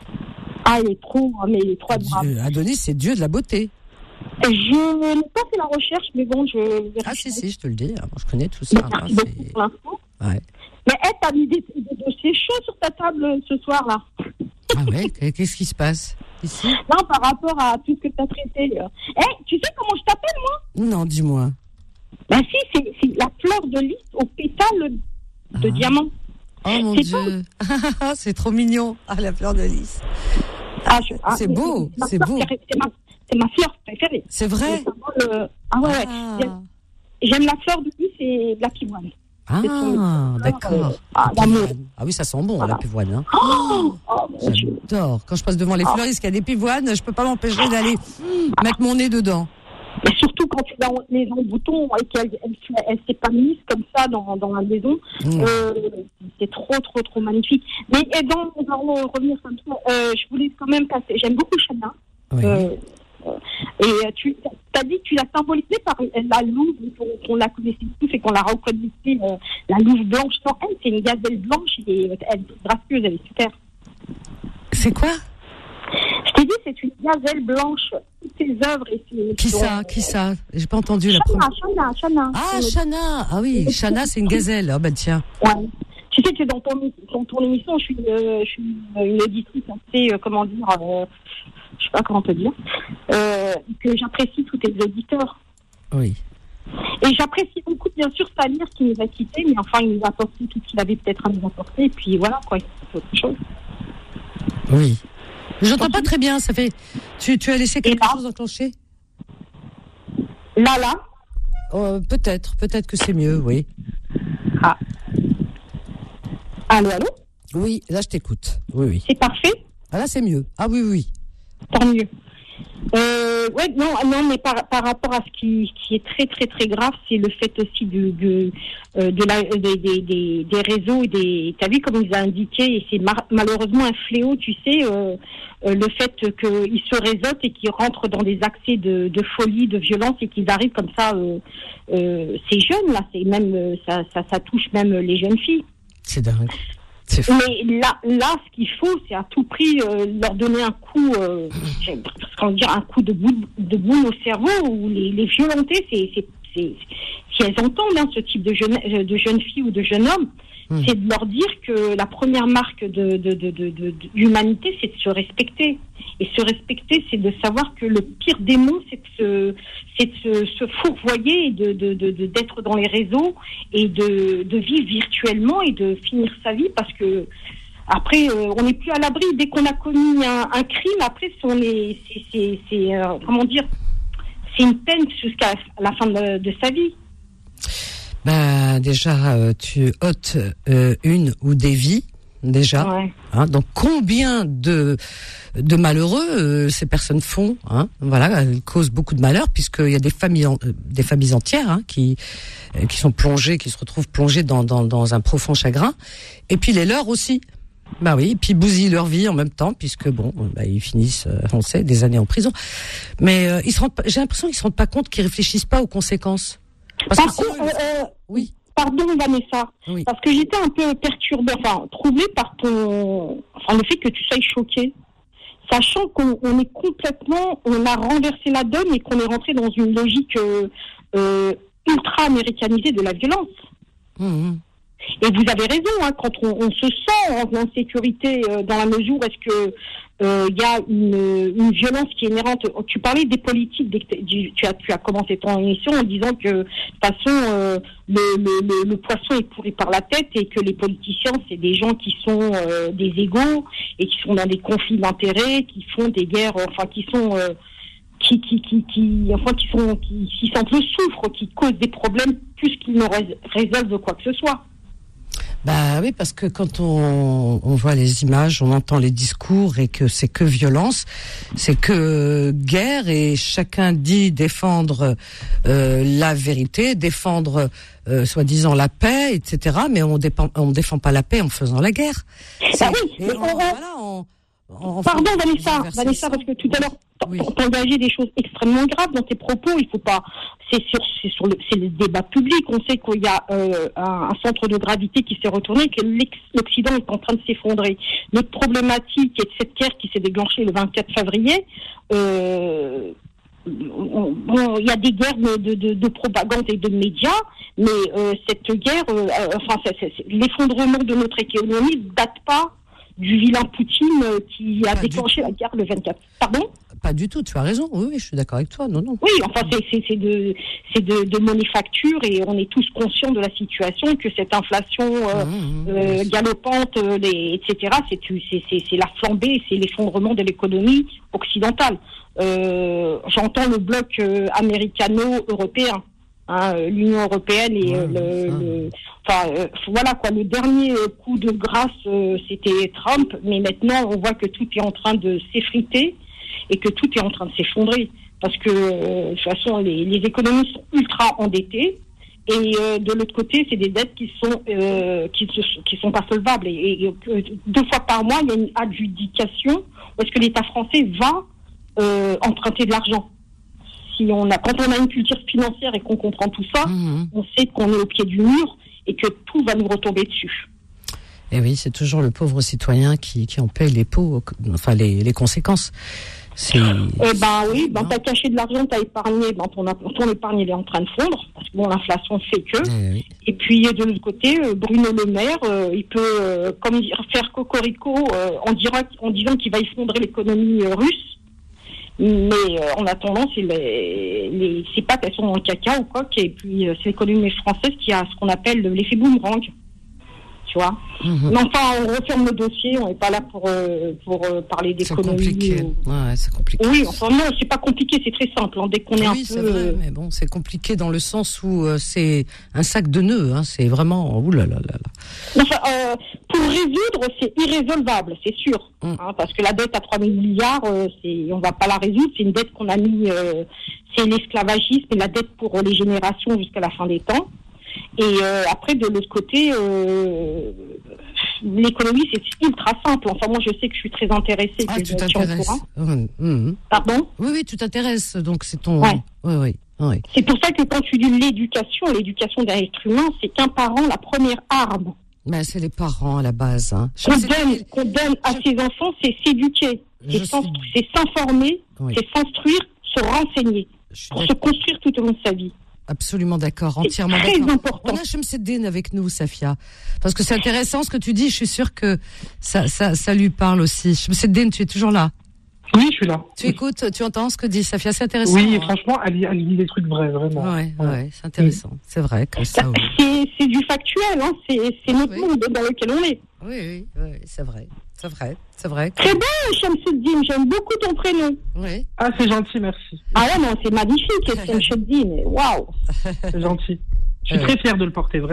Ah, il est trop, mais il est trop adorable. Adonis, c'est Dieu de la beauté. Je n'ai pas fait la recherche, mais bon, je... Ah si, si, je te le dis, je connais tout ça. Merci hein, beaucoup pour l'info. Ouais. Mais hey, t'as mis des, des dossiers chauds sur ta table ce soir-là. Ah ouais, qu'est-ce qui se passe ici? Non, par rapport à tout ce que t'as traité. Hé, hey, tu sais comment je t'appelle, moi? Non, dis-moi. Bah si, c'est, c'est la fleur de lys au pétale de ah. diamant. Oh mon c'est Dieu, c'est trop mignon. Ah, la fleur de lys. Ah, je, ah, c'est beau, c'est, c'est beau. C'est ma, c'est ma fleur préférée. C'est vrai. Le, ah ouais, ah. ouais. J'aime la fleur de lys et de la pivoine. Ah, d'accord. Euh, ah, ah oui, ça sent bon, voilà. La pivoine. Hein. Oh, oh, j'adore. Quand je passe devant les oh. fleuristes qui a des pivoines, je peux pas m'empêcher d'aller mmh, mettre mon nez dedans. Mais surtout quand tu es dans les boutons et qu'elle elle, elle, elle s'épanouisse comme ça dans, dans la maison, mmh. euh, c'est trop, trop, trop magnifique. Mais et donc, on va revenir comme ça. Euh, je voulais quand même passer. J'aime beaucoup Chana. Oui. Euh, et tu as dit que tu l'as symbolisée par la louve, qu'on la connaissait tous et qu'on la reconnaissait, euh, la louve blanche. Non, elle, c'est une gazelle blanche et elle est gracieuse, elle est super. C'est quoi? Je t'ai dit, c'est une gazelle blanche. Toutes ses œuvres et ses... Qui ça? Euh, qui ça? J'ai pas entendu Chana, la première. Chana, Chana. Ah, Chana. Ah oui, Chana, c'est une gazelle. Ah oh, bah tiens. Ouais. Tu sais que dans ton, dans ton émission, je suis, euh, je suis une auditrice assez, euh, comment dire, euh, je sais pas comment te dire, euh, que j'apprécie tous tes auditeurs. Oui. Et j'apprécie beaucoup, bien sûr, Samir qui nous a quittés, mais enfin, il nous a apporté tout ce qu'il avait peut-être à nous apporter, et puis voilà, quoi, c'est autre chose. Oui. J'entends pas très bien, ça fait... Tu, tu as laissé quelque là, chose enclencher? Là, là euh, Peut-être, peut-être que c'est mieux, oui. Ah. Allô, allô? Oui, là, je t'écoute. Oui, oui. C'est parfait? Ah, là, c'est mieux. Ah oui, oui. Tant mieux. Euh, ouais, non, non, mais par, par rapport à ce qui, qui est très, très, très grave, c'est le fait aussi de, de, euh, de la, des, des, des, des réseaux et des, t'as vu comme ils ont indiqué, et c'est mar- malheureusement un fléau, tu sais, euh, euh, le fait qu'ils se réseautent et qu'ils rentrent dans des accès de, de folie, de violence et qu'ils arrivent comme ça, euh, euh, ces jeunes, là, c'est même, euh, ça, ça, ça touche même les jeunes filles. C'est dingue. Mais là, là, ce qu'il faut, c'est à tout prix euh, leur donner un coup, euh, qu'on dire un coup de boule, de boule au cerveau, ou les, les violenter. C'est, c'est, c'est, si elles entendent hein, ce type de jeune, de jeunes filles ou de jeunes hommes, mmh. c'est de leur dire que la première marque de, de, de, de, de, de l'humanité, c'est de se respecter. Et se respecter, c'est de savoir que le pire démon, c'est de se, c'est de se, se fourvoyer et de, de, de, de, d'être dans les réseaux et de, de vivre virtuellement et de finir sa vie parce que après, euh, on n'est plus à l'abri. Dès qu'on a commis un, un crime, après, on est, c'est, c'est, c'est euh, comment dire, c'est une peine jusqu'à la fin de, de sa vie. Ben, déjà, euh, tu ôtes euh, une ou des vies, déjà. Ouais. Hein, donc combien de de malheureux euh, ces personnes font, hein, voilà, elles causent beaucoup de malheur puisqu'il y a des familles, en, euh, des familles entières hein, qui euh, qui sont plongées, qui se retrouvent plongées dans dans dans un profond chagrin, et puis les leurs aussi. Bah oui, et puis bousillent leur vie en même temps puisque bon, bah, ils finissent, euh, on sait, des années en prison. Mais euh, ils se rendent pas, j'ai l'impression qu'ils se rendent pas compte, qu'ils réfléchissent pas aux conséquences. Parce Par que sinon, contre, euh, oui. Pardon Vanessa, Oui. parce que j'étais un peu perturbée, enfin troublée par ton, enfin le fait que tu sois choquée, sachant qu'on on est complètement, on a renversé la donne et qu'on est rentré dans une logique euh, euh, ultra américanisée de la violence. Mmh. Et vous avez raison, hein, quand on, on se sent en insécurité euh, dans la mesure où est-ce que il euh, y a une, une violence qui est inhérente. Tu parlais des politiques, dès que tu, tu as tu as commencé ton émission en disant que de toute façon euh, le, le, le, le poisson est pourri par la tête et que les politiciens c'est des gens qui sont euh, des égaux et qui sont dans des conflits d'intérêts, qui font des guerres, enfin qui sont euh, qui qui qui qui enfin qui sont qui, qui sentent le souffre, qui causent des problèmes plus qu'ils ne rés- résolvent quoi que ce soit. Bah oui, parce que quand on, on voit les images, on entend les discours et que c'est que violence, c'est que guerre et chacun dit défendre euh, la vérité, défendre euh, soi-disant la paix, et cetera. Mais on dépend, on défend pas la paix en faisant la guerre. Ah oui, et mais on, on- voilà, on, on- Pardon on- Vanessa, on- Vanessa, parce que tout à l'heure t'as engagé des choses extrêmement graves dans tes propos. Il faut pas. C'est sur, c'est sur le, c'est le débat public. On sait qu'il y a euh, un, un centre de gravité qui s'est retourné, que l'ex- l'Occident est en train de s'effondrer. Notre problématique est de cette guerre qui s'est déclenchée le vingt-quatre février. Euh, on- bon, il y a des guerres de, de, de, de propagande et de médias, mais euh, cette guerre, euh, euh, enfin, c'est, c'est, c'est, l'effondrement de notre économie ne date pas du vilain Poutine euh, qui a Pas déclenché la guerre le vingt-quatre. Pardon ? Pas du tout, tu as raison. Oui, oui, je suis d'accord avec toi. Non, non. Oui, enfin, c'est, c'est, c'est de, c'est de, de manufacture et on est tous conscients de la situation, que cette inflation euh, Mmh, euh, galopante, euh, les, et cetera, c'est, c'est, c'est, c'est la flambée, c'est l'effondrement de l'économie occidentale. Euh, j'entends le bloc euh, américano-européen. Hein, euh, l'Union européenne et euh, le, le, enfin euh, voilà quoi. Le dernier euh, coup de grâce, euh, c'était Trump, mais maintenant on voit que tout est en train de s'effriter et que tout est en train de s'effondrer parce que euh, de toute façon les, les économies sont ultra endettées et euh, de l'autre côté c'est des dettes qui sont euh, qui se, qui sont pas solvables et, et, et deux fois par mois il y a une adjudication où est-ce que l'État français va euh, emprunter de l'argent. Si on a, quand on a une culture financière et qu'on comprend tout ça, mmh. on sait qu'on est au pied du mur et que tout va nous retomber dessus. Et oui, c'est toujours le pauvre citoyen qui, qui en paie les pots, enfin les, les conséquences. C'est... Eh ben oui, ben t'as caché de l'argent, t'as épargné, ben ton, ton épargne elle est en train de fondre parce que bon l'inflation fait que. Eh oui. Et puis de l'autre côté, Bruno Le Maire, euh, il peut euh, comme dire faire cocorico euh, en, dira, en disant qu'il va effondrer l'économie euh, russe. Mais euh, en attendant, c'est les, les ces pâtes elles sont dans le caca ou quoi, et puis euh, c'est l'économie française qui a ce qu'on appelle l'effet boomerang. Tu vois. Mm-hmm. Mais enfin, on referme le dossier, on n'est pas là pour euh, pour euh, parler d'économie. C'est compliqué. Ou... Ouais, c'est compliqué. Oui, enfin non, c'est pas compliqué, c'est très simple. Hein, dès qu'on est oui, un c'est peu. Vrai, mais bon, c'est compliqué dans le sens où euh, c'est un sac de nœuds. Hein, c'est vraiment. Ouh là là là là. Enfin, euh, pour résoudre, c'est irrésolvable, c'est sûr, mm. hein, parce que la dette à trois mille milliards, euh, c'est, on va pas la résoudre. C'est une dette qu'on a mis, euh, c'est l'esclavagisme et la dette pour les générations jusqu'à la fin des temps. Et euh, après, de l'autre côté, euh, l'économie, c'est ultra simple. Enfin, moi, je sais que je suis très intéressée. Ah, que tu t'intéresses. Mmh, mmh. Pardon ? Oui, oui, tu t'intéresses. Donc, c'est ton... Ouais. Oui, oui, oui. C'est pour ça que quand tu dis l'éducation, l'éducation d'un être humain, c'est qu'un parent, la première arme. Ben, c'est les parents, à la base. Hein. Qu'on donne, qu'on donne à ses enfants, c'est s'éduquer. C'est, suis... c'est s'informer, oui. c'est s'instruire, se renseigner. Pour d'accord. se construire tout au long de sa vie. Absolument d'accord, entièrement c'est très d'accord. Important. On a Chemseddine avec nous, Safia, parce que c'est intéressant ce que tu dis. Je suis sûre que ça, ça, ça lui parle aussi. Chemseddine, tu es toujours là? Oui, je suis là. Tu écoutes, tu entends ce que dit Safia, c'est intéressant. Oui, hein. Franchement, elle, elle dit des trucs vrais, vraiment. Ouais, ouais, ouais c'est intéressant. Oui. C'est vrai que ça. Oui. C'est, c'est du factuel, hein. C'est, c'est notre oui. monde dans lequel on est. Oui, oui, oui, c'est vrai. C'est vrai, c'est vrai. Que... Très bien, Chemseddine, j'aime beaucoup ton prénom. Oui. Ah, c'est gentil, merci. Ah ouais, non, c'est magnifique, Chemseddine. Waouh. C'est gentil. Je suis très fier de le porter, vraiment.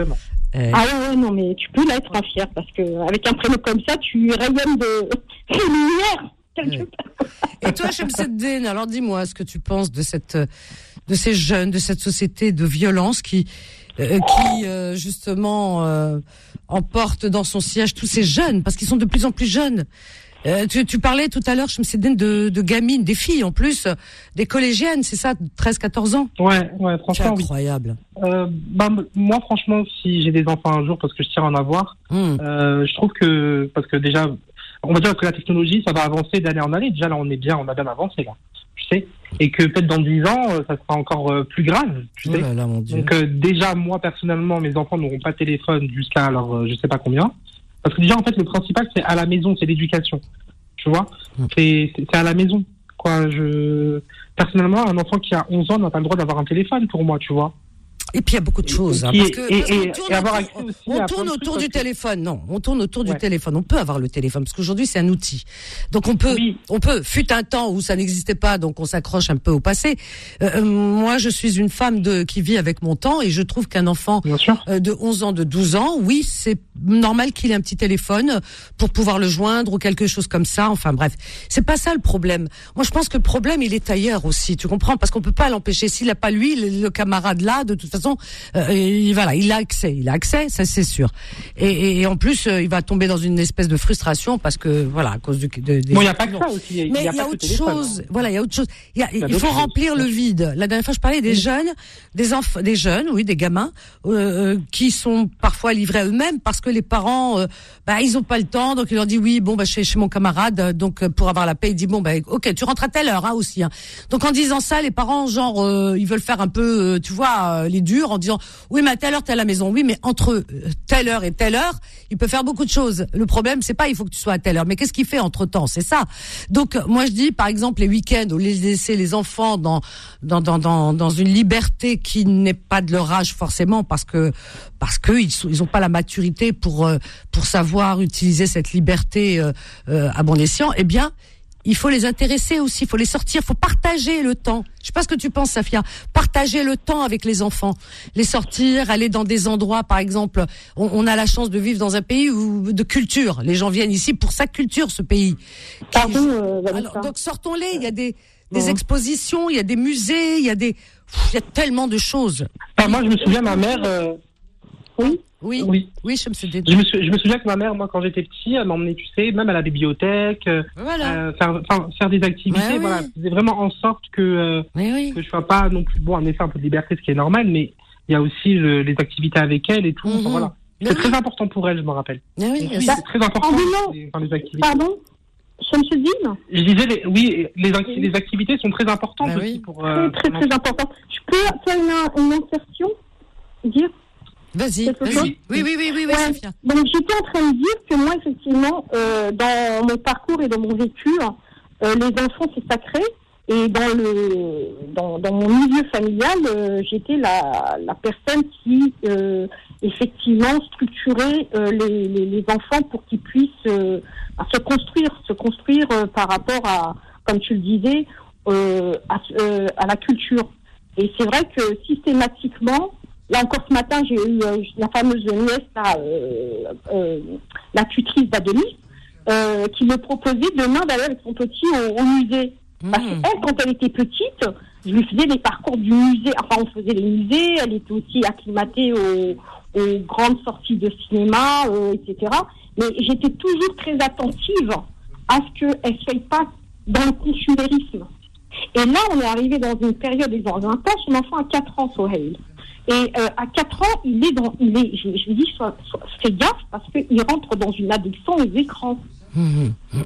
Eh. Ah ouais, ouais, non, mais tu peux là être en fier parce que avec un prénom comme ça, tu rayonnes de lumière. Ouais. Et toi, Chemseddine, alors dis-moi ce que tu penses de cette, de ces jeunes, de cette société de violence qui, euh, qui euh, justement euh, emporte dans son siège tous ces jeunes, parce qu'ils sont de plus en plus jeunes. Euh, tu, tu parlais tout à l'heure, Chemseddine, de, de gamines, des filles en plus, des collégiennes, c'est ça, treize quatorze ans. Ouais, ouais, franchement. C'est incroyable. Oui. Euh, bah, moi, franchement, si j'ai des enfants un jour, parce que je tiens à en avoir, mmh. euh, je trouve que, parce que déjà, on va dire que la technologie, ça va avancer d'année en année. Déjà, là, on est bien, on a bien avancé, là. Tu sais. Et que peut-être dans dix ans, ça sera encore euh, plus grave, tu oh sais. Là là, mon Dieu. Donc, euh, déjà, moi, personnellement, mes enfants n'auront pas de téléphone jusqu'à, alors, euh, je sais pas combien. Parce que déjà, en fait, le principal, c'est à la maison, c'est l'éducation. Tu vois, mmh. c'est, c'est à la maison. Quoi, je, personnellement, un enfant qui a onze ans n'a pas le droit d'avoir un téléphone pour moi, tu vois. Et puis il y a beaucoup de choses. Hein, et, parce que, et, parce et, tourne et avoir autour, accès aussi on à tourne autour du que... téléphone. Non, on tourne autour ouais. du téléphone. On peut avoir le téléphone parce qu'aujourd'hui c'est un outil. Donc on peut, oui. on peut. Fut un temps où ça n'existait pas, donc on s'accroche un peu au passé. Euh, moi, je suis une femme de qui vit avec mon temps et je trouve qu'un enfant euh, de onze ans, de douze ans, oui, c'est normal qu'il ait un petit téléphone pour pouvoir le joindre ou quelque chose comme ça. Enfin bref, c'est pas ça le problème. Moi, je pense que le problème il est ailleurs aussi. Tu comprends? Parce qu'on peut pas l'empêcher. S'il a pas lui, le, le camarade là, de toute façon. Euh, Et voilà, il a accès, il a accès, ça c'est sûr. Et, et, et en plus, euh, il va tomber dans une espèce de frustration parce que voilà, à cause du. De, des... Bon, il n'y a pas que ça aussi. Mais il y a, y a autre chose. Hein. Voilà, il y a autre chose. Il, y a, il, il faut choses. remplir le vide. La dernière fois, je parlais des oui. jeunes, des enfants, des jeunes, oui, des gamins euh, qui sont parfois livrés à eux-mêmes parce que les parents, euh, bah, ils ont pas le temps, donc ils leur disent oui, bon, bah, chez, chez mon camarade, donc pour avoir la paix, il dit bon, bah, ok, tu rentres à telle heure, hein, aussi. Hein. Donc en disant ça, les parents, genre, euh, ils veulent faire un peu, euh, tu vois, euh, les durs en disant oui, mais à telle heure, t'es à la maison. Oui, mais entre telle heure et telle heure, il peut faire beaucoup de choses. Le problème, c'est pas il faut que tu sois à telle heure, mais qu'est-ce qu'il fait entre temps? C'est ça. Donc, moi, je dis, par exemple, les week-ends, où les laisser les enfants dans, dans, dans, dans, dans une liberté qui n'est pas de leur âge forcément, parce que, parce que ils sont, ils ont pas la maturité pour, pour savoir utiliser cette liberté, euh, euh, à bon escient. Eh bien, il faut les intéresser aussi, il faut les sortir, il faut partager le temps. Je sais pas ce que tu penses, Safia. Partager le temps avec les enfants, les sortir, aller dans des endroits, par exemple. On, on a la chance de vivre dans un pays où, de culture. Les gens viennent ici pour sa culture, ce pays. Pardon. Euh, Alors, donc sortons-les. Il y a des, des expositions, il y a des musées, il y a des, il y a tellement de choses. Ah, moi, je me souviens, ma mère. Euh... Oui. Oui, oui, oui, je me souviens. Je me, je me souviens que ma mère, moi, quand j'étais petit, elle m'emmenait, tu sais, même à la bibliothèque, voilà. euh, faire, enfin, faire des activités, ouais, voilà, oui. Faisait vraiment en sorte que euh, oui. que je sois pas non plus, bon, en effet, un peu de liberté, ce qui est normal, mais il y a aussi le, les activités avec elle et tout. Mm-hmm. Enfin, voilà, c'est oui. très important pour elle, je me rappelle. Oui, oui, oui c'est très important. Oh, les, enfin, les activités. Pardon. Chemseddine. Je disais, les, oui, les, oui. les activités sont très importantes bah, aussi oui. pour. Euh, très, très, très important. Je peux faire une, une insertion, dire. Vas-y, vas-y. Oui, oui, oui, oui, oui, ouais. Sophia. Donc, j'étais en train de dire que moi, effectivement, euh, dans mon parcours et dans mon vécu, euh, les enfants, c'est sacré. Et dans le, dans, dans mon milieu familial, euh, j'étais la, la personne qui, euh, effectivement, structurait euh, les, les, les enfants pour qu'ils puissent euh, se construire, se construire euh, par rapport à, comme tu le disais, euh, à, euh, à la culture. Et c'est vrai que systématiquement, là encore ce matin, j'ai eu euh, la fameuse nièce, là, euh, euh, la tutrice d'Adelis, euh, qui me proposait demain d'aller avec son petit au, au musée. Mmh. Parce qu'elle, quand elle était petite, je lui faisais les parcours du musée. Enfin, on faisait les musées. Elle était aussi acclimatée aux, aux grandes sorties de cinéma, euh, et cetera. Mais j'étais toujours très attentive à ce qu'elle ne soit pas dans le consumérisme. Et là, on est arrivé dans une période, dans un temps, son enfant a quatre ans, Sohail. Et euh, à quatre ans, il est dans, il est, je, je lui dis, sois, sois, fais gaffe parce qu'il rentre dans une addiction aux écrans. Mmh.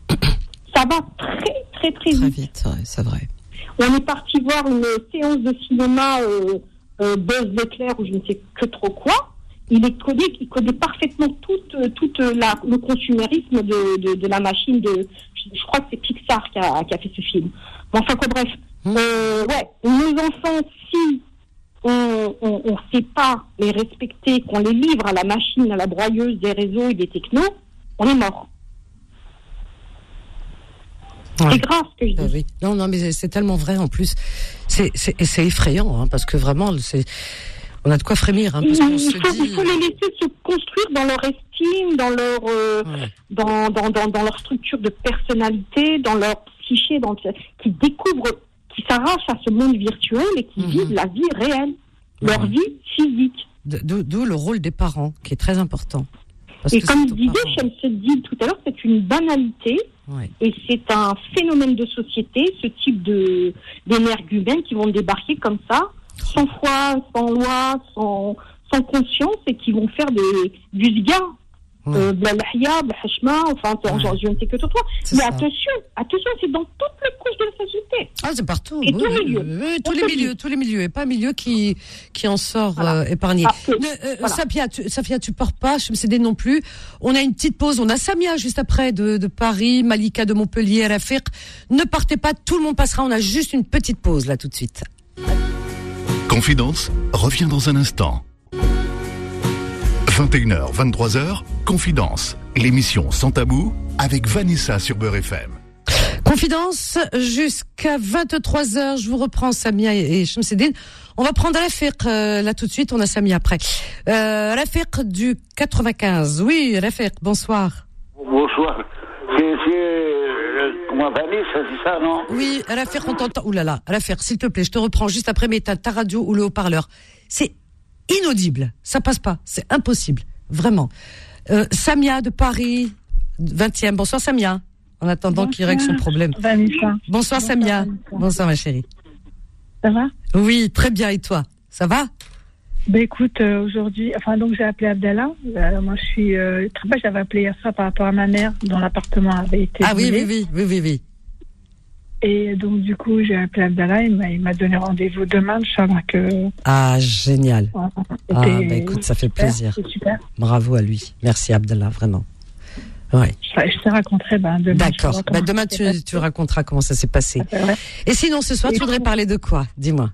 Ça va très, très, très vite. Très vite, ouais, c'est vrai. On est parti voir une séance de cinéma euh, euh, Buzz l'éclair ou je ne sais que trop quoi. Il est codé, il connaît parfaitement toute, toute la, le consumérisme de, de, de la machine de, je, je crois que c'est Pixar qui a, qui a fait ce film. Bon, enfin, quoi, bref. Mmh. Euh, ouais, nos enfants, si on ne sait pas les respecter, qu'on les livre à la machine, à la broyeuse des réseaux et des technos, on est mort. Ouais. C'est grave ce que je dis. Euh, oui. Non, non, mais c'est tellement vrai en plus. C'est, c'est, c'est effrayant, hein, parce que vraiment, c'est, On a de quoi frémir, hein, parce qu'on il, se faut, dit... il faut les laisser se construire dans leur estime, dans leur, euh, Ouais. dans, dans, dans, dans leur structure de personnalité, dans leur psyché, dans, qui découvrent, qui s'arrachent à ce monde virtuel et qui Mhm. vivent la vie réelle, leur Ouais. vie physique. D'où d'où le rôle des parents, qui est très important. Parce Et que comme c'est aux disait parents. Shamsuddin tout à l'heure, c'est une banalité Ouais. et c'est un phénomène de société, ce type de d'énergumènes qui vont débarquer comme ça, sans foi, sans loi, sans, sans conscience et qui vont faire des, du sga. Ouais. Euh, bla lahia, bla hashma, enfin, Ouais. genre, je ne sais que toi. C'est Mais ça. attention, attention, c'est dans toutes les couches de la société. Ah, c'est partout. Et oui, tous les oui, milieux. oui, oui, tous On les peut milieux, dire. tous les milieux, et pas un milieu qui qui en sort Voilà. euh, épargné. Ah, que- Ne, euh, voilà. Safia, tu, Safia, tu pars pas, Chemsedine non plus. On a une petite pause. On a Samia juste après de, de Paris, Malika de Montpellier, Rafiq. Ne partez pas, tout le monde passera. On a juste une petite pause là tout de suite. Confidence revient dans un instant. vingt et une heures, vingt-trois heures, Confidence, l'émission sans tabou avec Vanessa sur Beurre F M. Confidence jusqu'à vingt-trois heures. Je vous reprends Samia et, et Chemsedine. On va prendre Rafiq euh, là tout de suite. On a Samia après. Euh, Rafiq du quatre-vingt-quinze. Oui, Rafiq, bonsoir. Bonsoir. C'est, c'est, euh, comment Vanessa, c'est ça, non? Oui, Rafiq, on t'entend. Ouh là là, Rafiq, s'il te plaît, je te reprends juste après, mais t'as ta radio ou le haut-parleur. C'est inaudible. Ça passe pas. C'est impossible. Vraiment. Euh, Samia de Paris, vingtième. Bonsoir Samia. En attendant qu'il règle son problème. Vanessa. Bonsoir Samia. Vanessa. Bonsoir ma chérie. Ça va? Oui, très bien. Et toi? Ça va? Ben écoute, euh, aujourd'hui, enfin donc j'ai appelé Abdallah. Euh, moi je suis euh, très bien, j'avais appelé hier soir par rapport à ma mère dont l'appartement avait été Ah oui, brûlé. oui, oui, oui, oui, oui. Et donc du coup j'ai appelé Abdallah, il m'a, il m'a donné rendez-vous demain, Inch'Allah que. Ah, génial. Voilà, Ah, c'était bah écoute, ça fait super, plaisir. c'est super. Bravo à lui. Merci Abdallah, vraiment. Ouais. Je, je te raconterai ben, demain. D'accord. Inch'Allah, Bah, comment demain, ça tu, s'est passé. tu raconteras comment ça s'est passé. C'est vrai. Et sinon, ce soir, Et tu voudrais tout. parler de quoi? Dis-moi.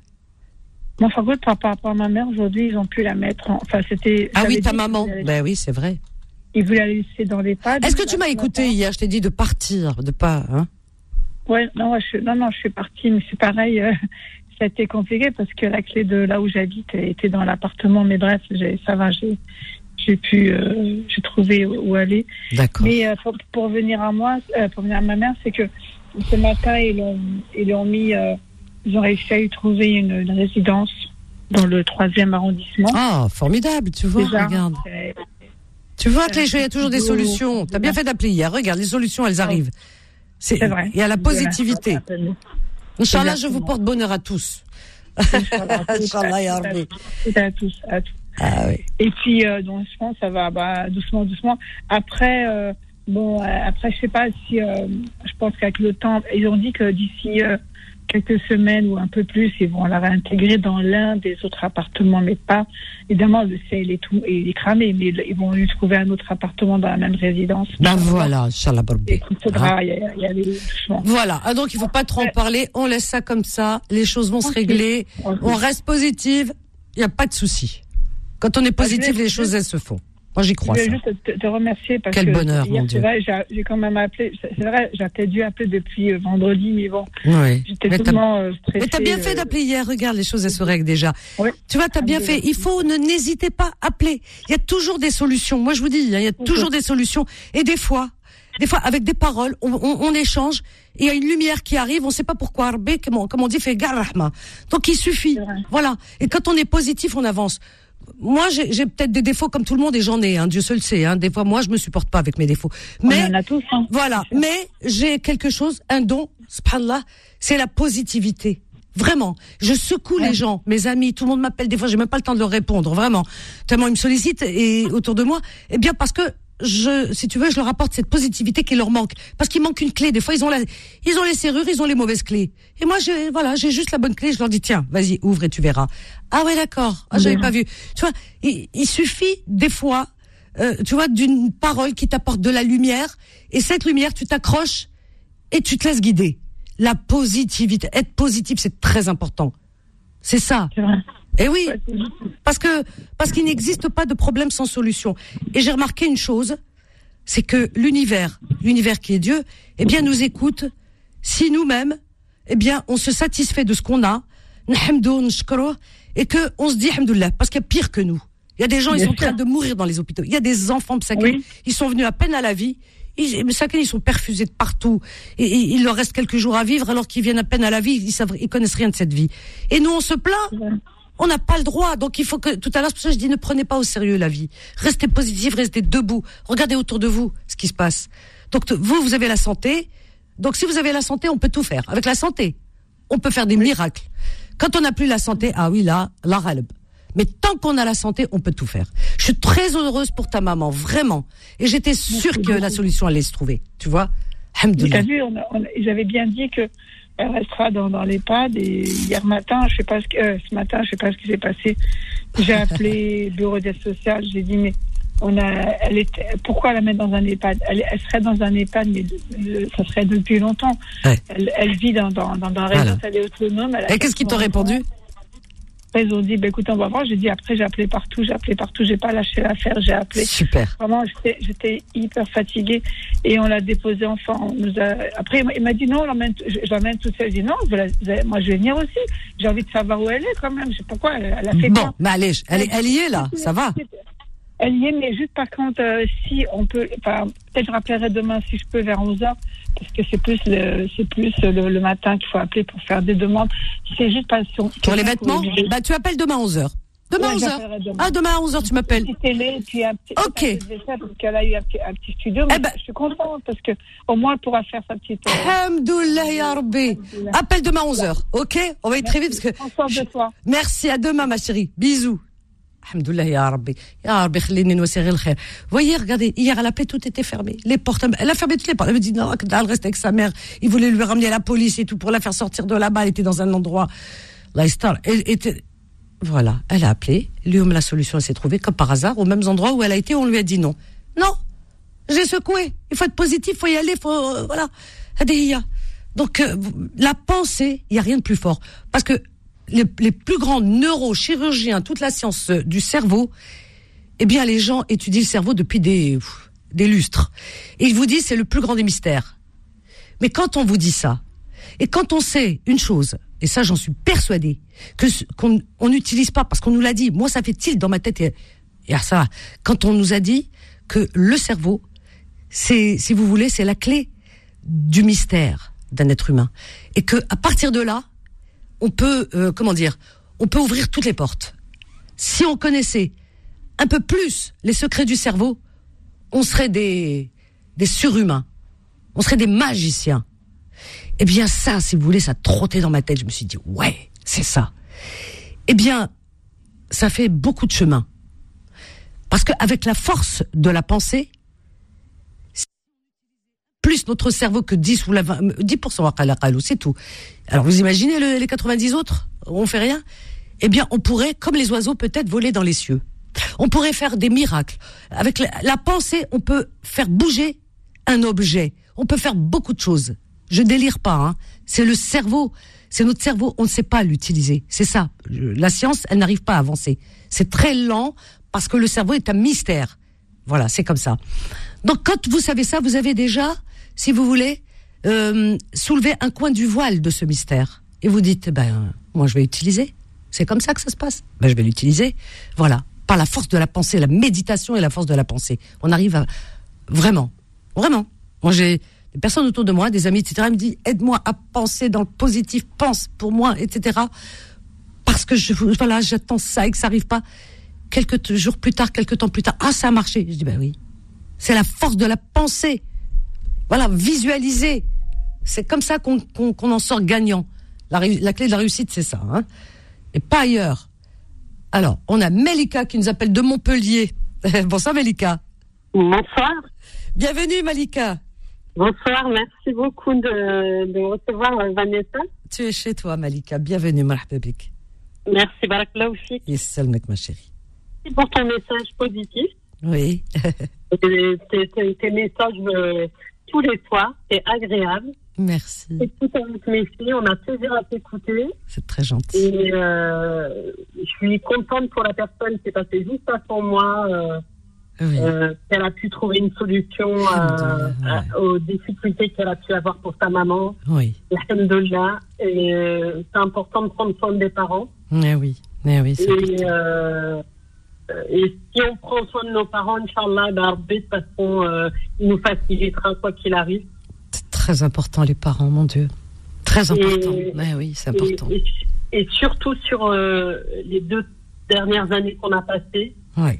Mon favori par rapport à ma mère, aujourd'hui, ils ont pu la mettre en. Enfin, c'était. Ah j'avais oui, ta dit maman. qu'ils voulaient- Ben oui, c'est vrai. Ils voulaient la laisser dans les pads. Est-ce que tu m'as écouté hier? Je t'ai dit de partir, de pas, hein? Ouais, non, ouais, je, non, non, je suis partie, mais c'est pareil. euh, ça a été compliqué parce que la clé de là où j'habite était dans l'appartement. Mais bref, j'ai, ça va, j'ai, j'ai pu, euh, j'ai trouvé où aller. D'accord. Mais euh, pour, pour venir à moi, euh, pour venir à ma mère, c'est que ce matin ils l'ont, ils l'ont mis, euh, ils ont réussi à y trouver une, une résidence dans le troisième arrondissement. Ah, formidable, tu vois, Déjà, regarde. euh, Tu vois que les jeux, il y a toujours des Oh, solutions. T'as bien fait d'appeler hier. Regarde, les solutions, elles arrivent. C'est, C'est vrai. il y a la positivité. Inch'Allah, je vous Exactement. porte bonheur à tous. Inch'Allah, Inch'Allah, ya Rabbi. à tous, à tous. Ah oui. Et puis, euh, donc, je pense que ça va bah, doucement, doucement. Après, euh, bon, euh, après, je sais pas si, euh, je pense qu'avec le temps, ils ont dit que d'ici euh, quelques semaines ou un peu plus, ils vont la réintégrer dans l'un des autres appartements, mais pas, évidemment, le ciel est tout, il est cramé, mais ils vont lui trouver un autre appartement dans la même résidence. Ben voilà, Inch'Allah, Barbi. Il faudra y, y aller doucement. Voilà. Ah, donc, il faut pas trop en parler. On laisse ça comme ça. Les choses vont se Ok. régler. Ok. On reste positive. Il n'y a pas de souci. Quand on est positif, je vais- les choses, elles se font. Moi, j'y crois, Je ça. voulais juste te, te remercier parce Quel que bonheur, hier, mon c'est Dieu. vrai, j'ai, j'ai quand même appelé. C'est c'est vrai, j'ai peut-être dû appeler depuis euh, vendredi, mais bon, Oui. j'étais Mais t'as- tellement euh, stressée. Mais t'as bien fait euh, d'appeler hier. Regarde, les choses, elles se règlent déjà. Ouais. Tu vois, t'as bien fait. Il faut, ne n'hésitez pas à appeler. Il y a toujours des solutions. Moi, je vous dis, hein, il y a toujours des solutions. Et des fois, des fois, avec des paroles, on, on, on échange. Et il y a une lumière qui arrive. On sait pas pourquoi. Arbé, comme on, comme on dit, fait garahma. Donc, il suffit. Voilà. Et quand on est positif, on avance. Moi, j'ai, j'ai peut-être des défauts comme tout le monde et j'en ai, hein, Dieu seul le sait. Hein. Des fois, moi, je me supporte pas avec mes défauts. Mais On en a tous, hein. voilà. Mais j'ai quelque chose, un don, subhanallah, c'est la positivité. Vraiment. Je secoue les gens, mes amis, tout le monde m'appelle des fois, j'ai même pas le temps de leur répondre, vraiment. Tellement ils me sollicitent et autour de moi. Eh bien, parce que je, si tu veux, je leur apporte cette positivité qui leur manque. Parce qu'il manque une clé. Des fois, ils ont la, ils ont les serrures, ils ont les mauvaises clés. Et moi, j'ai, voilà, j'ai juste la bonne clé. Je leur dis, tiens, vas-y, ouvre et tu verras. Ah ouais, d'accord. Ah, j'avais pas vu. Tu vois, il, il suffit des fois, euh, tu vois, d'une parole qui t'apporte de la lumière. Et cette lumière, tu t'accroches et tu te laisses guider. La positivité, être positif, c'est très important. C'est ça. C'est vrai. Et oui, parce que parce qu'il n'existe pas de problème sans solution. Et j'ai remarqué une chose, c'est que l'univers, l'univers qui est Dieu, eh bien nous écoute si nous-mêmes, eh bien on se satisfait de ce qu'on a, nhamdou, nshkrouh, et que on se dit alhamdoulilah, parce qu'il y a pire que nous. Il y a des gens, ils sont en train de mourir dans les hôpitaux. Il y a des enfants, Msakin, oui. Ils sont venus à peine à la vie. Ils, Msakin, ils sont perfusés de partout. Et, et, il leur reste quelques jours à vivre, alors qu'ils viennent à peine à la vie. Ils savent, ils connaissent rien de cette vie. Et nous, on se plaint. Ouais. On n'a pas le droit. Donc, il faut que, tout à l'heure, c'est pour ça que je dis, ne prenez pas au sérieux la vie. Restez positif, restez debout. Regardez autour de vous ce qui se passe. Donc, t- vous, vous avez la santé. Donc, si vous avez la santé, on peut tout faire. Avec la santé, on peut faire des oui. miracles. Quand on n'a plus la santé, ah oui, là, la ralb. Mais tant qu'on a la santé, on peut tout faire. Je suis très heureuse pour ta maman, vraiment. Et j'étais sûre Merci que beaucoup. La solution allait se trouver. Tu vois? Alhamdoulilah. Tu as vu, on a, on a, j'avais bien dit que elle restera dans, dans l'EHPAD. Et hier matin, je sais pas ce que, euh, ce matin, je sais pas ce qui s'est passé. J'ai appelé le bureau d'aide sociale. J'ai dit, mais on a, elle était, pourquoi la mettre dans un EHPAD? Elle, elle serait dans un EHPAD, mais le, ça serait depuis longtemps. Ouais. Elle, elle vit dans, dans, dans un réseau, elle est autonome. Elle et qu'est-ce qu'ils t'ont répondu? Après, ils ont dit, bah, écoute, on va voir. J'ai dit, après, j'ai appelé partout, j'ai appelé partout, j'ai pas lâché l'affaire, j'ai appelé. Super. Vraiment, j'étais, j'étais hyper fatiguée et on l'a déposé enfin. On nous a... Après, il m'a dit, non, on l'emmène, je, je l'emmène toute seule. J'ai dit, non, vous la, vous allez, moi, je vais venir aussi. J'ai envie de savoir où elle est quand même. Je sais pas pourquoi, elle, elle a fait bon, bien. mais allez, elle, elle y est là, ça va. Elle y est, mais juste par contre, euh, si on peut, enfin, peut-être je rappellerai demain si je peux vers onze heures, parce que c'est plus le, c'est plus le, le matin qu'il faut appeler pour faire des demandes. C'est juste pas sur. Pour les vêtements? Bah, tu appelles demain à onze heures. Demain à ouais, onze heures. Demain. Ah, demain à onze heures, tu m'appelles. Une petite télé, et puis un petit, ok. Un petit parce qu'elle a eu un petit, un petit studio, mais eh ben, je suis contente parce que, au moins, elle pourra faire sa petite, euh... Alhamdoulilah, ya Rabbi. Appelle demain à onze heures. Ok? On va y très vite parce que. Prends soin de toi. Merci, à demain, ma chérie. Bisous. Alhamdoulilah, ya Rabbi. Ya Rabbi, khlini nwasir el khair. Voyez, regardez, hier, elle a appelé, tout était fermé. Les portes, elle a fermé toutes les portes. Elle me dit, non, elle reste avec sa mère. Il voulait lui ramener la police et tout pour la faire sortir de là-bas. Elle était dans un endroit, la star. Elle était, voilà. Elle a appelé. Lui, la solution, elle s'est trouvée, comme par hasard, aux mêmes endroits où elle a été, on lui a dit non. Non. J'ai secoué. Il faut être positif, il faut y aller, faut, euh, voilà. Donc, euh, la pensée, il n'y a rien de plus fort. Parce que, Les, les plus grands neurochirurgiens, toute la science du cerveau, eh bien, les gens étudient le cerveau depuis des, des lustres. Et ils vous disent, c'est le plus grand des mystères. Mais quand on vous dit ça, et quand on sait une chose, et ça, j'en suis persuadée, que, qu'on, on n'utilise pas, parce qu'on nous l'a dit, moi, ça fait tilt dans ma tête, et, et ça, quand on nous a dit que le cerveau, c'est, si vous voulez, c'est la clé du mystère d'un être humain. Et que, à partir de là, on peut, euh, comment dire, on peut ouvrir toutes les portes. Si on connaissait un peu plus les secrets du cerveau, on serait des, des surhumains. On serait des magiciens. Eh bien, ça, si vous voulez, ça trottait dans ma tête. Je me suis dit, ouais, c'est ça. Eh bien, ça fait beaucoup de chemin. Parce qu'avec la force de la pensée, plus notre cerveau que dix ou la vingt, dix pour cent, c'est tout. Alors vous imaginez le, les quatre-vingt-dix autres, on fait rien? Eh bien, on pourrait, comme les oiseaux, peut-être voler dans les cieux. On pourrait faire des miracles. Avec la, la pensée, on peut faire bouger un objet. On peut faire beaucoup de choses. Je délire pas, hein. C'est le cerveau. C'est notre cerveau, on ne sait pas l'utiliser. C'est ça. La science, elle n'arrive pas à avancer. C'est très lent parce que le cerveau est un mystère. Voilà, c'est comme ça. Donc, quand vous savez ça, vous avez déjà, si vous voulez, euh, soulever un coin du voile de ce mystère. Et vous dites, ben, moi, je vais l'utiliser. C'est comme ça que ça se passe. Ben, je vais l'utiliser. Voilà. Par la force de la pensée, la méditation et la force de la pensée. On arrive à, vraiment, vraiment. Moi, j'ai des personnes autour de moi, des amis, et cetera, ils me disent, aide-moi à penser dans le positif, pense pour moi, et cetera. Parce que je, voilà, j'attends ça et que ça arrive pas. Quelques jours plus tard, quelques temps plus tard, ah, ça a marché. Je dis, ben oui. C'est la force de la pensée. Voilà, visualiser. C'est comme ça qu'on, qu'on, qu'on en sort gagnant. La, la clé de la réussite, c'est ça, hein. Et pas ailleurs. Alors, on a Melika qui nous appelle de Montpellier. Bonsoir, Melika. Bonsoir. Bienvenue, Malika. Bonsoir, merci beaucoup de, de me recevoir, Vanessa. Tu es chez toi, Malika. Bienvenue, marhababik. Merci, barakallahu fik. Yessalmek, ma chérie. Merci pour ton message positif. Oui. tes, tes, tes messages euh, tous les soirs, c'est agréable. Merci. C'est tout avec mes filles, on a plaisir à t'écouter. C'est très gentil. Et euh, je suis contente pour la personne qui est passée juste avant moi. Euh, oui. euh, qu'elle a pu trouver une solution euh, à, aux difficultés qu'elle a pu avoir pour sa maman. Oui. Alhamdoulilah. Et euh, c'est important de prendre soin des parents. Eh oui, eh oui. C'est et, euh, et si on prend soin de nos parents, Inch'Allah, bah, de toute façon, euh, il nous facilitera quoi qu'il arrive. C'est très important, les parents, mon Dieu. Très important. Et, eh oui, c'est important. Et, et, et surtout sur euh, les deux dernières années qu'on a passées. Oui.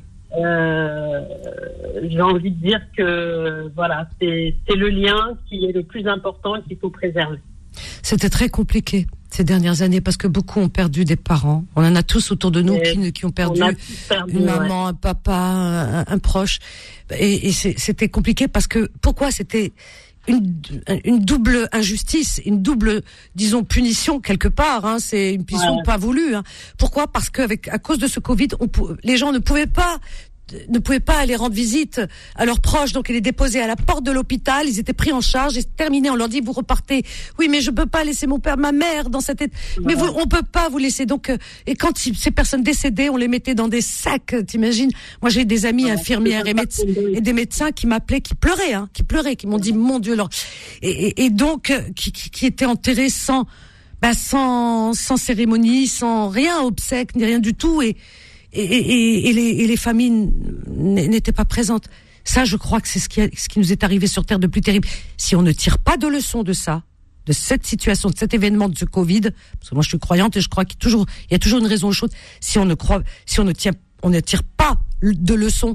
Euh, j'ai envie de dire que voilà, c'est, c'est le lien qui est le plus important et qu'il faut préserver. C'était très compliqué ces dernières années parce que beaucoup ont perdu des parents. On en a tous autour de nous qui, qui ont perdu, perdu une maman, ouais. un papa, un, un proche. Et, et c'est, c'était compliqué parce que pourquoi c'était une, une double injustice, une double, disons, punition quelque part. Hein, c'est une punition ouais. pas voulue. Hein. Pourquoi ? Parce qu'avec à cause de ce Covid, on, les gens ne pouvaient pas. ne pouvaient pas aller rendre visite à leurs proches, donc ils les déposaient à la porte de l'hôpital, ils étaient pris en charge, et c'est terminé, on leur dit vous repartez. Oui, mais je peux pas laisser mon père, ma mère dans cette état. Mais vous, on peut pas vous laisser. Donc, euh, et quand ces personnes décédaient, on les mettait dans des sacs, t'imagines? Moi, j'ai des amis ouais, infirmières et, médecins, et des médecins qui m'appelaient, qui pleuraient, hein, qui pleuraient, qui m'ont dit mon Dieu, leur... et, et, et donc euh, qui, qui, qui étaient enterrés sans, bah, sans, sans cérémonie, sans rien, obsèques, ni rien du tout, et Et, et, et, les, et les familles n'étaient pas présentes. Ça, je crois que c'est ce qui, a, ce qui nous est arrivé sur Terre de plus terrible. Si on ne tire pas de leçon de ça, de cette situation, de cet événement, de ce Covid, parce que moi je suis croyante et je crois qu'il y a toujours, il y a toujours une raison aux choses. Si on ne croit, si on ne tient, on ne tire pas de leçon,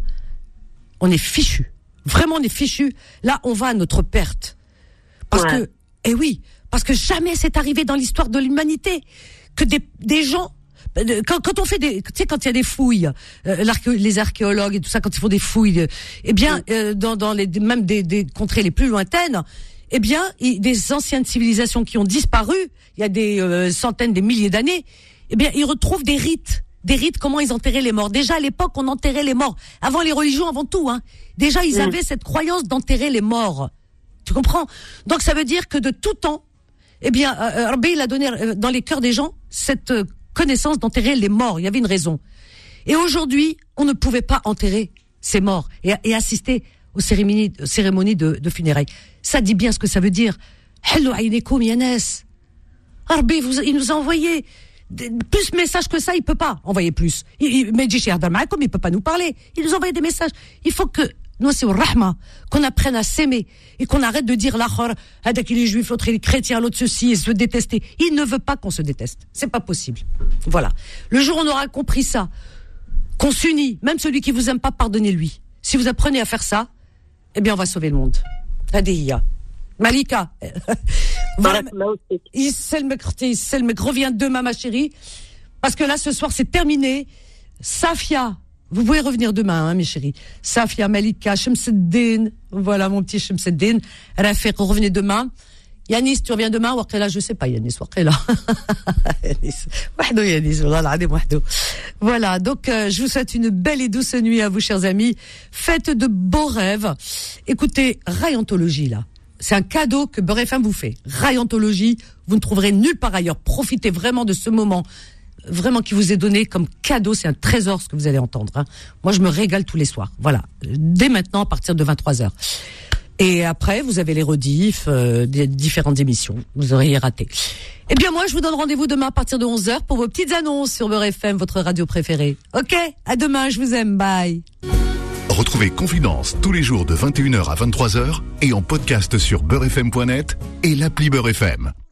on est fichu. Vraiment, on est fichu. Là, on va à notre perte. Parce ouais. que, eh oui, parce que jamais c'est arrivé dans l'histoire de l'humanité que des, des gens. Quand, quand on fait des, tu sais, quand il y a des fouilles, euh, l'archéo, les archéologues et tout ça, quand ils font des fouilles, euh, eh bien, euh, dans, dans les, même des, des contrées les plus lointaines, eh bien, il, des anciennes civilisations qui ont disparu, il y a des euh, centaines, des milliers d'années, eh bien, ils retrouvent des rites, des rites, comment ils enterraient les morts. Déjà, à l'époque, on enterrait les morts. Avant les religions, avant tout, hein. Déjà, ils avaient cette croyance d'enterrer les morts. Tu comprends? Donc, ça veut dire que de tout temps, eh bien, euh, Rabbi, il a donné euh, dans les cœurs des gens cette euh, connaissance d'enterrer les morts. Il y avait une raison. Et aujourd'hui, on ne pouvait pas enterrer ces morts et, et assister aux cérémonies, aux cérémonies de, de funérailles. Ça dit bien ce que ça veut dire. Hello, aïnekoum, Yanes. Arbi, vous, il nous a envoyé des, plus de messages que ça, il peut pas envoyer plus. Il, mais Djichi Ardamakoum, il peut pas nous parler. Il nous envoie des messages. Il faut que nous, c'est au rahma, qu'on apprenne à s'aimer et qu'on arrête de dire l'achor, avec les juifs, l'autre il est chrétien, l'autre ceci, et se détester. Il ne veut pas qu'on se déteste. C'est pas possible. Voilà. Le jour où on aura compris ça, qu'on s'unit, même celui qui vous aime pas, pardonnez-lui. Si vous apprenez à faire ça, eh bien, on va sauver le monde. Hadiya. Malika. Voilà. Reviens demain, ma chérie. Parce que là, ce soir, c'est terminé. Safia. Vous pouvez revenir demain, hein, mes chéris. Safia, Malika, Shamseddin. Voilà, mon petit Shamseddin. Rafiq, revenez demain. Yanis, tu reviens demain? Waqila, je sais pas, Yanis, Waqila. Yanis. Wahdo, Yanis. Voilà. Donc, euh, je vous souhaite une belle et douce nuit à vous, chers amis. Faites de beaux rêves. Écoutez, Rayantologie, là. C'est un cadeau que Beurre F M vous fait. Rayantologie. Vous ne trouverez nulle part ailleurs. Profitez vraiment de ce moment. Vraiment qui vous est donné comme cadeau, c'est un trésor ce que vous allez entendre. Hein. Moi, je me régale tous les soirs. Voilà, dès maintenant à partir de vingt-trois heures. Et après, vous avez les rediffs euh, des différentes émissions. Vous auriez raté. Eh bien, moi, je vous donne rendez-vous demain à partir de onze heures pour vos petites annonces sur Beurre F M, votre radio préférée. Ok, à demain, je vous aime, bye. Retrouvez Confidence tous les jours de vingt et une heures à vingt-trois heures et en podcast sur beurre f m point net et l'appli Beurre F M.